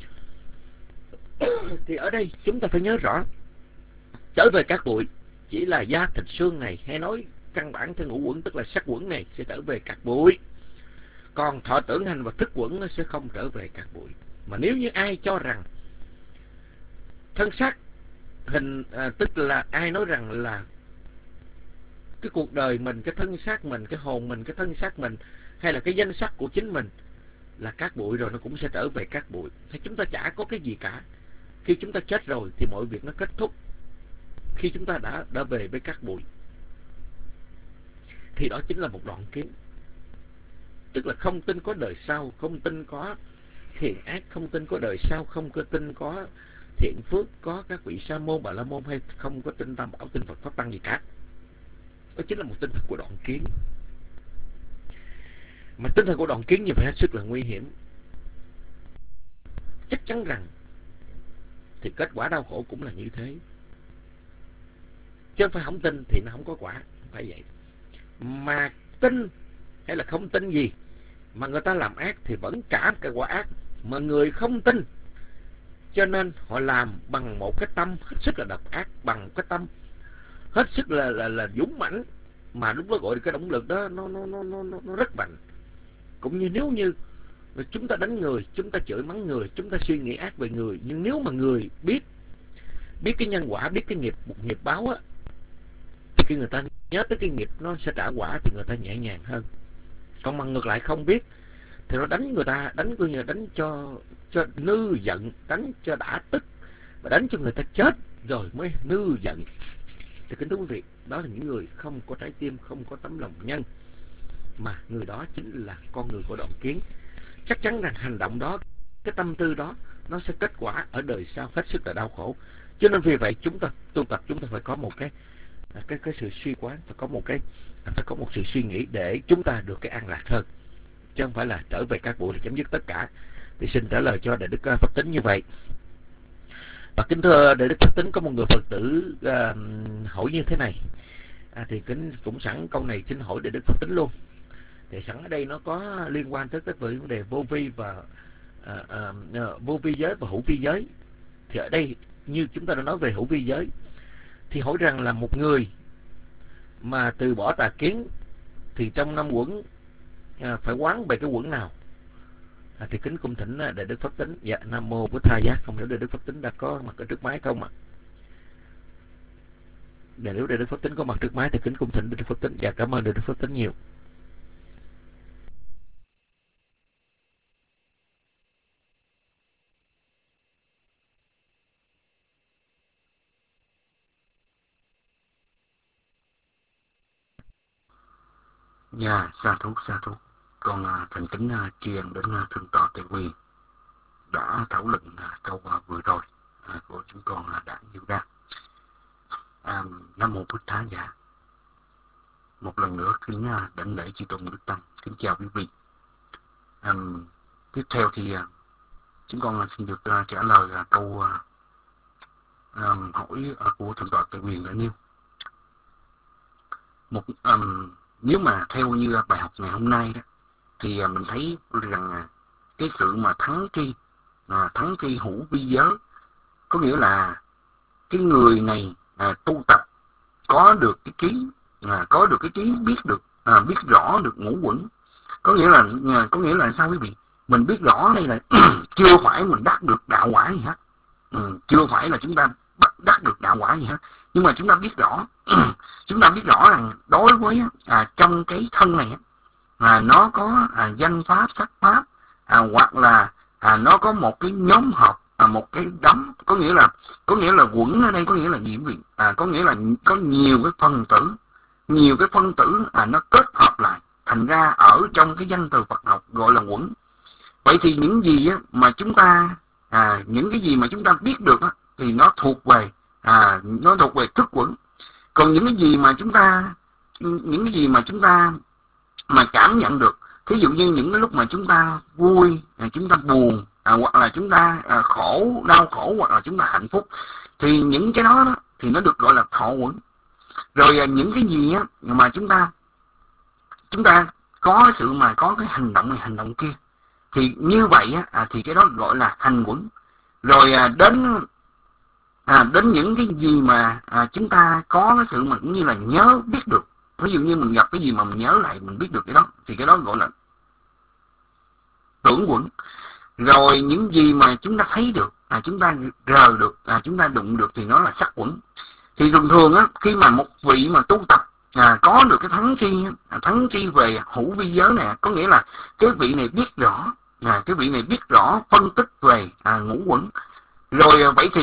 Thì ở đây chúng ta phải nhớ rõ, trở về cát bụi chỉ là da thịt xương này, hay nói căn bản theo ngũ quẩn tức là sắc quẩn này sẽ trở về cát bụi, còn thọ tưởng hành và thức quẩn nó sẽ không trở về cát bụi. Mà nếu như ai cho rằng thân xác hình tức là ai nói rằng là cái cuộc đời mình, cái thân xác mình, cái hồn mình, cái thân xác mình, hay là cái danh sắc của chính mình là cát bụi rồi nó cũng sẽ trở về cát bụi, thì chúng ta chả có cái gì cả. Khi chúng ta chết rồi thì mọi việc nó kết thúc, khi chúng ta đã về với cát bụi. Thì đó chính là một đoạn kiến, tức là không tin có đời sau, không tin có thiện ác, không tin có đời sau, không có tin có thiện phước, có các vị sa môn, bà la môn, hay không có tin tam bảo, tin Phật pháp tăng gì cả. Đó chính là một tinh thần của đoạn kiến. Mà tinh thần của đoạn kiến như vậy hết sức là nguy hiểm. Chắc chắn rằng thì kết quả đau khổ cũng là như thế. Chứ không phải không tin thì nó không có quả, không phải vậy. Mà tin hay là không tin gì mà người ta làm ác thì vẫn trả cái quả ác. Mà người không tin cho nên họ làm bằng một cái tâm hết sức là độc ác, bằng cái tâm hết sức là dũng mãnh, mà lúc đó gọi cái động lực đó nó rất mạnh. Cũng như nếu như chúng ta đánh người, chúng ta chửi mắng người, chúng ta suy nghĩ ác về người, nhưng nếu mà người biết cái nhân quả, biết cái nghiệp báo á, thì khi người ta nhớ tới cái nghiệp nó sẽ trả quả thì người ta nhẹ nhàng hơn. Còn mà ngược lại không biết thì nó đánh người ta, đánh cho nư giận, đánh cho đã tức, và đánh cho người ta chết rồi mới nư giận. Thì kính thưa quý vị, đó là những người không có trái tim, không có tấm lòng nhân, mà người đó chính là con người của đoạn kiến. Chắc chắn rằng hành động đó, cái tâm tư đó, nó sẽ kết quả ở đời sau hết sức là đau khổ. Cho nên vì vậy chúng ta tu tập, chúng ta phải có một cái sự suy quán, phải có một sự suy nghĩ để chúng ta được cái an lạc hơn, chứ không phải là trở về các bụi để chấm dứt tất cả. Thì xin trả lời cho Đại Đức Pháp Tính như vậy. Và kính thưa Đại Đức Pháp Tính, có một người Phật tử hỏi như thế này, thì cũng sẵn câu này xin hỏi Đại Đức Pháp Tính luôn. Thì sẵn ở đây nó có liên quan tới vấn đề vô vi và vô vi giới và hữu vi giới. Thì ở đây như chúng ta đã nói về hữu vi giới, thì hỏi rằng là một người mà từ bỏ tà kiến thì trong 5 quẩn phải quán về cái quẩn nào? Thì kính cung thỉnh Đại Đức Pháp Tính. Dạ, Nam Mô Bổn Thầy Giác. Không hiểu Đại Đức Pháp Tính đã có mặt ở trước máy không ạ? Nếu Đại Đức Pháp Tính có mặt trước máy thì kính cung thỉnh Đại Đức Pháp Tính. Dạ, cảm ơn Đại Đức Pháp Tính nhiều. Dạ, sa thú. Con thành kính tri ân đến Thượng tọa Tề Quyền đã thảo luận câu vừa rồi của chúng con đã nêu ra. Nam Mô Bổn Thầy Giác. Một lần nữa kính đảnh lễ chư tôn đức tăng, kính chào quý vị. Tiếp theo thì chúng con xin được trả lời câu hỏi của Thượng tọa Tề Quyền đã nêu. Nếu mà theo như bài học ngày hôm nay đó, thì mình thấy rằng cái sự mà thắng tri hữu vi giới, có nghĩa là cái người này tu tập có được cái trí biết rõ được ngũ quẩn. Có nghĩa là sao quý vị? Mình biết rõ đây là chưa phải mình đắc được đạo quả gì hết, chưa phải là chúng ta đắc được đạo quả gì hết, nhưng mà chúng ta biết rõ rằng đối với trong cái thân này nó có danh pháp, sắc pháp, hoặc là nó có một cái nhóm hợp, một cái đấm, có nghĩa là quẩn ở đây có nghĩa là gì quý vị? Có nghĩa là có nhiều cái phần tử, nhiều cái phân tử nó kết hợp lại, thành ra ở trong cái danh từ Phật học gọi là quẩn. Vậy thì những gì mà chúng ta những cái gì mà chúng ta biết được thì nó thuộc về thức quẩn. Còn những cái gì mà chúng ta mà cảm nhận được, thí dụ như những cái lúc mà chúng ta vui, chúng ta buồn, hoặc là chúng ta đau khổ, hoặc là chúng ta hạnh phúc, thì những cái đó thì nó được gọi là thọ quẩn. Rồi những cái gì mà chúng ta có sự mà có cái hành động này hành động kia, thì như vậy thì cái đó gọi là hành quẩn. Rồi đến những cái gì mà chúng ta có cái sự mà cũng như là nhớ biết được, ví dụ như mình gặp cái gì mà mình nhớ lại, mình biết được cái đó, thì cái đó gọi là tưởng quẩn. Rồi những gì mà chúng ta thấy được, chúng ta rờ được, chúng ta đụng được, thì nó là sắc quẩn. Thì thường thường khi mà một vị mà tu tập có được cái thắng tri về hữu vi giới này, có nghĩa là cái vị này biết rõ phân tích về ngũ quẩn. Rồi vậy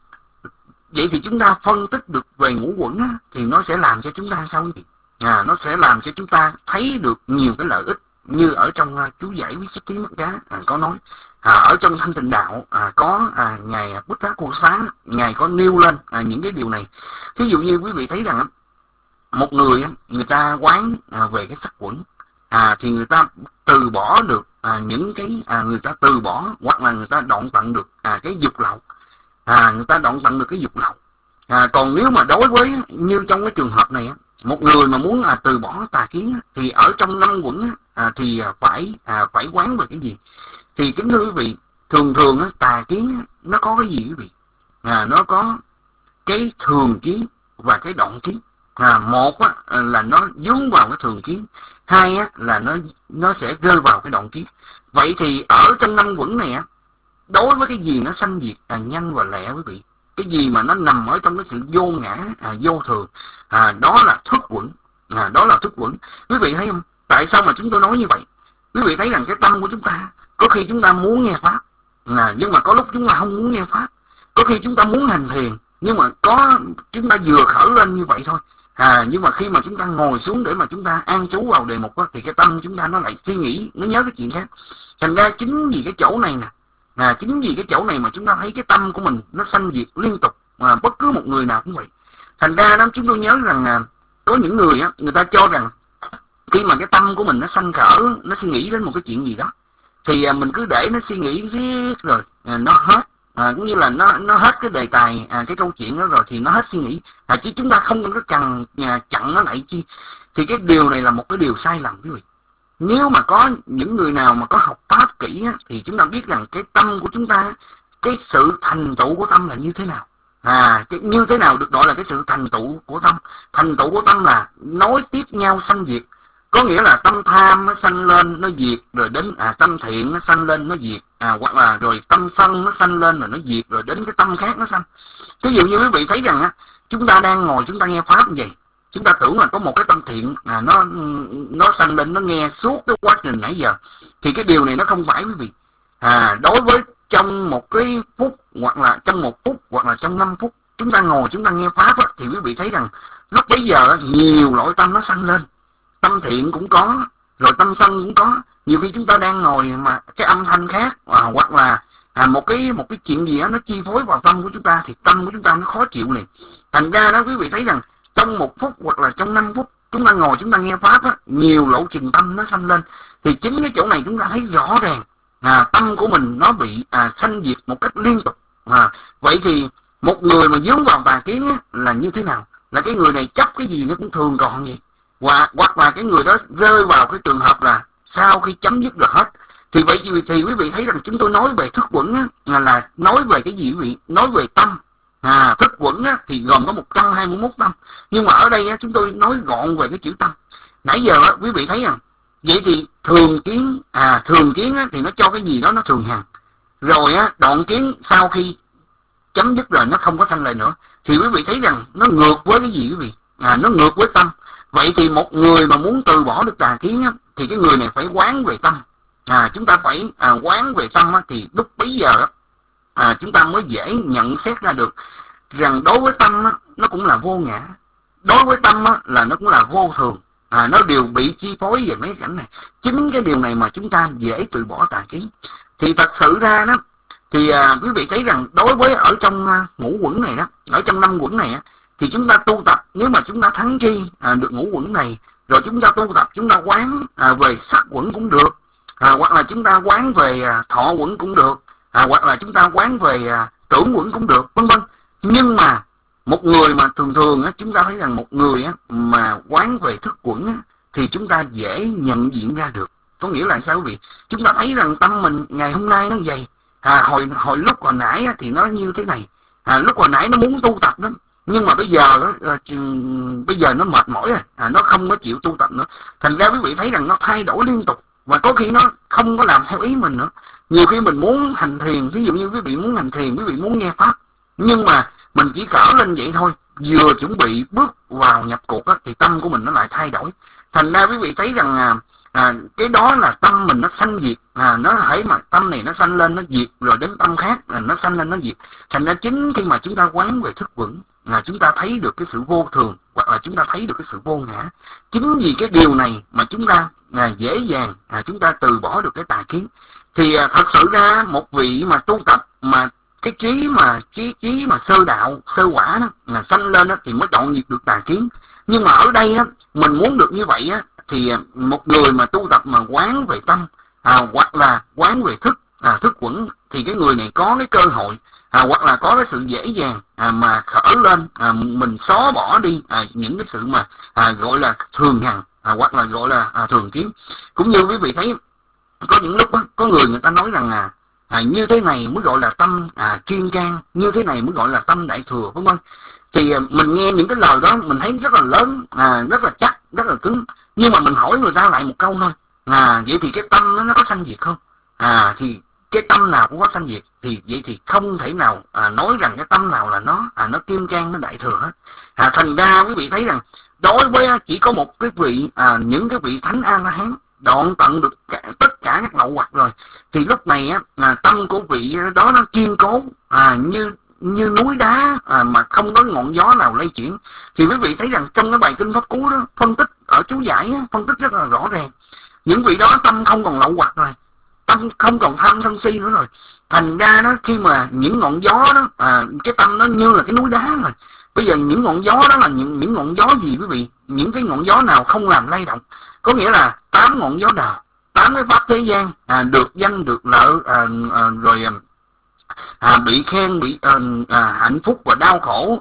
thì chúng ta phân tích được về ngũ quẩn thì nó sẽ làm cho chúng ta sao quý vị? Nó sẽ làm cho chúng ta thấy được nhiều cái lợi ích, như ở trong chú giải Viết Sách Ký Mắt Cá có nói. Ở trong Thanh Tịnh Đạo có ngài Bút Đá Cô Xá, ngài có nêu lên những cái điều này. Thí dụ như quý vị thấy rằng một người ta quán về cái sắc quẩn, thì người ta từ bỏ được những cái người ta từ bỏ, hoặc là người ta đoạn tận được cái dục lậu, người ta đoạn tận được cái dục lậu. Còn nếu mà đối với như trong cái trường hợp này, một người mà muốn từ bỏ tà kiến, thì ở trong 5 quẩn thì phải quán về cái gì? Thì kính thưa quý vị, thường tà kiến nó có cái gì quý vị? Nó có cái thường kiến và cái đoạn kiến. Một là nó dướng vào cái thường kiến, hai là nó sẽ rơi vào cái đoạn kiến. Vậy thì ở trong 5 quẩn này đối với cái gì nó sanh diệt nhanh và lẹ quý vị, cái gì mà nó nằm ở trong cái sự vô ngã, vô thường, đó là thức quẩn. Đó là thức quẩn. Quý vị thấy không? Tại sao mà chúng tôi nói như vậy? Quý vị thấy rằng cái tâm của chúng ta, có khi chúng ta muốn nghe pháp, nhưng mà có lúc chúng ta không muốn nghe pháp. Có khi chúng ta muốn hành thiền, nhưng mà chúng ta vừa khởi lên như vậy thôi. Nhưng mà khi mà chúng ta ngồi xuống để mà chúng ta an trú vào đề mục thì cái tâm chúng ta nó lại suy nghĩ, nó nhớ cái chuyện khác. Thành ra chính vì cái chỗ này chính vì cái chỗ này mà chúng ta thấy cái tâm của mình nó sanh diệt liên tục, bất cứ một người nào cũng vậy. Thành ra đó chúng tôi nhớ rằng có những người người ta cho rằng khi mà cái tâm của mình nó sanh khởi, nó suy nghĩ đến một cái chuyện gì đó, thì mình cứ để nó suy nghĩ riết rồi nó hết, cũng như là nó hết cái đề tài, cái câu chuyện đó rồi thì nó hết suy nghĩ, chứ chúng ta không có cần chặn nó lại chi. Thì cái điều này là một cái điều sai lầm quý vị. Nếu mà có những người nào mà có học pháp kỹ thì chúng ta biết rằng cái tâm của chúng ta, cái sự thành tựu của tâm là như thế nào. Như thế nào được gọi là cái sự thành tựu của tâm? Thành tựu của tâm là nối tiếp nhau sanh diệt. Có nghĩa là tâm tham nó sanh lên nó diệt, rồi đến tâm thiện nó sanh lên nó diệt, hoặc là rồi tâm sân nó sanh lên rồi nó diệt, rồi đến cái tâm khác nó sanh. Ví dụ như quý vị thấy rằng chúng ta đang ngồi chúng ta nghe pháp như vậy, chúng ta tưởng là có một cái tâm thiện nó sanh lên, nó nghe suốt cái quá trình nãy giờ, thì cái điều này nó không phải quý vị. Đối với trong một cái phút, hoặc là trong 1 phút, hoặc là trong 5 phút chúng ta ngồi chúng ta nghe pháp thì quý vị thấy rằng lúc bấy giờ nhiều loại tâm nó sanh lên. Tâm thiện cũng có, rồi tâm sân cũng có. Nhiều khi chúng ta đang ngồi mà cái âm thanh khác, hoặc là một cái chuyện gì đó nó chi phối vào tâm của chúng ta, thì tâm của chúng ta nó khó chịu liền. Thành ra đó quý vị thấy rằng trong 1 phút hoặc là trong 5 phút chúng ta ngồi chúng ta nghe pháp nhiều lộ trình tâm nó sanh lên. Thì chính cái chỗ này chúng ta thấy rõ ràng tâm của mình nó bị sanh diệt một cách liên tục. Vậy thì một người mà dướng vào tà kiến là như thế nào? Là cái người này chấp cái gì nó cũng thường còn vậy. Hoặc là cái người đó rơi vào cái trường hợp là sau khi chấm dứt được hết. Thì vậy thì quý vị thấy rằng chúng tôi nói về thức quẩn là nói về cái gì quý vị? Nói về tâm. Thức quẩn thì gồm có 121 tâm. Nhưng mà ở đây chúng tôi nói gọn về cái chữ tâm. Nãy giờ quý vị thấy rằng vậy thì thường kiến thì nó cho cái gì đó nó thường hằng. Rồi đoạn kiến sau khi chấm dứt rồi nó không có sanh lại nữa. Thì quý vị thấy rằng nó ngược với cái gì quý vị? Nó ngược với tâm. Vậy thì một người mà muốn từ bỏ được tà kiến thì cái người này phải quán về tâm. Chúng ta phải quán về tâm thì lúc bấy giờ chúng ta mới dễ nhận xét ra được rằng đối với tâm nó cũng là vô ngã. đối với tâm á, là nó cũng là vô thường, nó đều bị chi phối về mấy cảnh này. Chính cái điều này mà chúng ta dễ từ bỏ tà kiến. Thì thật sự ra đó, thì quý vị thấy rằng đối với ở trong ngũ quẩn này đó, ở trong 5 quẩn này á, thì chúng ta tu tập, nếu mà chúng ta thắng chi được ngũ quẩn này, rồi chúng ta tu tập, chúng ta quán về sắc quẩn cũng được, hoặc là chúng ta quán về thọ quẩn cũng được, hoặc là chúng ta quán về tưởng quẩn cũng được, vân vân. Nhưng mà một người mà thường thường á, chúng ta thấy rằng một người á, mà quán về thức quẩn á, thì chúng ta dễ nhận diện ra được. Có nghĩa là sao quý vị? Chúng ta thấy rằng tâm mình ngày hôm nay nó vậy. Hồi lúc còn nãy á, thì nó như thế này. Lúc còn nãy nó muốn tu tập lắm, nhưng mà bây giờ nó mệt mỏi rồi, nó không có chịu tu tập nữa. Thành ra quý vị thấy rằng nó thay đổi liên tục, và có khi nó không có làm theo ý mình nữa. Nhiều khi mình muốn hành thiền, ví dụ như quý vị muốn hành thiền, quý vị muốn nghe pháp, nhưng mà mình chỉ cỡ lên vậy thôi, vừa chuẩn bị bước vào nhập cuộc á, thì tâm của mình nó lại thay đổi. Thành ra quý vị thấy rằng cái đó là tâm mình nó sanh diệt, nó hãy mà tâm này nó sanh lên nó diệt, rồi đến tâm khác nó sanh lên nó diệt. Thành ra chính khi mà chúng ta quán về thức vững, chúng ta thấy được cái sự vô thường, hoặc là chúng ta thấy được cái sự vô ngã. Chính vì cái điều này mà chúng ta dễ dàng chúng ta từ bỏ được cái tà kiến. Thì thật sự ra một vị mà tu tập mà cái trí mà sơ đạo, sơ quả đó là sanh lên đó, thì mới đoạn diệt được tà kiến. Nhưng mà ở đây á, mình muốn được như vậy á, thì một người mà tu tập mà quán về tâm, hoặc là quán về thức quẩn, thì cái người này có cái cơ hội, hoặc là có cái sự dễ dàng mà khởi lên, mình xóa bỏ đi những cái sự mà gọi là thường hằng, hoặc là gọi là thường kiến. Cũng như quý vị thấy có những lúc đó, có người ta nói rằng như thế này mới gọi là tâm kiên can, như thế này mới gọi là tâm đại thừa, vân vân. Thì mình nghe những cái lời đó mình thấy rất là lớn, rất là chắc, rất là cứng. Nhưng mà mình hỏi người ta lại một câu thôi, vậy thì cái tâm nó có sanh diệt không? Thì cái tâm nào cũng có sanh diệt, thì vậy thì không thể nào nói rằng cái tâm nào là nó kiên can, nó đại thừa hết. Thành ra quý vị thấy rằng đối với chỉ có một cái vị, những cái vị thánh A-la-hán đoạn tận được tất cả các lậu hoặc rồi, thì lúc này tâm của vị đó nó kiên cố, như núi đá mà không có ngọn gió nào lay chuyển. Thì quý vị thấy rằng trong cái bài kinh pháp cú đó phân tích ở chú giải phân tích rất là rõ ràng, những vị đó tâm không còn lậu hoặc rồi, tâm không còn tham sân si nữa rồi. Thành ra đó, khi mà những ngọn gió đó cái tâm nó như là cái núi đá rồi. Bây giờ những ngọn gió đó là những ngọn gió gì quý vị? Những cái ngọn gió nào không làm lay động? Có nghĩa là 8 ngọn gió đời, 8 cái pháp thế gian, được danh được lợi, rồi bị khen, bị hạnh phúc và đau khổ,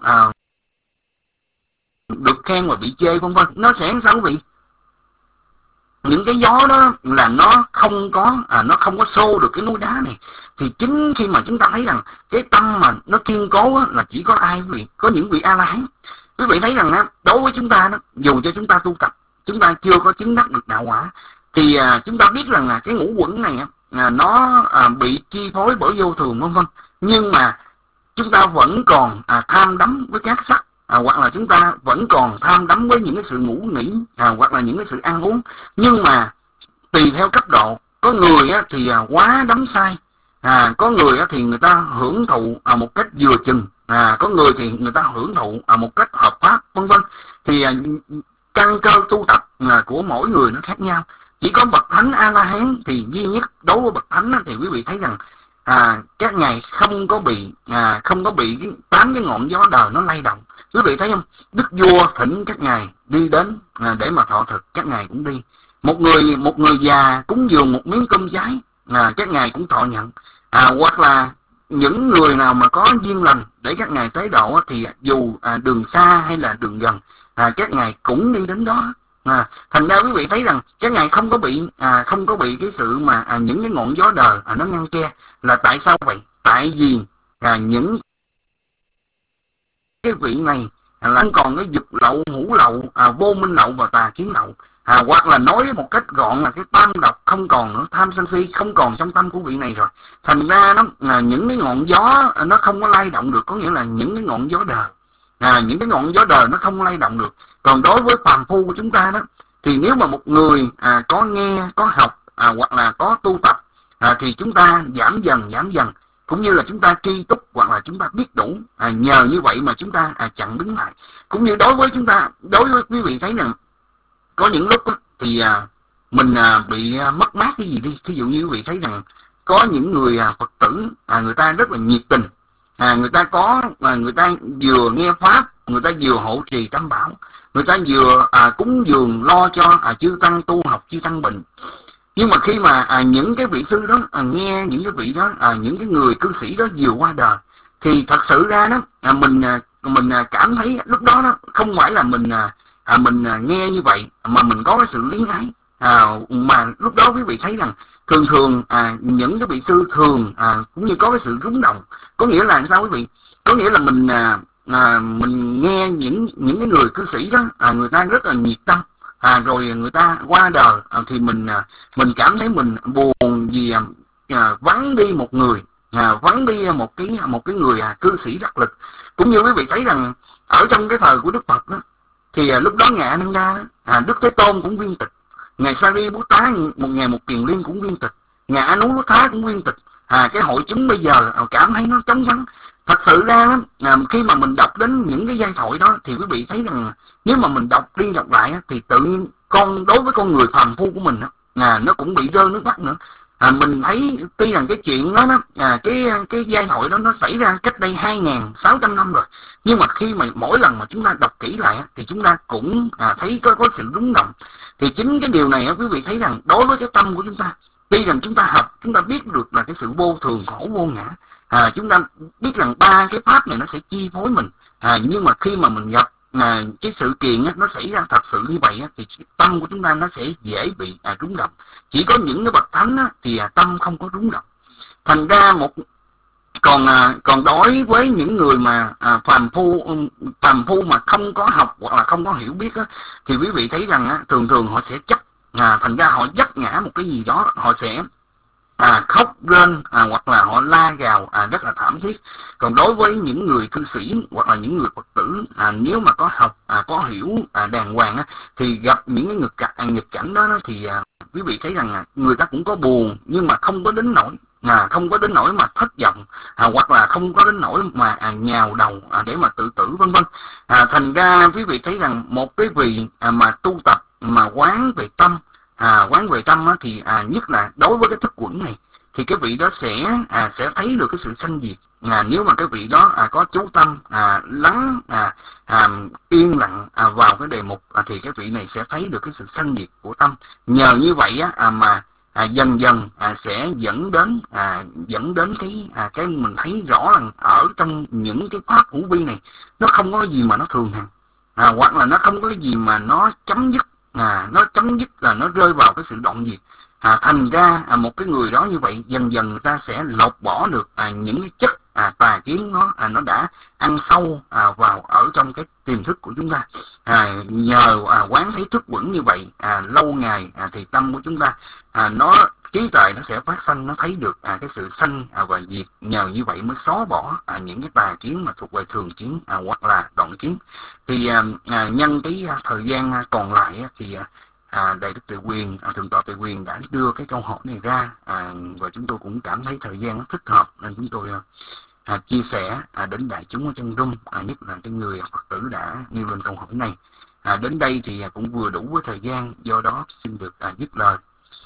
được khen và bị chê, vân vân. Nó sẽ sao quý vị? Những cái gió đó là nó không có xô được cái núi đá này. Thì chính khi mà chúng ta thấy rằng cái tâm mà nó kiên cố là chỉ có ai quý vị? Có những vị A-la-hán. Quý vị thấy rằng đối với chúng ta đó, dù cho chúng ta tu tập, chúng ta chưa có chứng đắc được đạo quả, thì chúng ta biết rằng là cái ngũ quẩn này nó bị chi phối bởi vô thường, vân vân. Nhưng mà chúng ta vẫn còn tham đắm với các sắc, hoặc là chúng ta vẫn còn tham đắm với những cái sự ngủ nghỉ, hoặc là những cái sự ăn uống. Nhưng mà tùy theo cấp độ, có người thì quá đắm say, có người thì người ta hưởng thụ một cách vừa chừng, có người thì người ta hưởng thụ một cách hợp pháp, vân vân. Thì căn cơ tu tập của mỗi người nó khác nhau. Chỉ có bậc thánh A-la-hán thì duy nhất, đối với bậc thánh thì quý vị thấy rằng các ngài không có bị 8 cái ngọn gió đời nó lay động. Quý vị thấy không? Đức vua thỉnh các ngài đi đến để mà thọ thực, các ngài cũng đi. Một người già cúng dường một miếng cơm cháy, các ngài cũng thọ nhận. Hoặc là những người nào mà có duyên lành để các ngài tế độ thì dù đường xa hay là đường gần, các ngài cũng đi đến đó. Thành ra quý vị thấy rằng các ngài không có bị cái sự mà những cái ngọn gió đời nó ngăn che. Là tại sao vậy? Tại vì những cái vị này là không còn cái dục lậu, hữu lậu, vô minh lậu và tà kiến lậu. Hoặc là nói một cách gọn là cái tam độc không còn nữa, tham sân si không còn trong tâm của vị này rồi. Thành ra những cái ngọn gió nó không có lay động được, có nghĩa là những cái ngọn gió đời, những cái ngọn gió đời nó không lay động được. Còn đối với phàm phu của chúng ta đó, thì nếu mà một người có nghe, có học, hoặc là có tu tập, thì chúng ta giảm dần cũng như là chúng ta tri túc hoặc là chúng ta biết đủ. Nhờ như vậy mà chúng ta chặn đứng lại. Cũng như đối với chúng ta, đối với quý vị thấy rằng có những lúc thì mình bị mất mát cái gì đi. Thí dụ như quý vị thấy rằng có những người Phật tử người ta rất là nhiệt tình, người ta vừa nghe pháp, người ta vừa hộ trì tam bảo, người ta vừa cúng dường lo cho chư tăng tu học, chư tăng bệnh. Nhưng mà khi mà những cái vị sư đó nghe những cái vị đó, những cái người cư sĩ đó vừa qua đời, thì thật sự ra đó mình cảm thấy lúc đó không phải là mình nghe như vậy mà mình có cái sự luyến ái. Mà lúc đó quý vị thấy rằng thường những cái vị sư thường cũng như có cái sự rúng động. Có nghĩa là sao quý vị? Có nghĩa là mình nghe những cái người cư sĩ đó, người ta rất là nhiệt tâm, rồi người ta qua đời, thì mình cảm thấy mình buồn vì vắng đi một người, vắng đi một cái người cư sĩ đắc lực. Cũng như quý vị thấy rằng ở trong cái thời của Đức Phật đó, thì lúc đó Ngài A Nan Đa, Đức Thế Tôn cũng viên tịch, Ngài Sariputta một ngày một kiền liên cũng viên tịch, Ngài Anuruddha cũng viên tịch. Cái hội chúng bây giờ cảm thấy nó trống vắng. Thật sự ra khi mà mình đọc đến những cái giai thoại đó thì quý vị thấy rằng nếu mà mình đọc đi đọc lại thì tự nhiên đối với con người phàm phu của mình nó cũng bị rơi nước mắt nữa. Mình thấy tuy rằng cái chuyện đó cái giai thoại đó nó xảy ra cách đây 2.600 năm rồi, nhưng mà khi mà mỗi lần mà chúng ta đọc kỹ lại thì chúng ta cũng thấy có sự rung động. Thì chính cái điều này quý vị thấy rằng đối với cái tâm của chúng ta, tuy rằng chúng ta học, chúng ta biết được là cái sự vô thường khổ vô ngã, chúng ta biết rằng ba cái pháp này nó sẽ chi phối mình, nhưng mà khi mà mình gặp cái sự kiện nó xảy ra thật sự như vậy thì tâm của chúng ta nó sẽ dễ bị rung động. Chỉ có những cái bậc thánh thì tâm không có rung động. Thành ra còn đối với những người mà phàm phu mà không có học hoặc là không có hiểu biết thì quý vị thấy rằng thường họ sẽ chấp, thành ra họ dấp ngã một cái gì đó, họ sẽ khóc rên hoặc là họ la gào rất là thảm thiết. Còn đối với những người cư sĩ hoặc là những người Phật tử nếu mà có học có hiểu đàng hoàng thì gặp những cái nghịch cảnh đó thì quý vị thấy rằng người ta cũng có buồn, nhưng mà không có đến nỗi mà thất vọng, hoặc là không có đến nỗi mà nhào đầu để mà tự tử vân vân. Thành ra quý vị thấy rằng một cái vị mà tu tập mà quán về tâm, thì nhất là đối với cái thức quẩn này thì cái vị đó sẽ thấy được cái sự sanh diệt. Nếu mà cái vị đó có chú tâm lắng yên lặng vào cái đề mục thì cái vị này sẽ thấy được cái sự sanh diệt của tâm. Nhờ như vậy mà dần dần sẽ dẫn đến cái mình thấy rõ là ở trong những cái pháp hữu vi này nó không có gì mà nó thường hằng, hoặc là nó không có cái gì mà nó chấm dứt, là nó rơi vào cái sự đoạn diệt. Thành ra một cái người đó như vậy dần dần người ta sẽ lột bỏ được những cái chất tà kiến nó đã ăn sâu vào ở trong cái tiềm thức của chúng ta. Nhờ quán thấy thức vững như vậy lâu ngày thì tâm của chúng ta trí tuệ nó sẽ phát sanh, nó thấy được cái sự sanh và diệt. Nhờ như vậy mới xóa bỏ những cái tà kiến mà thuộc về thường kiến hoặc là đoạn kiến. Thì nhân cái thời gian còn lại thì Đại đức Tuệ Quyền, Thượng tọa Tuệ Quyền đã đưa cái câu hỏi này ra, và chúng tôi cũng cảm thấy thời gian nó thích hợp nên chúng tôi chia sẻ đến đại chúng ở trong room, nhất là cái người Phật tử đã nêu lên câu hỏi này. Đến đây thì cũng vừa đủ với thời gian, do đó xin được dứt lời.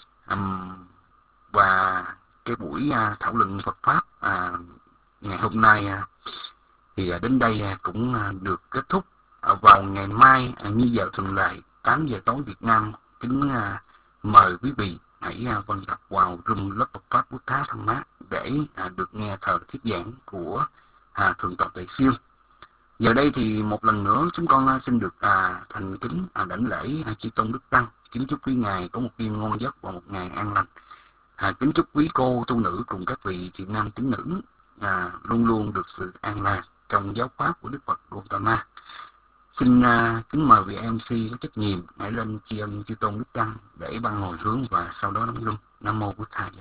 Và cái buổi thảo luận Phật pháp ngày hôm nay thì đến đây cũng được kết thúc. Vào ngày mai như giờ thường lệ 8 giờ tối Việt Nam, kính mời quý vị hãy quan tập vào room lớp Phật pháp Buddha Tham Mát để được nghe thờ thuyết giảng của Thượng tọa Tuệ Siêu. Giờ đây thì một lần nữa chúng con xin được thành kính đảnh lễ chư tôn đức tăng, kính chúc quý ngài có một đêm ngon giấc và một ngày an lành. Kính chúc quý cô tu nữ cùng các vị thiện nam tín nữ luôn luôn được sự an lạc trong giáo pháp của Đức Phật Gautama. Xin kính mời vị MC có trách nhiệm hãy lên tri ân chư tôn đức tăng để ban hồi hướng và sau đó đóng room. Nam mô Bụt Thầy.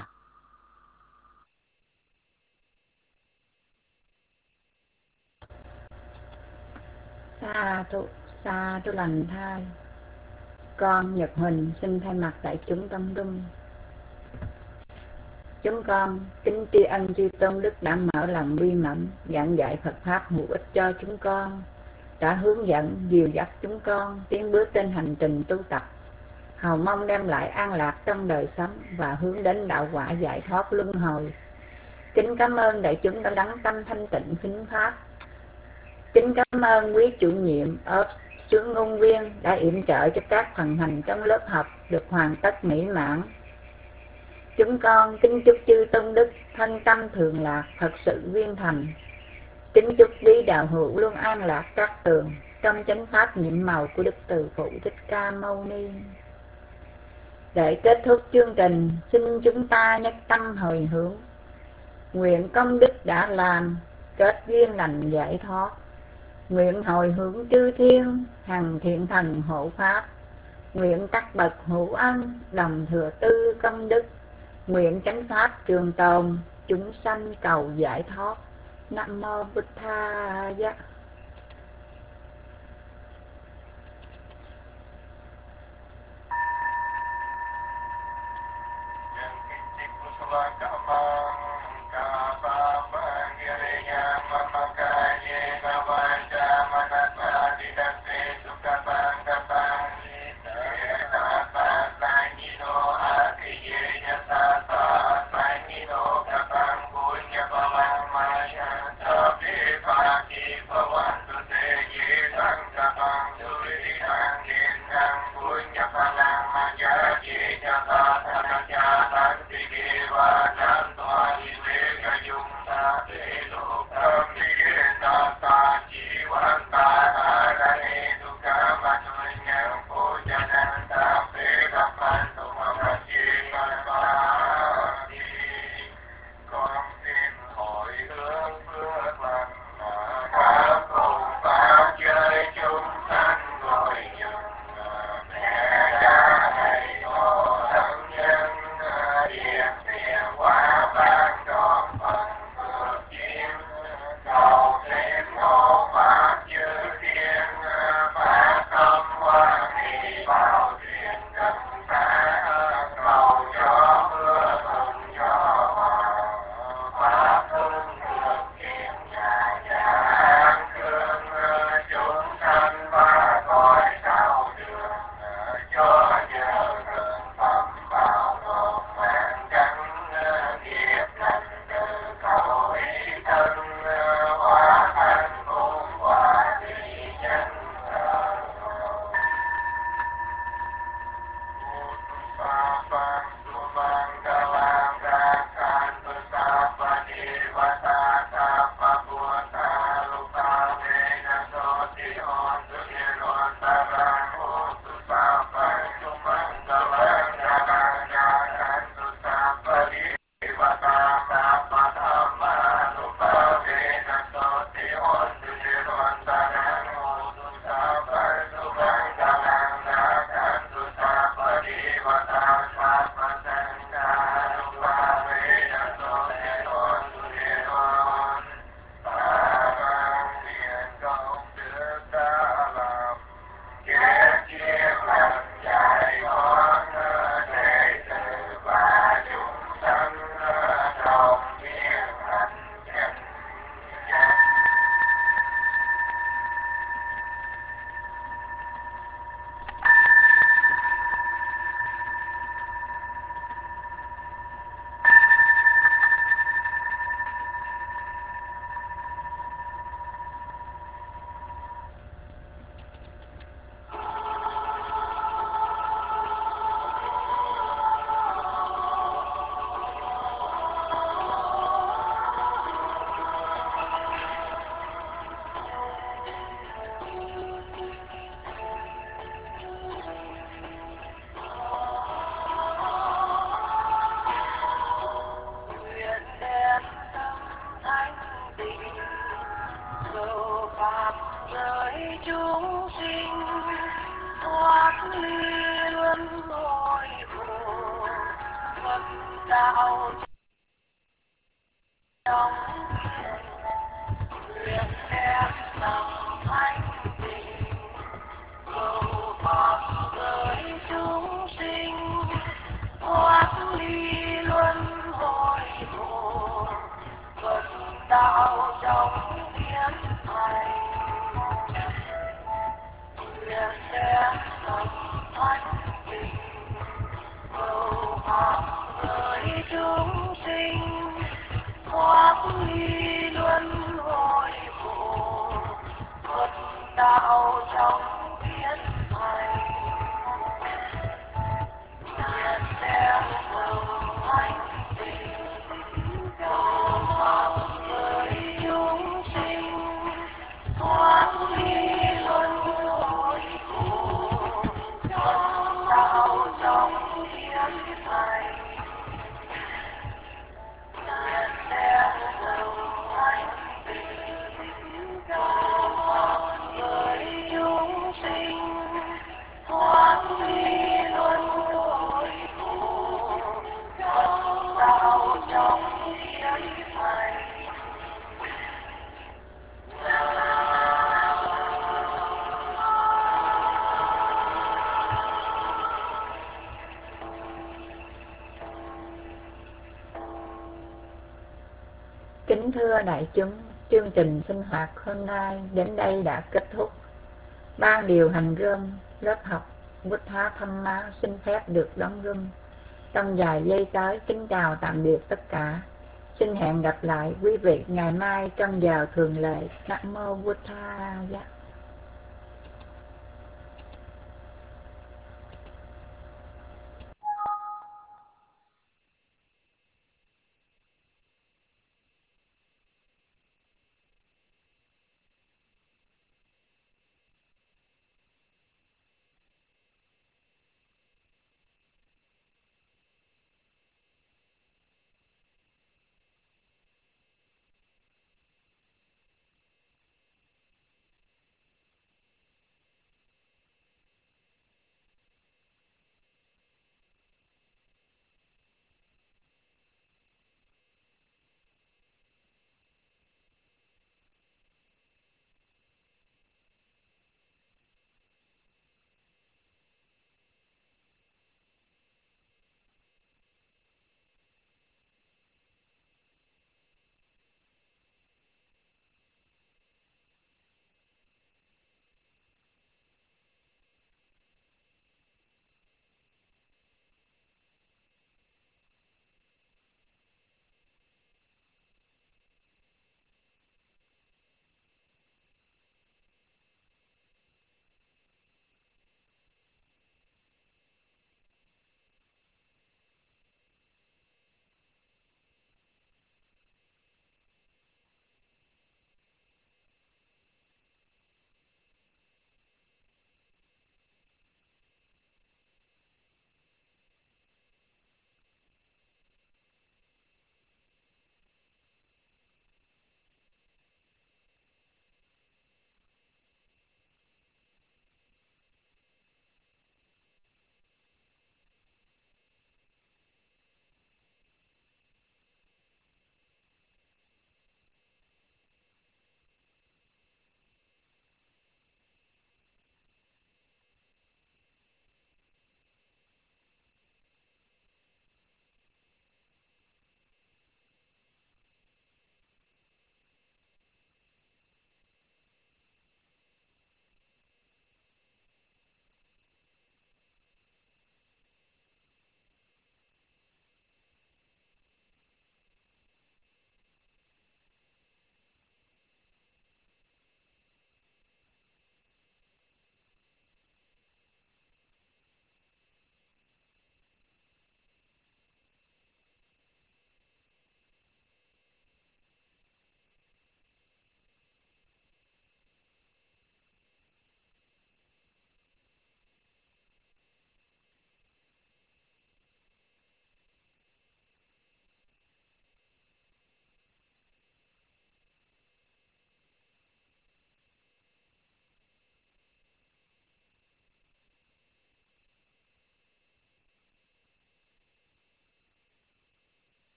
Sa tu lành thai. Con Nhật Huỳnh xin thay mặt đại chúng trong room Chúng con kính tri ân chư tôn đức đã mở lòng bi mẫn giảng dạy Phật pháp hữu ích cho chúng con, đã hướng dẫn dìu dắt chúng con tiến bước trên hành trình tu tập, hầu mong đem lại an lạc trong đời sống và hướng đến đạo quả giải thoát luân hồi. Kính cảm ơn đại chúng đã lắng tâm thanh tịnh thính pháp. Kính cảm ơn quý chủ nhiệm ở xướng ngôn viên đã yểm trợ cho các phần hành trong lớp học được hoàn tất mỹ mãn. Chúng con kính chúc chư tôn đức thân tâm thường lạc, thật sự viên thành. Kính chúc quý đạo hữu luôn an lạc các tường trong chánh pháp nhiệm màu của Đức Từ Phụ Thích Ca Mâu Ni. Để kết thúc chương trình, xin chúng ta nhất tâm hồi hướng, nguyện công đức đã làm kết duyên lành giải thoát, nguyện hồi hướng chư thiên hằng thiện thần hộ pháp, nguyện các bậc hữu ân đồng thừa tư công đức, nguyện chánh pháp trường tồn, chúng sanh cầu giải thoát. Nam mô Bụt Thaya. Thoát ly luân hồi thoát ly luân hồi khổ, Phật đạo trong thiên thành. Nguyện đem dòng thánh tình cầu mong với chúng sinh, thoát ly luân hồi khổ, Phật đạo trong thiên thành. Nguyện đem dòng thánh tình cầu mong với chúng sinh, thoát ly luân hồi khổ, Phật đạo trong thiên thành. Kính thưa đại chúng, chương trình sinh hoạt hôm nay đến đây đã kết thúc. Ban điều hành room lớp học Buddha Dhamma xin phép được đóng room. Trong vài giây tới, kính chào tạm biệt tất cả. Xin hẹn gặp lại quý vị ngày mai trong giờ thường lệ. Nam mô Buddha.